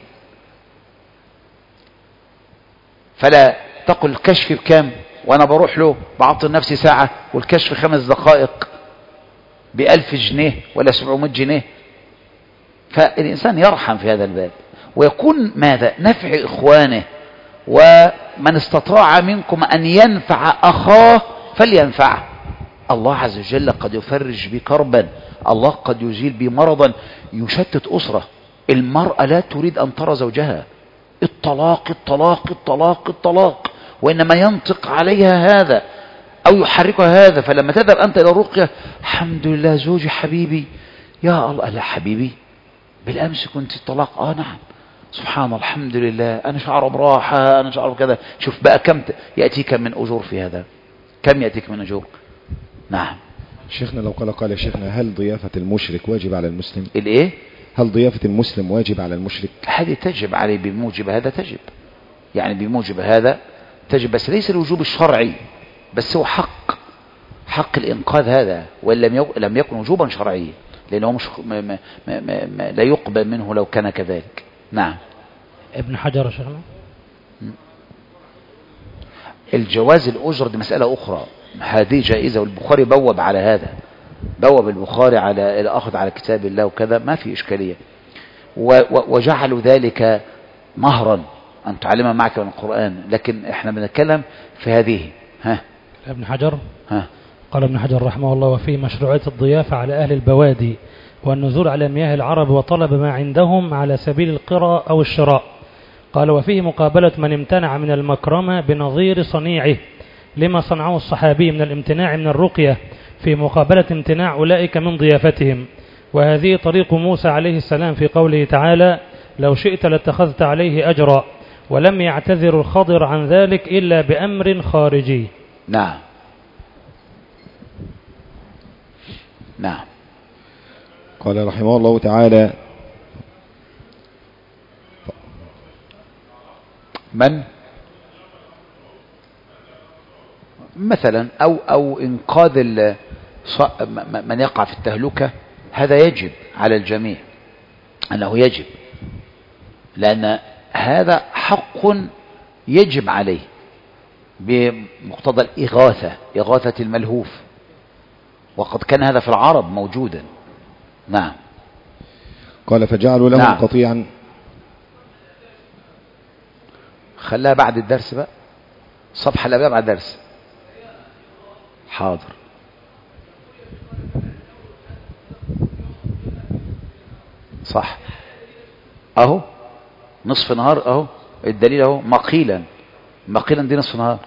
[SPEAKER 1] فلا تقل الكشف بكام وأنا بروح له بعطل نفسي ساعة والكشف خمس دقائق بألف جنيه ولا سبعمائة جنيه. فالإنسان يرحم في هذا الباب ويكون ماذا؟ نفع إخوانه. ومن استطاع منكم أن ينفع أخاه فلينفعه. الله عز وجل قد يفرج بكربا، الله قد يزيل بمرضا يشتت أسرة. المرأة لا تريد أن ترى زوجها، الطلاق الطلاق الطلاق الطلاق، وإنما ينطق عليها هذا أو يحركها هذا. فلما تذهب أنت إلى الرقية الحمد لله زوجي حبيبي، يا الله لا حبيبي بالأمس كنت الطلاق، آه نعم سبحان الله الحمد لله أنا شعر براحة أنا شعر كذا. شوف بقى كم يأتيك من أجور في هذا، كم يأتيك من أجور. نعم
[SPEAKER 2] شيخنا لو قال قال شيخنا هل ضيافة المشرك واجب على المسلم؟
[SPEAKER 1] الإيه؟
[SPEAKER 2] هل ضيافة المسلم واجب على المشرك؟
[SPEAKER 1] هذه تجب عليه بموجب هذا، تجب يعني بموجب هذا تجب، بس ليس الوجوب الشرعي، بس هو حق حق الإنقاذ هذا، وإن لم لم يكن وجوبا شرعيا، لأنه مش ما ما ما ما لا يقبل منه لو كان كذلك. نعم
[SPEAKER 7] ابن حجر شيخنا
[SPEAKER 1] الجواز الأجر دي مسألة أخرى، هذه جائزة، والبخاري بوب على هذا، بوب البخاري على الأخذ على كتاب الله وكذا، ما في إشكالية. وجعلوا ذلك مهرا أن تعلم معك من القرآن، لكن احنا بنتكلم في هذه. ها
[SPEAKER 7] ابن حجر
[SPEAKER 1] ها
[SPEAKER 7] قال ابن حجر رحمه الله وفيه مشروعية الضيافة على أهل البوادي والنزول على مياه العرب وطلب ما عندهم على سبيل القراء أو الشراء. قال وفيه مقابلة من امتنع من المكرمة بنظير صنيعه لما صنعه الصحابي من الامتناع من الرقية في مقابلة امتناع أولئك من ضيافتهم. وهذه طريق موسى عليه السلام في قوله تعالى لو شئت لاتخذت عليه أجرا، ولم يعتذر الخضر عن ذلك إلا بأمر خارجي.
[SPEAKER 1] نعم نعم
[SPEAKER 2] قال رحمه الله تعالى
[SPEAKER 1] من مثلا أو أو إنقاذ من يقع في التهلكة هذا يجب على الجميع أنه يجب، لأن هذا حق يجب عليه بمقتضى الإغاثة، إغاثة الملهوف، وقد كان هذا في العرب موجودا. نعم.
[SPEAKER 2] قال فجعلوا لهم
[SPEAKER 1] نعم.
[SPEAKER 2] قطيعا.
[SPEAKER 1] خلاها بعد الدرس بقى، صفحة اللي بعد الدرس. حاضر. صح اهو نصف نهار اهو الدليل اهو مقيلا مقيلا دي نصف نهار.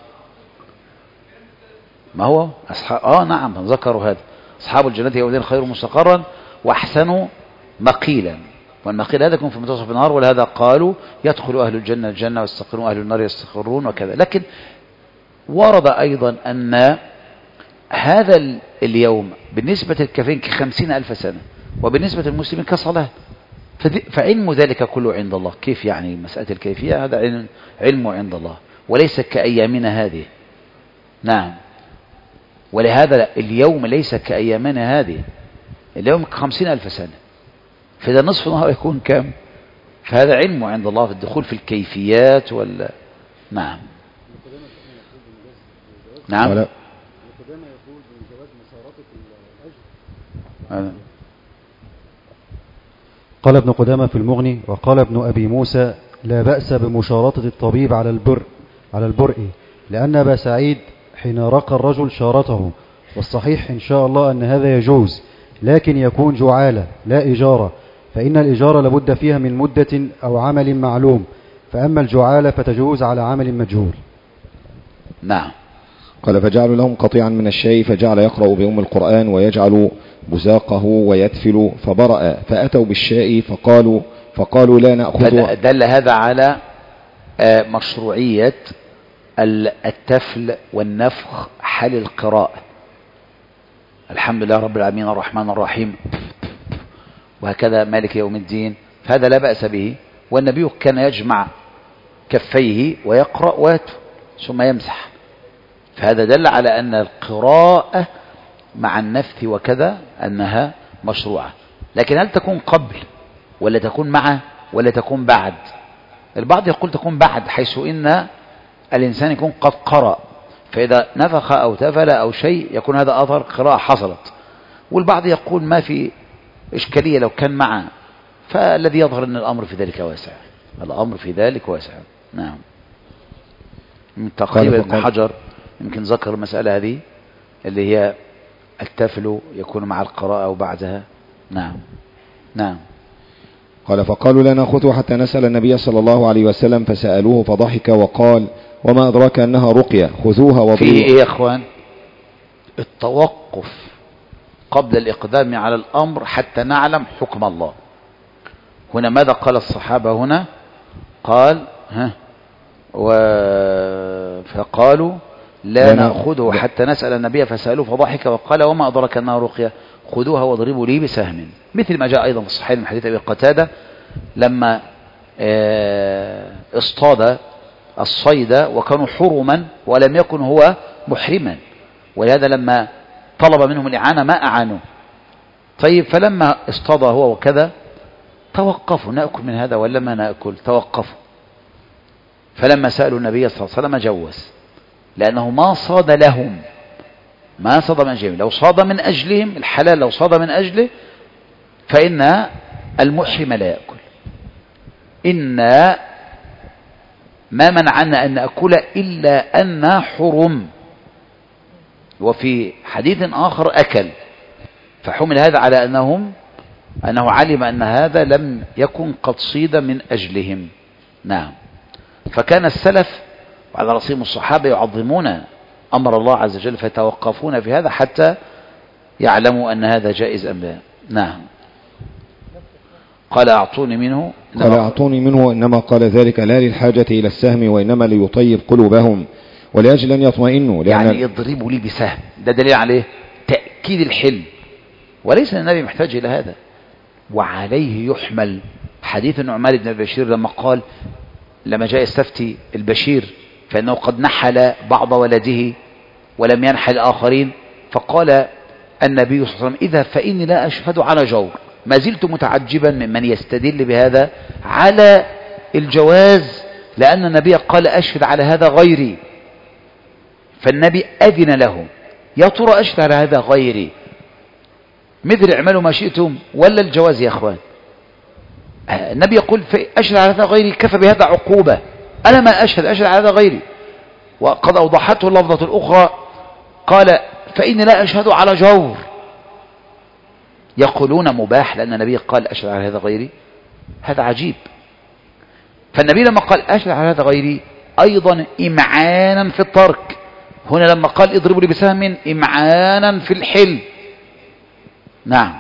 [SPEAKER 1] ما هو أصحاب اه نعم ذكروا هذا اصحاب الجنة يومئذ خير مستقرا واحسنوا مقيلا، والمقيل هذا يكون في منتصف النهار، ولهذا قالوا يدخل اهل الجنة الجنة ويستقرون اهل النار يستقرون وكذا. لكن ورد ايضا ان هذا اليوم بالنسبة للكافرين كخمسين الف سنة، وبالنسبة للمسلمين كصلاة، فعلم ذلك كله عند الله. كيف يعني مسألة الكيفية؟ هذا علم علمه عند الله وليس كأيامنا هذه. نعم. ولهذا اليوم ليس كأيامنا هذه، اليوم خمسين ألف سنة، فإذا نصف نهار يكون كم؟ فهذا علمه عند الله في الدخول في الكيفيات وال نعم. نعم.
[SPEAKER 4] قال ابن قدامة في المغني وقال ابن أبي موسى لا بأس بمشارطة الطبيب على البر على البرء، لأن أبا سعيد حين رقى الرجل شارته، والصحيح إن شاء الله أن هذا يجوز، لكن يكون جعالة لا إجارة، فإن الإجارة لابد فيها من مدة أو عمل معلوم، فأما الجعالة فتجوز على عمل مجهول.
[SPEAKER 1] نعم.
[SPEAKER 2] قال فجعلوا لهم قطيعا من الشيء، فجعل يقرأ بأم القرآن ويجعل بزاقه ويدفل، فبرأ، فأتوا بالشاء فقالوا فقالوا لا نأخذ.
[SPEAKER 1] دل هذا على مشروعية التفل والنفخ حال القراءة. الحمد لله رب العالمين الرحمن الرحيم وهكذا مالك يوم الدين، فهذا لا بأس به، والنبي كان يجمع كفيه ويقرأ ويتف ثم يمسح، فهذا دل على أن القراءة مع النفث وكذا أنها مشروعة. لكن هل تكون قبل ولا تكون مع ولا تكون بعد؟ البعض يقول تكون بعد، حيث إن الإنسان يكون قد قرأ، فإذا نفخ أو تفل أو شيء يكون هذا أثر قراءة حصلت. والبعض يقول ما في إشكالية لو كان مع، فالذي يظهر أن الأمر في ذلك واسع، الأمر في ذلك واسع. نعم. تقريبا ابن حجر يمكن ذكر المسألة هذه اللي هي التفل يكون مع القراءة أو بعدها. نعم. نعم.
[SPEAKER 2] قال فقالوا لا نأخذه حتى نسأل النبي صلى الله عليه وسلم، فسألوه فضحك وقال وما أدراك أنها رقية، خذوها وضعوها.
[SPEAKER 1] فيه إيه يا أخوان؟ التوقف قبل الإقدام على الأمر حتى نعلم حكم الله. هنا ماذا قال الصحابة هنا؟ قال ها و... فقالوا لا نأخذه حتى نسأل النبي، فسألوه فضحك وقال وما أدراك أنها رقية، خذوها واضربوا لي بسهم، مثل ما جاء أيضا في الصحيح من حديث أبي قتادة لما اصطاد الصيد وكانوا حرما ولم يكن هو محرما، ولهذا لما طلب منهم الإعانة ما أعانوا. طيب فلما اصطاد هو وكذا توقفوا، نأكل من هذا ولا ما نأكل؟ توقفوا. فلما سألوا النبي صلى الله عليه وسلم جوز، لأنه ما صاد لهم، ما صاد من أجلهم. لو صاد من أجلهم الحلال، لو صاد من أجله فإن المحرم لا يأكل. إن ما منعنا أن نأكل إلا أن حرم. وفي حديث آخر أكل، فحمل هذا على أنهم أنه علم أن هذا لم يكن قد صيد من أجلهم. نعم. فكان السلف وعلى رأسهم الصحابة يعظمون أمر الله عز وجل، فيتوقفون في هذا حتى يعلموا أن هذا جائز أم لا. نعم. قال أعطوني منه،
[SPEAKER 2] قال أعطوني منه، إنما قال ذلك لا للحاجة إلى السهم، وإنما ليطيب قلوبهم ولأجل أن يطمئنوا.
[SPEAKER 1] يعني يضربوا لي بسهم، ده دليل عليه تأكيد الحلم، وليس النبي محتاج إلى هذا. وعليه يحمل حديث النعمان بن بشير لما قال لما جاء يستفتي البشير فإنه قد نحل بعض ولده ولم ينحل الآخرين، فقال النبي صلى الله عليه وسلم إذا فإني لا أشهد على جور. ما زلت متعجبا ممن يستدل بهذا على الجواز، لأن النبي قال أشهد على هذا غيري، فالنبي أذن له. يا ترى أشهد على هذا غيري مثل اعملوا ما شئتم ولا الجواز يا أخوان؟ النبي يقول أشهد على هذا غيري، كفى بهذا عقوبة. أنا ما أشهد، أشهد على هذا غيري. وقد أوضحته اللفظة الأخرى، قال فإني لا أشهد على جور. يقولون مباح لأن النبي قال أشهد على هذا غيري، هذا عجيب. فالنبي لما قال أشهد على هذا غيري أيضا إمعانا في الترك. هنا لما قال اضربوا لي بسهم إمعانا في الحل. نعم.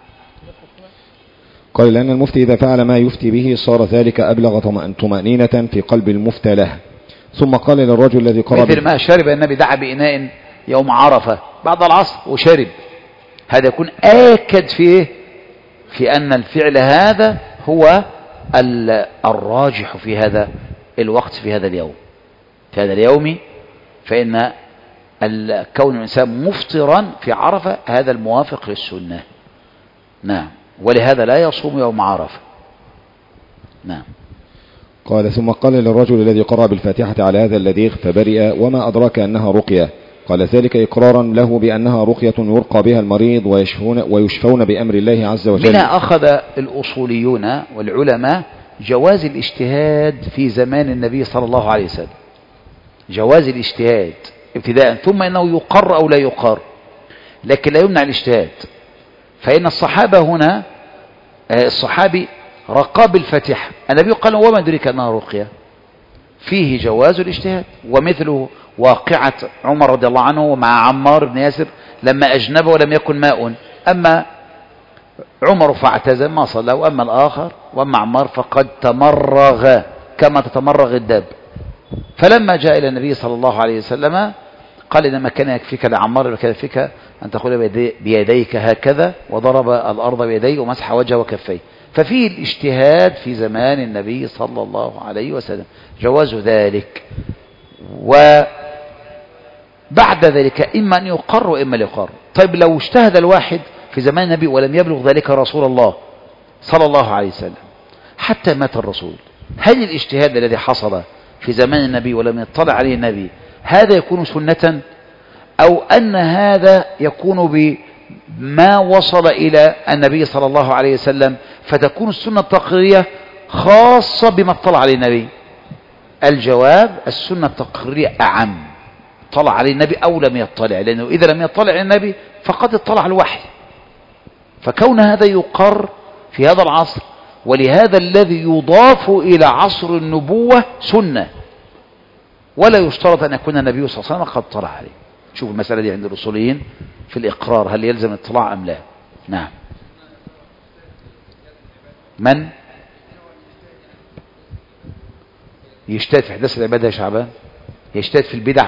[SPEAKER 2] قال لأن المفتي إذا فعل ما يفتي به صار ذلك أبلغ طمأنينة في قلب المفتى له. ثم قال للرجل الذي قرب
[SPEAKER 1] مثل ما شرب النبي، دعا بإناء يوم عرفة بعد العصر وشرب، هذا يكون آكد فيه في أن الفعل هذا هو الراجح في هذا الوقت، في هذا اليوم، في هذا اليوم، فإن كون الإنسان مفطرا في عرفة هذا الموافق للسنة. نعم. ولهذا لا يصوم يوم عرفة. نعم.
[SPEAKER 2] قال ثم قال للرجل الذي قرأ بالفاتحة على هذا الذي فبرئ وما أدراك أنها رقية؟ قال ذلك إقرارا له بأنها رقية يرقى بها المريض ويشفون, ويشفون بأمر الله عز وجل.
[SPEAKER 1] منها أخذ الأصوليون والعلماء جواز الاجتهاد في زمان النبي صلى الله عليه وسلم، جواز الاجتهاد ابتداء، ثم إنه يقر أو لا يقر، لكن لا يمنع الاجتهاد. فإن الصحابة هنا، الصحابي رقى بالفاتحة، النبي قال وما أدريك أنها رقية، فيه جواز الاجتهاد. ومثله واقعة عمر رضي الله عنه ومع عمار بن ياسر لما أجنب ولم يكن ماء، أما عمر فاعتزل ما صلى، وأما الآخر وأما عمار فقد تمرغ كما تتمرغ الداب. فلما جاء إلى النبي صلى الله عليه وسلم قال إنما كان يكفيك لعمار كان يكفيك أن تقول بيديك هكذا، وضرب الأرض بيديه ومسح وجهه وكفيه. ففيه الاجتهاد في زمان النبي صلى الله عليه وسلم، جواز ذلك. وبعد ذلك إما أن يقر وإما لا يقر. طيب لو اجتهد الواحد في زمان النبي ولم يبلغ ذلك رسول الله صلى الله عليه وسلم حتى مات الرسول، هل الاجتهاد الذي حصل في زمان النبي ولم يطلع عليه النبي هذا يكون سنة، أو أن هذا يكون بما وصل إلى النبي صلى الله عليه وسلم فتكون السنة التقريرية خاصة بما اطلع عليه النبي؟ الجواب السنة التقريرية أعم، طلع عليه النبي أو لم يطلع، لأنه إذا لم يطلع على النبي فقد اطلع الوحي. فكون هذا يقر في هذا العصر، ولهذا الذي يضاف إلى عصر النبوة سنة، ولا يشترط أن يكون النبي صلى الله عليه وسلم قد طلع عليه. شوف المسألة دي عند الأصوليين في الإقرار، هل يلزم الاطلاع أم لا؟ نعم. من يجتهد في إحداث العبادة يا شعبان؟ يجتهد في البدع،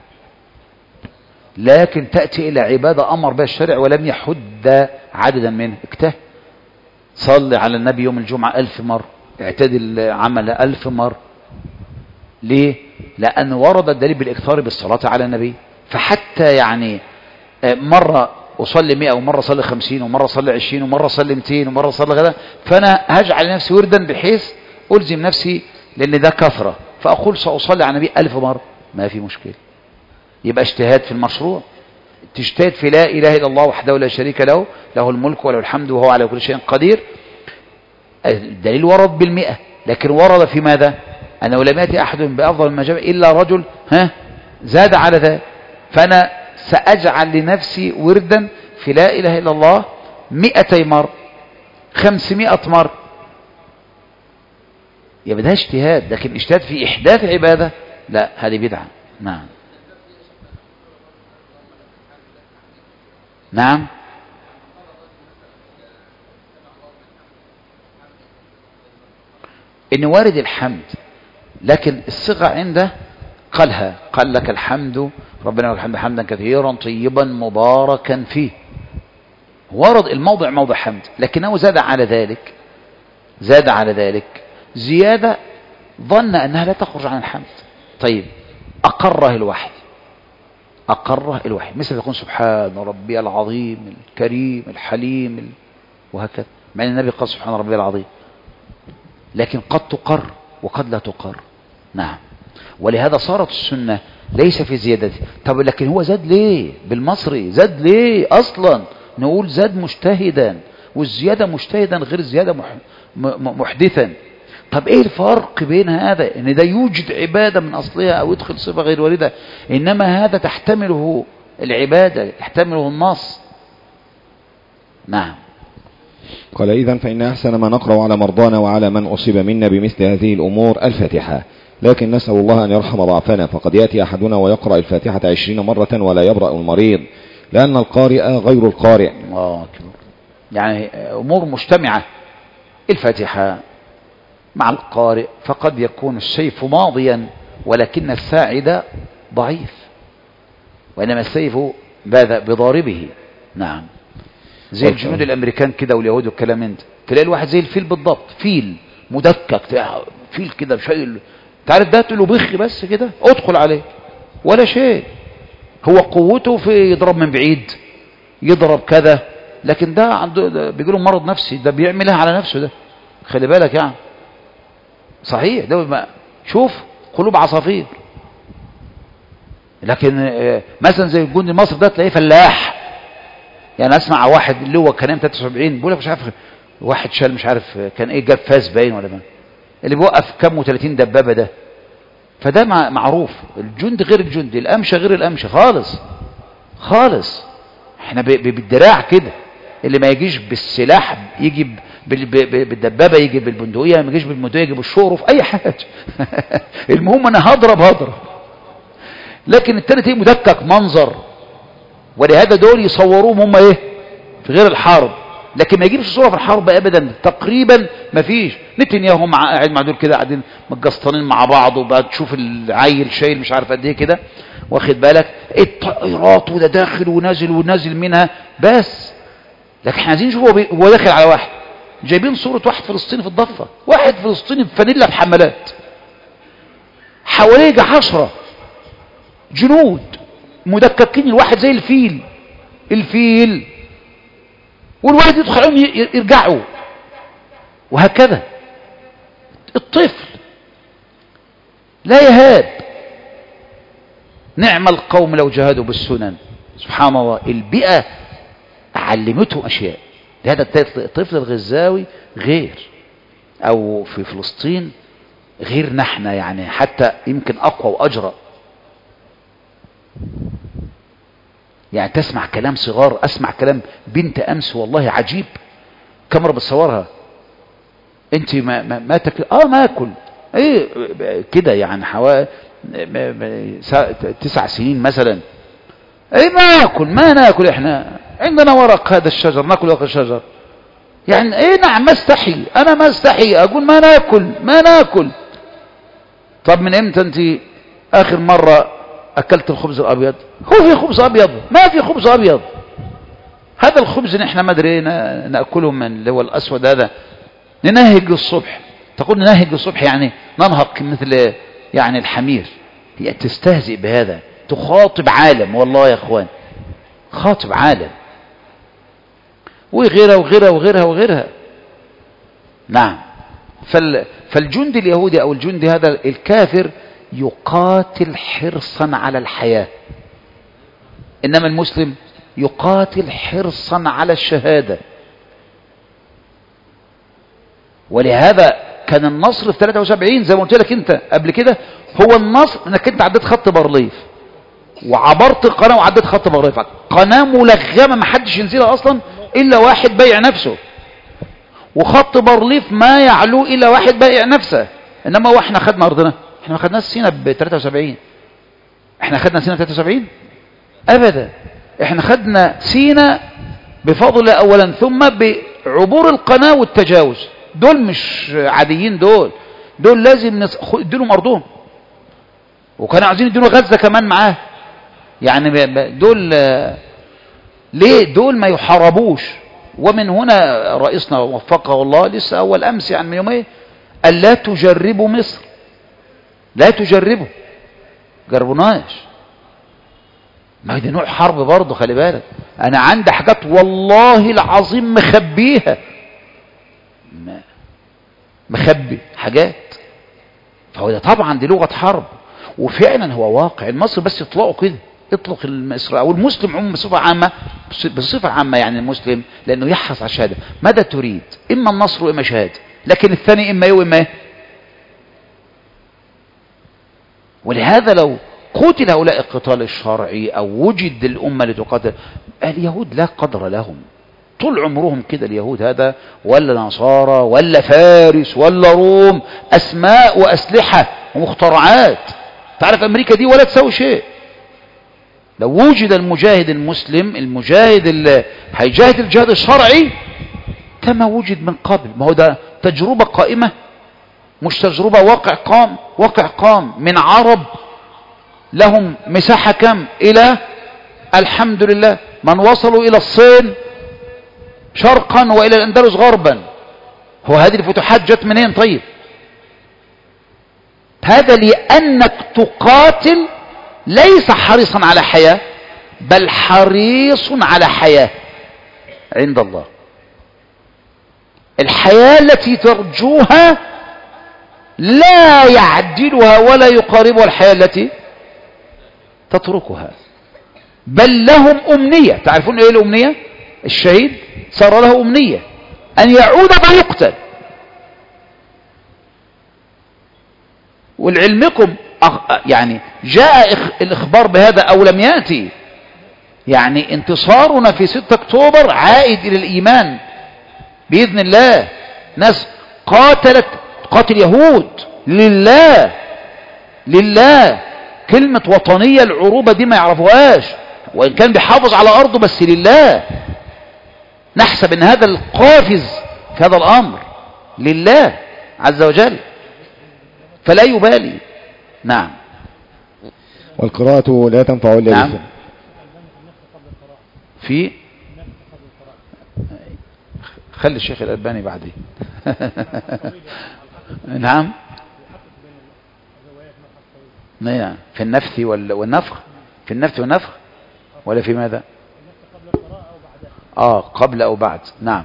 [SPEAKER 1] لكن تأتي إلى عبادة أمر بها الشرع ولم يحد عددا منه، اجتهد. صلي على النبي يوم الجمعة ألف مرة، اعتدل عمل ألف مرة. ليه؟ لأن ورد الدليل بالإكثار بالصلاة على النبي. فحتى يعني مرة أصلي مئة ومرة أصلي خمسين ومرة أصلي عشرين ومرة أصلي مئتين ومرة أصلي غدا، فأنا هجعل نفسي وردا بحيث ألزم نفسي، لأن ده كثرة، فأقول سأصلي على النبي ألف مرة، ما في مشكلة. يبقى اجتهاد في المشروع، تجتهد في لا إله إلا الله وحده لا شريك له، له الملك وله الحمد وهو على كل شيء قدير. الدليل ورد بالمئة، لكن ورد في ماذا؟ أنه لم يأتي أحد بأفضل ما جاء إلا رجل ها زاد على ذلك. فأنا سأجعل لنفسي وردا في لا إله إلا الله مئتي مر، خمسمائة مر، يبقى ده اجتهاد. لكن اجتهاد في إحداث عبادة لا، هذه بدعة. نعم. نعم. إن وارد الحمد، لكن الصيغة عنده قالها، قال لك الحمد ربنا والحمد حمدا كثيرا طيبا مباركا فيه، ورد الموضع موضع حمد، لكنه زاد على ذلك، زاد على ذلك زيادة ظن أنها لا تخرج عن الحمد. طيب أقره الوحي، أقره الوحي، مثل يقول سبحان ربي العظيم الكريم الحليم ال... وهكذا، مع أن النبي قال سبحان ربي العظيم، لكن قد تقر وقد لا تقر. نعم. ولهذا صارت السنة ليس في زيادته. طب لكن هو زاد ليه بالمصري؟ زاد ليه أصلا؟ نقول زاد مجتهدا، والزيادة مجتهدا غير الزيادة مح... محدثا. طب ايه الفرق بين هذا؟ ان ده يوجد عبادة من اصلها او يدخل صفة غير واردة، انما هذا تحتمله العبادة، تحتمله النص. نعم.
[SPEAKER 2] قال إذن فإن أحسن ما نقرأ على مرضانا وعلى من أصيب منا بمثل هذه الأمور الفاتحة، لكن نسأل الله أن يرحم ضعفنا، فقد يأتي أحدنا ويقرأ الفاتحة عشرين مرة ولا يبرأ المريض، لأن القارئ غير القارئ.
[SPEAKER 1] الله أكبر. يعني أمور مجتمعة، الفاتحة مع القارئ، فقد يكون السيف ماضيا ولكن الساعد ضعيف، وإنما السيف بضاربه. نعم. زي الجنود الأمريكان كده واليهود والكلام انت، تلاقي الواحد زي الفيل بالضبط، فيل مدكك، فيل كده بشيء، تعرف ده تقول له بخ بس كده ادخل عليه ولا شيء، هو قوته في يضرب من بعيد، يضرب كذا، لكن ده عنده بيجيله مرض نفسي، ده بيعملها على نفسه، ده خلي بالك يعني. صحيح، ده شوف قلوب عصافير. لكن مثلا زي الجندي المصري ده تلاقيه فلاح. يعني اسمع واحد اللي هو كان ثلاثة وسبعين بيقول لك مش عارف واحد شال مش عارف كان ايه، جاب فاس باين ولا ما، اللي بيوقف كام وثلاثين دبابه ده، فده معروف. الجند غير الجند، الامشه غير الامشه خالص خالص. احنا بالدراع كده، اللي ما يجيش بالسلاح يجي بالدبابه، يجي بالبندقيه، ما يجيش بالبندقيه يجي بالشورف، اي حاجه. المهم انا هضرب هضرب. لكن التاني تلاقيه مدكك منظر، ولهذا دول يصوروهم هم ايه في غير الحرب، لكن ما يجيبش صوره في الحرب ابدا تقريبا. ما فيش. نتنياهو مع قاعد مع دول كده قاعدين متجسطنين مع بعض، وبقى تشوف العيل شايل مش عارف قد ايه كده، واخد بالك، الطائرات وده داخل ونازل ونازل منها بس. لكن احنا عايزين نشوف هو داخل على واحد. جايبين صوره واحد فلسطيني في الضفه، واحد فلسطيني بفانيلا بحمالات، حواليه عشرة جنود مدككين، الواحد زي الفيل الفيل والواحد يدخل عليهم يرجعوا، وهكذا. الطفل لا يهاب. نعم القوم لو جاهدوا بالسنن. سبحان الله، البيئة علمته أشياء. هذا الطفل الغزاوي غير، أو في فلسطين غير نحن، يعني حتى يمكن أقوى وأجرأ. يعني تسمع كلام صغار، أسمع كلام بنت أمس والله عجيب، كاميرا بتصورها، أنت ما, ما, ما تاكل؟ آه ما أكل. إيه كده يعني حوالي تسع سنين مثلا. إيه ما أكل، ما ناكل، إحنا عندنا ورق هذا الشجر ناكل ورق الشجر. يعني إيه نعم ما استحي، أنا ما استحي أقول ما ناكل ما ناكل. طب من إمتى أنت آخر مرة أكلت الخبز الأبيض؟ هو في خبز أبيض؟ ما في خبز أبيض. هذا الخبز نحن ما أدري نأكله من اللي هو الأسود هذا، ننهج الصبح. تقول ننهج الصبح يعني ننهق مثل يعني الحمير. هي تستهزئ بهذا، تخاطب عالم والله يا أخوان، خاطب عالم، وغيرها وغيرها وغيرها وغيرها. نعم. فال فالجندي اليهودي أو الجندي هذا الكافر يقاتل حرصا على الحياة، إنما المسلم يقاتل حرصا على الشهادة. ولهذا كان النصر في ثلاثة وسبعين زي ما قلت لك انت قبل كده، هو النصر انك انت عديت خط بارليف وعبرت القناة وعديت خط بارليف، قناة ملغمة ما حدش ينزلها اصلا الا واحد بايع نفسه، وخط بارليف ما يعلو الا واحد بايع نفسه. انما هو احنا خدنا ارضنا، احنا ما خدناش سينا ب ثلاثة وسبعين. احنا خدنا سينا ب ثلاثة وسبعين ابدا. احنا خدنا سينا بفضل اولا، ثم بعبور القناة والتجاوز. دول مش عاديين، دول دول لازم نديلهم ارضهم، وكانوا عايزين يديله غزة كمان معاه. يعني دول ليه دول ما يحاربوش؟ ومن هنا رئيسنا وفقه الله لسه اول امس يعني من يومين قال لا تجربوا مصر، لا تجربوا، جربوناش. ما دي نوع حرب برضه، خلي بالك. انا عندي حاجات والله العظيم مخبيها، مخبي حاجات، فهو ده طبعا دي لغة حرب. وفعلا هو واقع المصري، بس يطلقوا كده، يطلق المصري او المسلم عموما بصفة عامة، بصفة عامة يعني المسلم، لانه يحرص على الشهادة. ماذا تريد؟ اما النصر واما شهادة، لكن الثاني اما ايه واما ايه. ولهذا لو قتل هؤلاء القتال الشرعي او وجد الامة لتقاتل، اليهود لا قدر لهم طول عمرهم كده. اليهود هذا ولا نصارى ولا فارس ولا روم، اسماء واسلحة ومخترعات. تعرف امريكا دي ولا تساوي شيء. لو وجد المجاهد المسلم، المجاهد اللي هيجاهد الجهاد الشرعي كما وجد من قبل، ما هو ده تجربة قائمة، مش تجربة واقع قام. واقع قام من عرب لهم مساحة كم إلى الحمد لله من وصلوا إلى الصين شرقا وإلى الأندلس غربا. هو هذه الفتوحات جت منين؟ طيب هذا لأنك تقاتل ليس حريصا على حياة، بل حريص على حياة عند الله. الحياة التي ترجوها لا يعدلها ولا يقاربها الحياة التي تتركها، بل لهم أمنية. تعرفون ايه الأمنية؟ الشهيد صار له أمنية أن يعود فيقتل. ولعلمكم يعني جاء الإخبار بهذا أو لم يأتي، يعني انتصارنا في ستة أكتوبر عائد إلى الإيمان بإذن الله. ناس قاتلت، قاتل يهود لله، لله. كلمة وطنية العروبة دي ما يعرفوهاش، وإن كان بيحافظ على أرضه بس لله. نحسب أن هذا القافز في هذا الأمر لله عز وجل، فلا يبالي. نعم.
[SPEAKER 2] والقراءة لا تنفع إلا
[SPEAKER 1] نعم.
[SPEAKER 2] بفهم.
[SPEAKER 1] في خلي الشيخ الألباني بعدين. نعم. نعم. في النفث والنفخ، في النفث والنفخ ولا في ماذا؟ آه قبل أو بعد. نعم.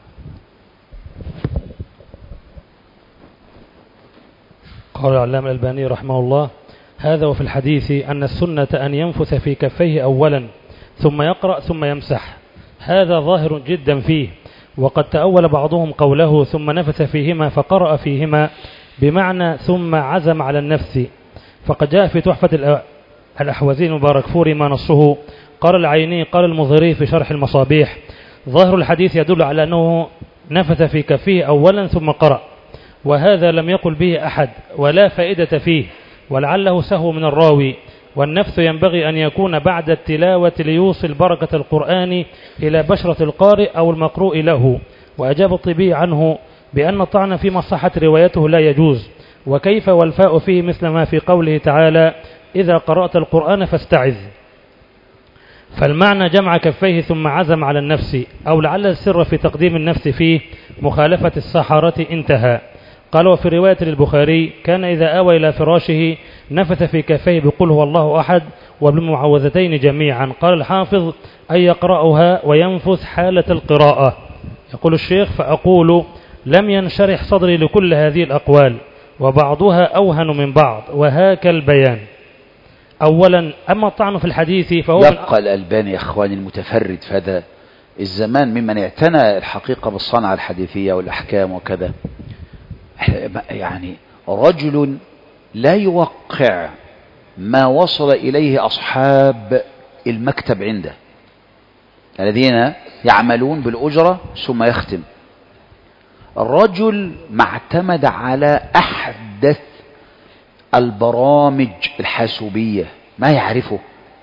[SPEAKER 7] قال العلامة الألباني رحمه الله: هذا وفي الحديث أن السنة أن ينفث في كفيه أولا ثم يقرأ ثم يمسح، هذا ظاهر جدا فيه. وقد تأول بعضهم قوله ثم نفث فيهما فقرأ فيهما بمعنى ثم عزم على النفس، فقد جاء في تحفة الأحوزي المبارك فوري ما نصه. قال العيني قال المظهري في شرح المصابيح: ظاهر الحديث يدل على أنه نفث في كفيه أولا ثم قرأ، وهذا لم يقل به أحد ولا فائدة فيه، ولعله سهو من الراوي. والنفث ينبغي أن يكون بعد التلاوة ليوصل بركة القرآن إلى بشرة القارئ أو المقروء له. وأجاب الطبي عنه بأن الطعن في مصحة روايته لا يجوز، وكيف والفاء فيه مثل ما في قوله تعالى: إذا قرأت القرآن فاستعذ. فالمعنى جمع كفيه ثم عزم على النفس، أو لعل السر في تقديم النفس فيه مخالفة السحرة. انتهى. قال: وفي رواية للبخاري: كان إذا آوى إلى فراشه نفث في كفيه بقل هو الله أحد وبالمعوذتين جميعا. قال الحافظ: أن يقرأها وينفث حالة القراءة. يقول الشيخ: فأقول لم ينشرح صدري لكل هذه الأقوال، وبعضها أوهن من بعض، وهاك البيان. أولا، أما الطعن في الحديث فهو
[SPEAKER 1] يبقى الألباني يا أخواني المتفرد في هذا الزمان ممن اعتنى الحقيقة بالصنعة الحديثية والأحكام وكذا، يعني رجل لا يوقع ما وصل إليه أصحاب المكتب عنده الذين يعملون بالأجرة ثم يختم. الرجل ما اعتمد على أحدث البرامج الحاسوبية، ما يعرفه.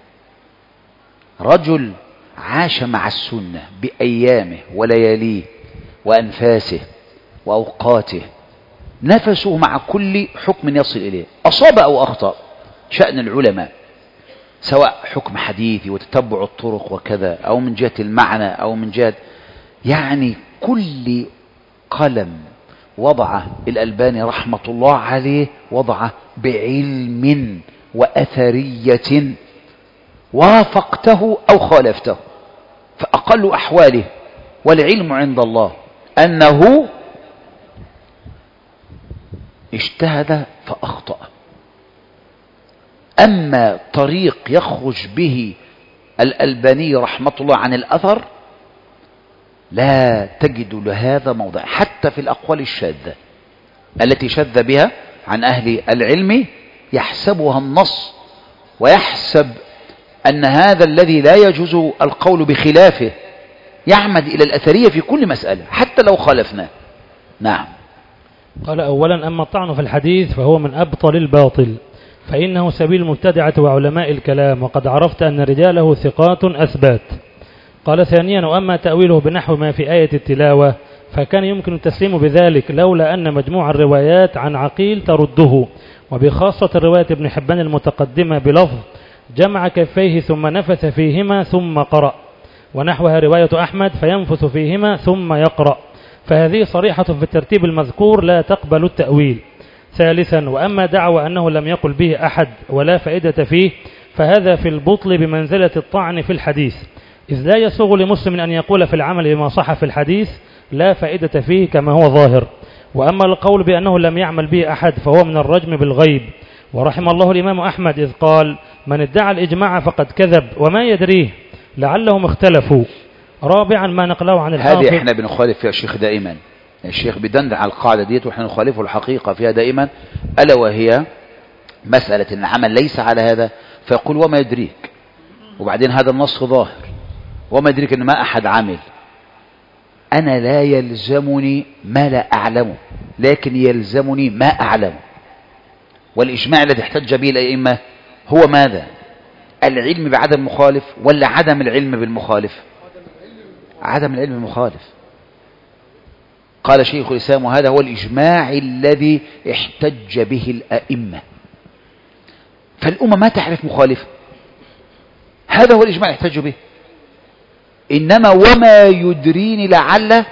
[SPEAKER 1] رجل عاش مع السنة بأيامه ولياليه وأنفاسه وأوقاته، نفسه مع كل حكم يصل إليه، أصاب أو أخطأ. شأن العلماء سواء حكم حديثي وتتبع الطرق وكذا، أو من جهة المعنى أو من جهة، يعني كل قلم وضعه الألباني رحمة الله عليه وضعه بعلم وأثرية وافقته أو خالفته، فأقل أحواله والعلم عند الله أنه اجتهد فأخطأ. أما طريق يخرج به الألباني رحمة الله عن الأثر لا تجد لهذا موضع، حتى في الأقوال الشاذة التي شذ بها عن أهل العلم يحسبها النص، ويحسب أن هذا الذي لا يجوز القول بخلافه يعمد إلى الأثرية في كل مسألة حتى لو خالفنا. نعم.
[SPEAKER 7] قال أولا أما الطعن في الحديث فهو من أبطل الباطل، فإنه سبيل المبتدعة وعلماء الكلام، وقد عرفت أن رجاله ثقات أثبات. قال ثانيا وأما تأويله بنحو ما في آية التلاوة فكان يمكن التسليم بذلك لولا أن مجموع الروايات عن عقيل ترده، وبخاصة رواية ابن حبان المتقدمة بلفظ جمع كفيه ثم نفث فيهما ثم قرأ، ونحوها رواية أحمد فينفث فيهما ثم يقرأ، فهذه صريحة في الترتيب المذكور لا تقبل التأويل. ثالثا وأما دعوى أنه لم يقل به أحد ولا فائدة فيه فهذا في البطل بمنزلة الطعن في الحديث، إذ لا يسوغ لمسلم أن يقول في العمل بما صح في الحديث لا فائدة فيه كما هو ظاهر. وأما القول بأنه لم يعمل به أحد فهو من الرجم بالغيب، ورحم الله الإمام أحمد إذ قال من ادعى الإجماع فقد كذب وما يدريه لعلهم اختلفوا. رابعا ما نقله عن الحافظ،
[SPEAKER 1] هذه احنا بنخالف فيها الشيخ دائما، الشيخ بدندن على القاعدة ديت وإحنا نخالفه الحقيقة فيها دائما، ألا وهي مسألة إن عمل ليس على هذا فيقول وما يدريك، وبعدين هذا النص ظاهر وما يدريك إن ما أحد عمل. أنا لا يلزمني ما لا أعلمه، لكن يلزمني ما أعلمه. والإجماع الذي احتج به الأئمة هو ماذا؟ العلم بعدم المخالف ولا عدم العلم بالمخالف؟ عدم العلم بالمخالف. قال شيخ الإسلام وهذا هو الإجماع الذي احتج به الأئمة، فالأمة ما تعرف مخالفة، هذا هو الإجماع يحتج به. إنما وما يدريني لعل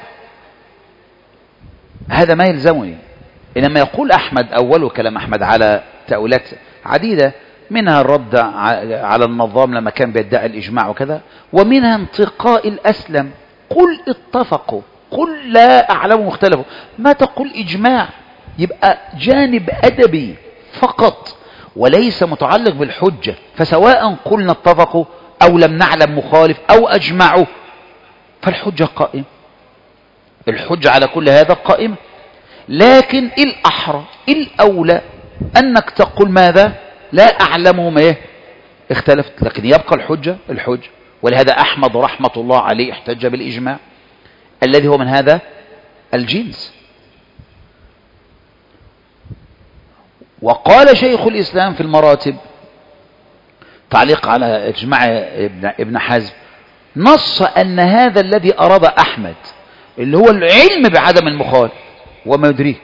[SPEAKER 1] هذا ما يلزمني. إنما يقول أحمد أول كلام أحمد على تأويلات عديدة، منها الرد على النظام لما كان بيدعي الإجماع وكذا، ومنها انتقاء الأسلم قل اتفقوا قل لا أعلم مختلفوا، ما تقول إجماع، يبقى جانب أدبي فقط وليس متعلق بالحجة، فسواء قلنا اتفقوا أو لم نعلم مخالف أو أجمعوا فالحجة قائمة، الحجة على كل هذا قائمة. لكن الأحرى الأولى أنك تقول ماذا؟ لا أعلمهم إيه اختلفت، لكن يبقى الحجة الحجة. ولهذا أحمد رحمة الله عليه احتج بالإجماع الذي هو من هذا الجنس. وقال شيخ الإسلام في المراتب تعليق على إجماع ابن, ابن حزم، نص أن هذا الذي أراد أحمد اللي هو العلم بعدم المخالف وما يدريك،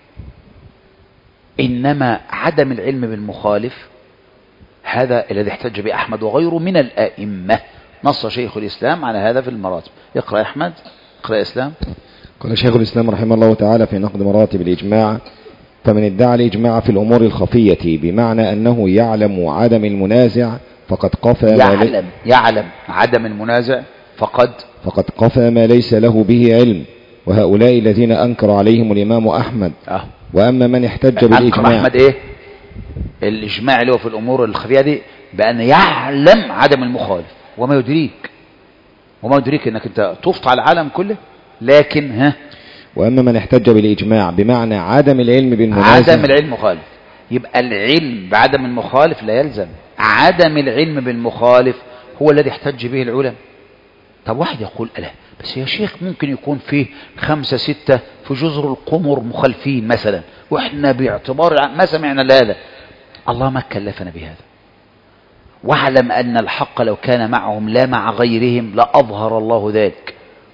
[SPEAKER 1] إنما عدم العلم بالمخالف هذا الذي احتج به أحمد وغيره من الآئمة. نص شيخ الإسلام على هذا في المراتب. اقرأ أحمد، اقرأ إسلام.
[SPEAKER 2] قال شيخ الإسلام رحمه الله تعالى في نقد مراتب الإجماع فمن ادعى الإجماع في الأمور الخفية بمعنى أنه يعلم عدم المنازع فقد قفى
[SPEAKER 1] يعلم يعلم عدم المنازع فقد
[SPEAKER 2] فقد قفى ما ليس له به علم، وهؤلاء الذين أنكر عليهم الإمام أحمد. أه. وأما من احتج بالإجماع
[SPEAKER 1] أحمد إيه؟ الإجماع اللي هو في الأمور الخفية دي بأن يعلم عدم المخالف وما يدريك، وما يدريك أنك أنت طفت على العالم كله. لكن ها
[SPEAKER 2] وأما من احتج بالإجماع بمعنى عدم العلم بالمنازع،
[SPEAKER 1] عدم العلم مخالف، يبقى العلم بعدم المخالف لا يلزم، عدم العلم بالمخالف هو الذي احتج به العلماء. طب واحد يقول ألا بس يا شيخ ممكن يكون فيه خمسة ستة في جزر القمر مخالفين مثلا وإحنا باعتبار ما سمعنا لهذا. الله ما كلفنا بهذا، واعلم أن الحق لو كان معهم لا مع غيرهم لأظهر الله ذلك.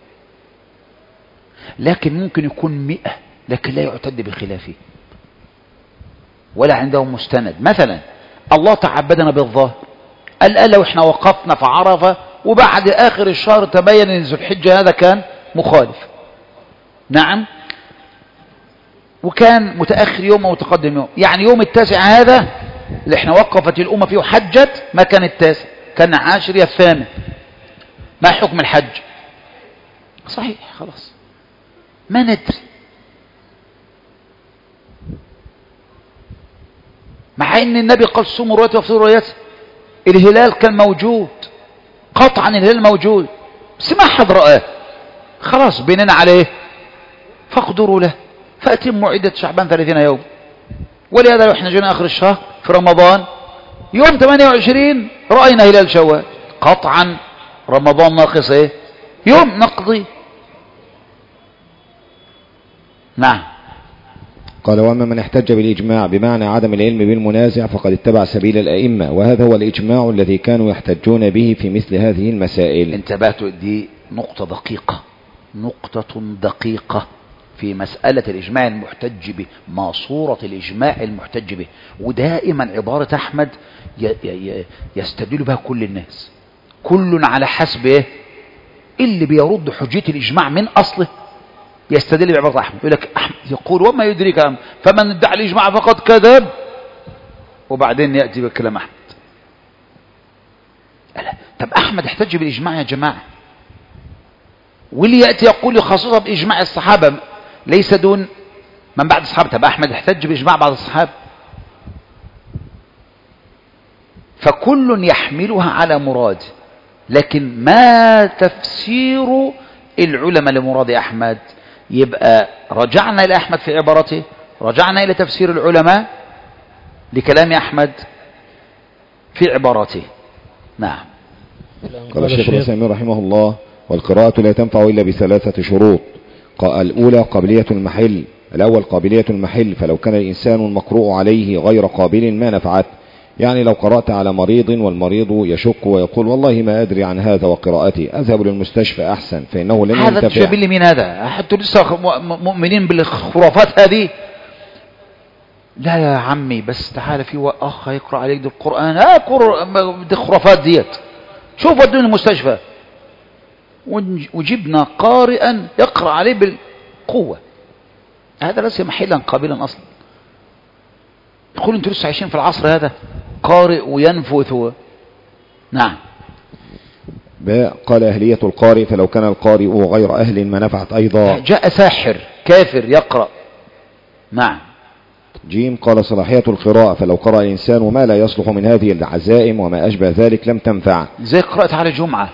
[SPEAKER 1] لكن ممكن يكون مئة لكن لا يعتد بخلافه ولا عندهم مستند. مثلا الله تعبدنا بالظاهر، قال لو احنا وقفنا في عرفة وبعد آخر الشهر تبين ان ذو الحجة هذا كان مخالف، نعم، وكان متأخر يوم ومتقدم يوم، يعني يوم التاسع هذا اللي احنا وقفت الأمة فيه وحجت ما كان التاسع، كان عاشر يا الثامن. ما حكم الحج؟ صحيح خلاص ما ندري، مع ان النبي قال صوموا رؤيتي وافطروا رؤيتي. الهلال كان موجود قطعا، الهلال موجود بس ما حد رآه، خلاص بنينا عليه فاقدروا له فأتموا عدة شعبان ثلاثين يوم. ولهذا لو احنا جينا اخر الشهر في رمضان يوم ثمانية وعشرين رأينا هلال شوال، قطعا رمضان ناقص ايه؟ يوم نقضي. نعم.
[SPEAKER 2] قال وأما من احتج بالإجماع بمعنى عدم العلم بالمنازع فقد اتبع سبيل الأئمة، وهذا هو الإجماع الذي كانوا يحتجون به في مثل هذه المسائل.
[SPEAKER 1] انتبهتوا، دي نقطة دقيقة، نقطة دقيقة في مسألة الإجماع المحتج به، ما صورة الإجماع المحتج به. ودائما عبارة أحمد يستدل بها كل الناس، كل على حسب ايه اللي بيرد حجية الإجماع من أصله يستدل بعبارة أحمد. يقول لك أحمد يقول وما يدريك أم فمن ادعى الإجماع فقد كذب، وبعدين يأتي بكلام أحمد. ألا طب أحمد احتج بالإجماع يا جماعة، واللي يأتي يقول يخصصها بإجماع الصحابة ليس دون من بعد الصحابة. طب أحمد احتج بإجماع بعض الصحابة، فكل يحملها على مراد، لكن ما تفسير العلماء لمراد أحمد؟ يبقى رجعنا إلى أحمد في عبارته، رجعنا إلى تفسير العلماء لكلام أحمد في عبارته. نعم.
[SPEAKER 2] قال الشيخ العثيمين رحمه الله والقراءة لا تنفع إلا بثلاثة شروط. قال الأولى قابلية المحل، الأول قابلية المحل، فلو كان الإنسان المقروء عليه غير قابل ما نفعت. يعني لو قرأت على مريض والمريض يشك ويقول والله ما أدري عن هذا وقراءتي أذهب للمستشفى أحسن، فإنه لن ينتفع. هذا تشبه لي من هذا، حتى لسه مؤمنين بالخرافات هذه. لا يا عمي بس تعال في أخ يقرأ عليك دي القرآن، ها دي خرافات ديت، شوف ودوني المستشفى وجبنا قارئا يقرأ عليه بالقوة، هذا ليس محلا قابلا أصلا. يقول انتوا لسه عايشين في العصر هذا، قارئ وينفث و... نعم. قال أهلية القارئ، فلو كان القارئ غير أهل ما نفعت أيضا.
[SPEAKER 1] جاء ساحر كافر يقرأ. نعم.
[SPEAKER 2] جيم قال صلاحية القراءة، فلو قرأ الإنسان ما لا يصلح من هذه العزائم وما أشبه ذلك لم تنفع.
[SPEAKER 1] زي قرأت على جمعة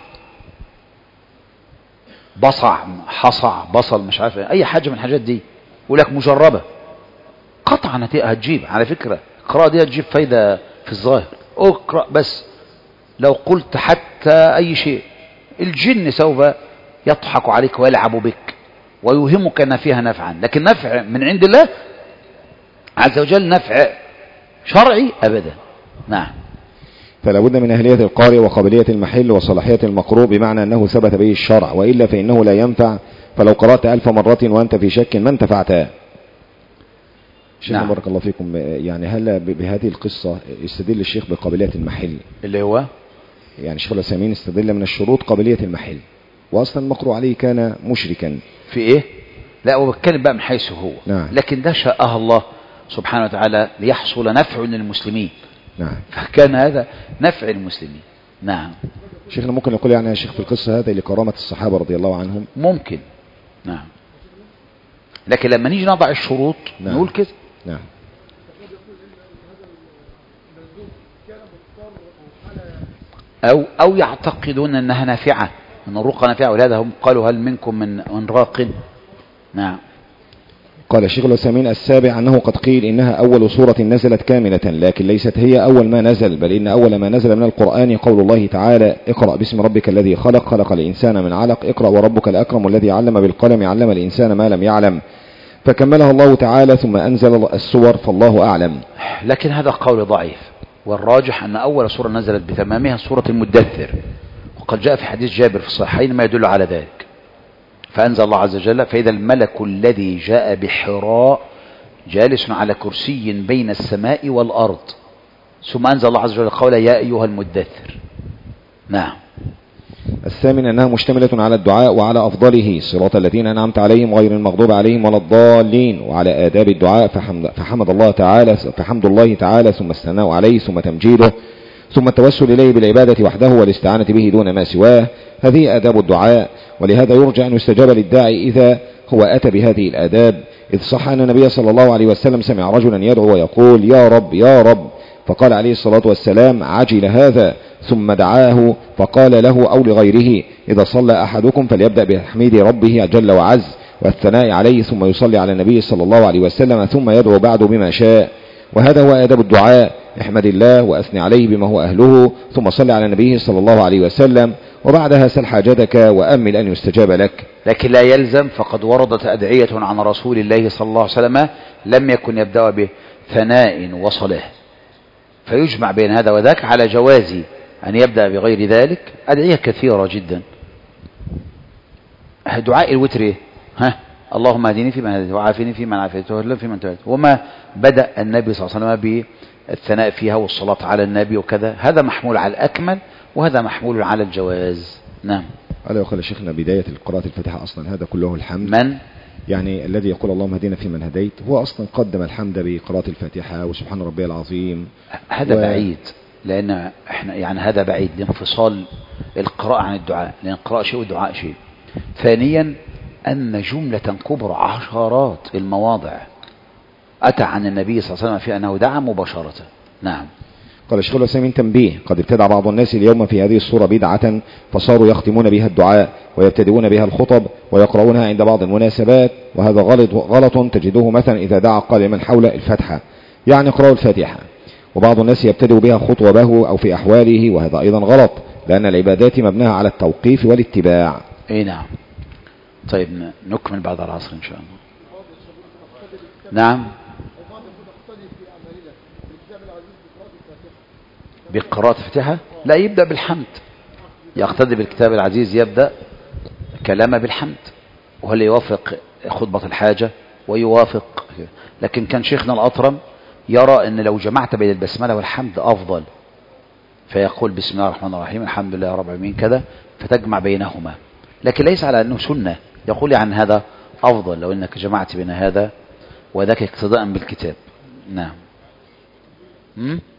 [SPEAKER 1] بصع حصع بصل مش عارف أي حاجة من الحاجات دي، يقول لك مجربة، قطعا هتجيب. على فكرة القراءة دي هتجيب فايدة في الظاهر، اقرأ بس. لو قلت حتى أي شيء الجن سوف يضحك عليك ويلعب بك ويوهمك أن فيها نفعا، لكن نفع من عند الله عز وجل نفع شرعي أبدا. نعم.
[SPEAKER 2] فلا بد من أهلية القارئ وقابلية المحل وصلاحية المقروء، بمعنى أنه ثبت به الشرع، وإلا فإنه لا ينفع. فلو قرأت ألف مرة وأنت في شك ما انتفعتها. شيخنا نعم. بارك الله فيكم، يعني هل بهذه القصة يستدل الشيخ بقابلية المحل
[SPEAKER 1] اللي هو
[SPEAKER 2] يعني شيخ العثيمين استدل من الشروط قابلية المحل، وأصلا المقروء عليه كان مشركا
[SPEAKER 1] في إيه؟ لا هو بتكلم بقى من حيث هو.
[SPEAKER 2] نعم.
[SPEAKER 1] لكن ده شاءها الله سبحانه وتعالى ليحصل نفع للمسلمين.
[SPEAKER 2] نعم.
[SPEAKER 1] فكان هذا نفع المسلمين. نعم.
[SPEAKER 2] شيخنا ممكن نقول يعني يا شيخ في القصة هذا لكرامة الصحابة رضي الله عنهم؟
[SPEAKER 1] ممكن. نعم. لكن لما نيجي نضع الشروط نعم. نقول كده.
[SPEAKER 2] نعم.
[SPEAKER 1] أو أو يعتقدون أنها نافعة، أن الرقى نافعة، ولهذا هم قالوا هل منكم من من راق. نعم.
[SPEAKER 2] قال الشيخ العثيمين السابع أنه قد قيل إنها أول سورة نزلت كاملة، لكن ليست هي أول ما نزل، بل إن أول ما نزل من القرآن قول الله تعالى اقرأ باسم ربك الذي خلق خلق الإنسان من علق اقرأ وربك الأكرم الذي علم بالقلم علم الإنسان ما لم يعلم، فكملها الله تعالى ثم أنزل السور فالله أعلم.
[SPEAKER 1] لكن هذا قول ضعيف، والراجح أن أول سورة نزلت بتمامها سورة المدثر، وقد جاء في حديث جابر في الصحيحين ما يدل على ذلك. فأنزل الله عز وجل فإذا الملك الذي جاء بحراء جالس على كرسي بين السماء والأرض، ثم أنزل الله عز وجل قول يا أيها المدثر. نعم.
[SPEAKER 2] الثامن أنها مشتملة على الدعاء وعلى أفضله، صراط الذين أنعمت عليهم غير المغضوب عليهم ولا الضالين، وعلى آداب الدعاء فحمد, فحمد الله تعالى فحمد الله تعالى ثم الثناء عليه ثم تمجيده ثم التوسل إليه بالعبادة وحده والاستعانة به دون ما سواه. هذه آداب الدعاء، ولهذا يرجى أن يستجاب للداعي إذا هو أتى بهذه الآداب، إذ صح أن النبي صلى الله عليه وسلم سمع رجلا يدعو ويقول يا رب يا رب، فقال عليه الصلاة والسلام عجل هذا، ثم دعاه فقال له أو لغيره إذا صلى أحدكم فليبدأ بتحميد ربه جل وعز والثناء عليه، ثم يصلي على النبي صلى الله عليه وسلم، ثم يدعو بعده بما شاء. وهذا هو آداب الدعاء، احمد الله وأثني عليه بما هو أهله، ثم صلي على النبي صلى الله عليه وسلم، وبعدها سل حاجتك وأمل أن يستجاب لك.
[SPEAKER 1] لكن لا يلزم، فقد وردت أدعية عن رسول الله صلى الله عليه وسلم لم يكن يبدأ بثناء وصلاة، فيجمع بين هذا وذاك على جواز أن يبدأ بغير ذلك. أدعية كثيرة جدا. دعاء الوتر إيه؟ ها اللهم اهدني فيمن هديت وعافني فيمن عافيت وتولني فيمن توليت، وما بدأ النبي صلى الله عليه وسلم بالثناء فيها والصلاة على النبي وكذا، هذا محمول على الأكمل وهذا محمول على الجواز. نعم.
[SPEAKER 2] ألا يقول شيخنا بداية قراءة الفاتحة أصلا هذا كله الحمد،
[SPEAKER 1] من
[SPEAKER 2] يعني الذي يقول اللهم اهدنا فيمن هديت هو أصلا قدم الحمد بقراءة الفاتحة وسبحان ربي العظيم.
[SPEAKER 1] هذا
[SPEAKER 2] و...
[SPEAKER 1] بعيد، لأن احنا يعني هذا بعيد لانفصال القراءة عن الدعاء، لأن القراءة شيء والدعاء شيء. ثانيا أن جملة كبرى عشرات المواضع أتى عن النبي صلى الله عليه وسلم في أنه دعا مباشرة. نعم.
[SPEAKER 2] قال الشيخ العثيمين تنبيه، قد ابتدع بعض الناس اليوم في هذه الصورة بدعة، فصاروا يختمون بها الدعاء ويبتدئون بها الخطب ويقرؤونها عند بعض المناسبات، وهذا غلط غلط تجدوه مثلا إذا دعا قال لمن حول الفتحة، يعني اقرأوا الفاتحة، وبعض الناس يبتدئ بها خطبه أو في أحواله، وهذا أيضا غلط، لأن العبادات مبناها على التوقيف والاتباع.
[SPEAKER 1] اي نعم. طيب نكمل بعد العصر إن شاء الله. نعم. بقراءة الفاتحة لا، يبدأ بالحمد، يقتدي بالكتاب العزيز، يبدأ كلامه بالحمد، وهو اللي يوافق خطبة الحاجة ويوافق. لكن كان شيخنا الأطرم يرى أن لو جمعت بين البسملة والحمد أفضل، فيقول بسم الله الرحمن الرحيم الحمد لله رب العالمين كذا، فتجمع بينهما، لكن ليس على أنه سنة، يقول عن هذا أفضل لو أنك جمعت بين هذا وذاك اقتداء بالكتاب. نعم.